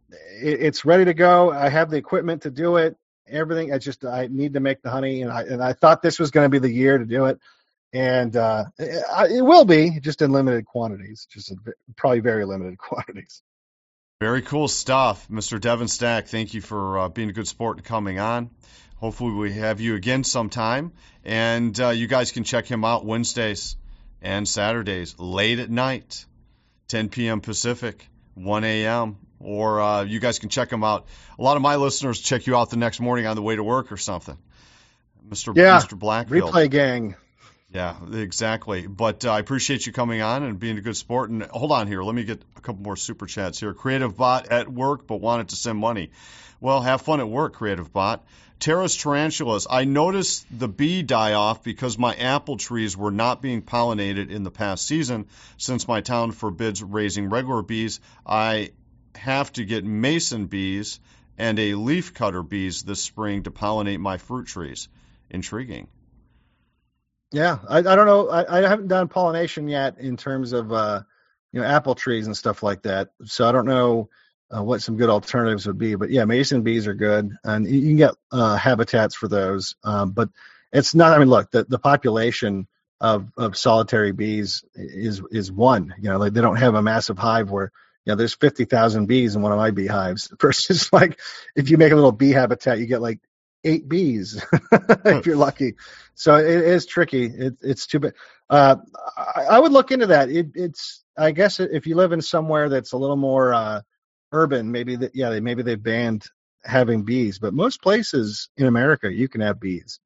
It's ready to go. I have the equipment to do it. Everything. I just I need to make the honey, and I and I thought this was going to be the year to do it, and uh, it, it will be, just in limited quantities, just a, probably very limited quantities. Very cool stuff, Mister Devin Stack. Thank you for uh, being a good sport and coming on. Hopefully we have you again sometime, and uh, you guys can check him out Wednesdays and Saturdays late at night, ten p.m. Pacific, one a.m. Or uh, you guys can check them out. A lot of my listeners check you out the next morning on the way to work or something. Mister Yeah, Mister Blackfield. Replay gang. Yeah, exactly. But uh, I appreciate you coming on and being a good sport. And hold on here. Let me get a couple more super chats here. Creative Bot at work but wanted to send money. Well, have fun at work, Creative Bot. Terrace tarantulas. I noticed the bee die off because my apple trees were not being pollinated in the past season. Since my town forbids raising regular bees, I have to get mason bees and a leaf cutter bees this spring to pollinate my fruit trees. Intriguing. Yeah, I, I don't know. I, I haven't done pollination yet in terms of uh, you know, apple trees and stuff like that. So I don't know uh, what some good alternatives would be, but yeah, mason bees are good, and you can get uh, habitats for those. Um, but it's not. I mean, look, the, the population of, of solitary bees is is one. You know, like they don't have a massive hive where, you know, there's fifty thousand bees in one of my beehives versus like if you make a little bee habitat, you get like eight bees if you're lucky. So it is tricky. It, it's too bad. Uh, I, I would look into that. It, it's, I guess if you live in somewhere that's a little more uh, urban, maybe that, yeah, they, maybe they've banned having bees, but most places in America, you can have bees.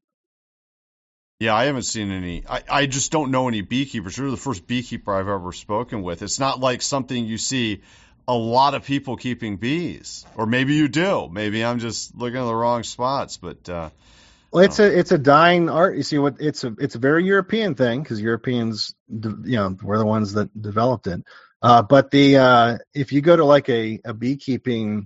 Yeah, I haven't seen any. I, I just don't know any beekeepers. You're the first beekeeper I've ever spoken with. It's not like something you see a lot of people keeping bees, or maybe you do. Maybe I'm just looking at the wrong spots. But uh, well, it's a it's a dying art. You see, what it's a it's a very European thing because Europeans, you know, were the ones that developed it. Uh, but the uh, if you go to like a a beekeeping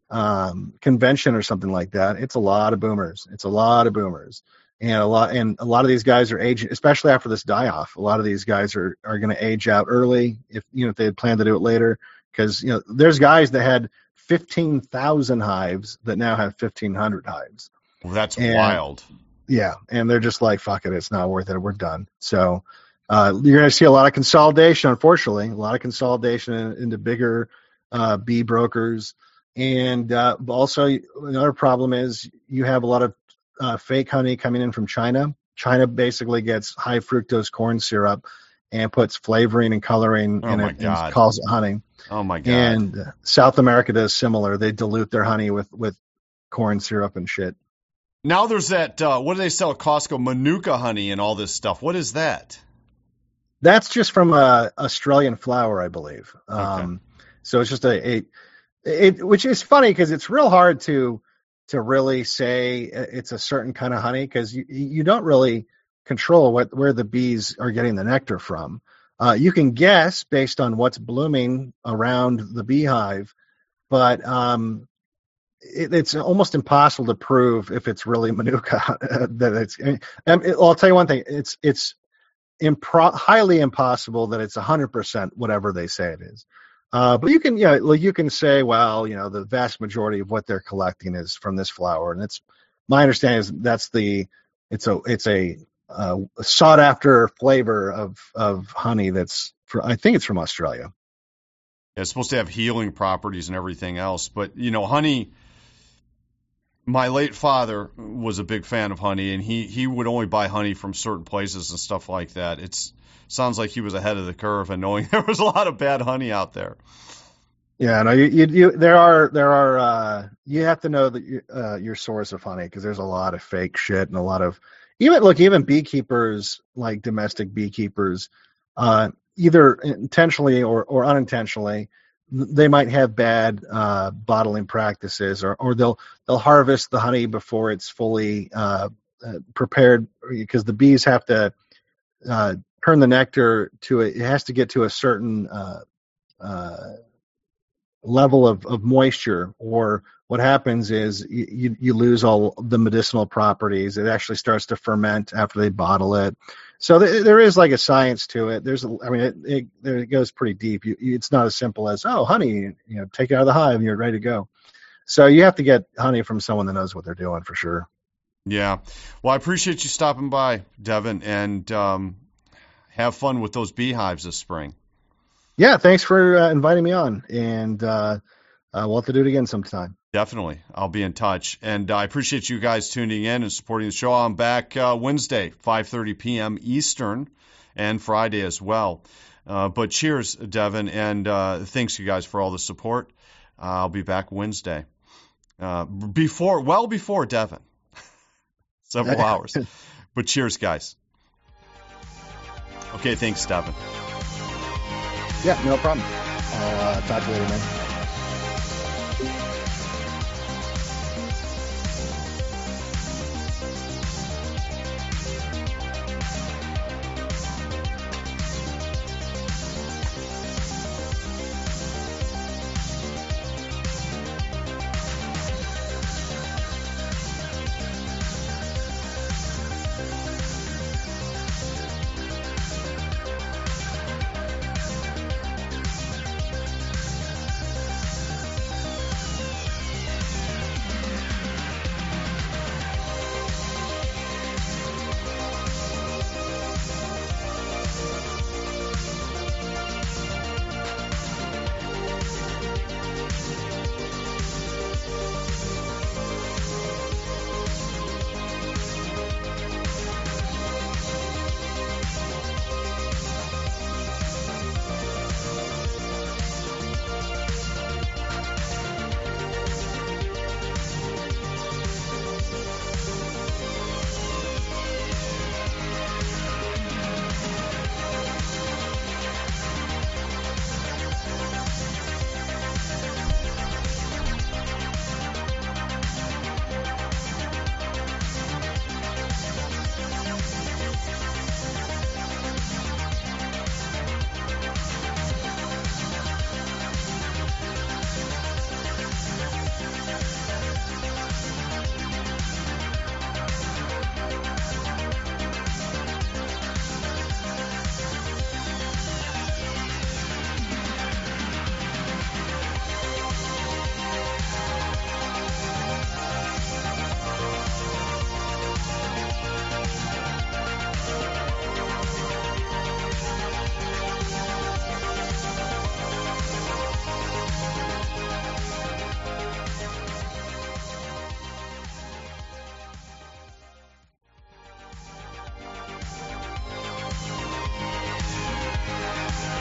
um, convention or something like that, it's a lot of boomers. It's a lot of boomers. And a lot, and a lot of these guys are aging, especially after this die-off. A lot of these guys are, are going to age out early if you know if they had planned to do it later. Because you know, there's guys that had fifteen thousand hives that now have fifteen hundred hives. Well, that's and, wild. Yeah, and they're just like, fuck it, it's not worth it. We're done. So uh, you're going to see a lot of consolidation, unfortunately, a lot of consolidation in, into bigger uh, bee brokers. And uh, also, another problem is you have a lot of Uh, fake honey coming in from China. China basically gets high fructose corn syrup and puts flavoring and coloring oh in my it God. and calls it honey. Oh my God. And uh, South America does similar. They dilute their honey with, with corn syrup and shit. Now there's that, uh, what do they sell at Costco? Manuka honey and all this stuff. What is that? That's just from a Australian flower, I believe. Okay. Um, so it's just a, a it, which is funny because it's real hard to to really say it's a certain kind of honey because you, you don't really control what where the bees are getting the nectar from. Uh, you can guess based on what's blooming around the beehive, but um, it, it's almost impossible to prove if it's really Manuka. that it's. I mean, I'll tell you one thing: it's it's impro- highly impossible that it's one hundred percent whatever they say it is. Uh, but you can, yeah, you know, you can say, well, you know, the vast majority of what they're collecting is from this flower, and it's my understanding is that's the, it's a, it's a, uh, sought after flavor of of honey that's, for, I think it's from Australia. Yeah, it's supposed to have healing properties and everything else, but you know, honey. My late father was a big fan of honey, and he he would only buy honey from certain places and stuff like that. It's sounds like he was ahead of the curve and knowing there was a lot of bad honey out there. Yeah, no, you, you, you there are, there are, uh, you have to know that you, uh, your source of honey because there's a lot of fake shit and a lot of, even, look, even beekeepers, like domestic beekeepers, uh, either intentionally or, or unintentionally, they might have bad, uh, bottling practices or, or they'll, they'll harvest the honey before it's fully, uh, uh prepared because the bees have to, uh, turn the nectar to a, it has to get to a certain uh, uh, level of, of moisture, or what happens is you, you lose all the medicinal properties. It actually starts to ferment after they bottle it. So th- there is like a science to it. There's, a, I mean, it, it, it goes pretty deep. You, it's not as simple as, oh, honey, you know, take it out of the hive and you're ready to go. So you have to get honey from someone that knows what they're doing for sure. Yeah. Well, I appreciate you stopping by, Devin, and um, have fun with those beehives this spring. Yeah, thanks for uh, inviting me on, and uh, uh, we'll have to do it again sometime. Definitely. I'll be in touch. And uh, I appreciate you guys tuning in and supporting the show. I'm back uh, Wednesday, five thirty p.m. Eastern, and Friday as well. Uh, but cheers, Devin, and uh, thanks, you guys, for all the support. Uh, I'll be back Wednesday, uh, before, well before Devin, several hours. But cheers, guys. Okay, thanks, Devin. Yeah, no problem. I'll uh, talk to you later, man.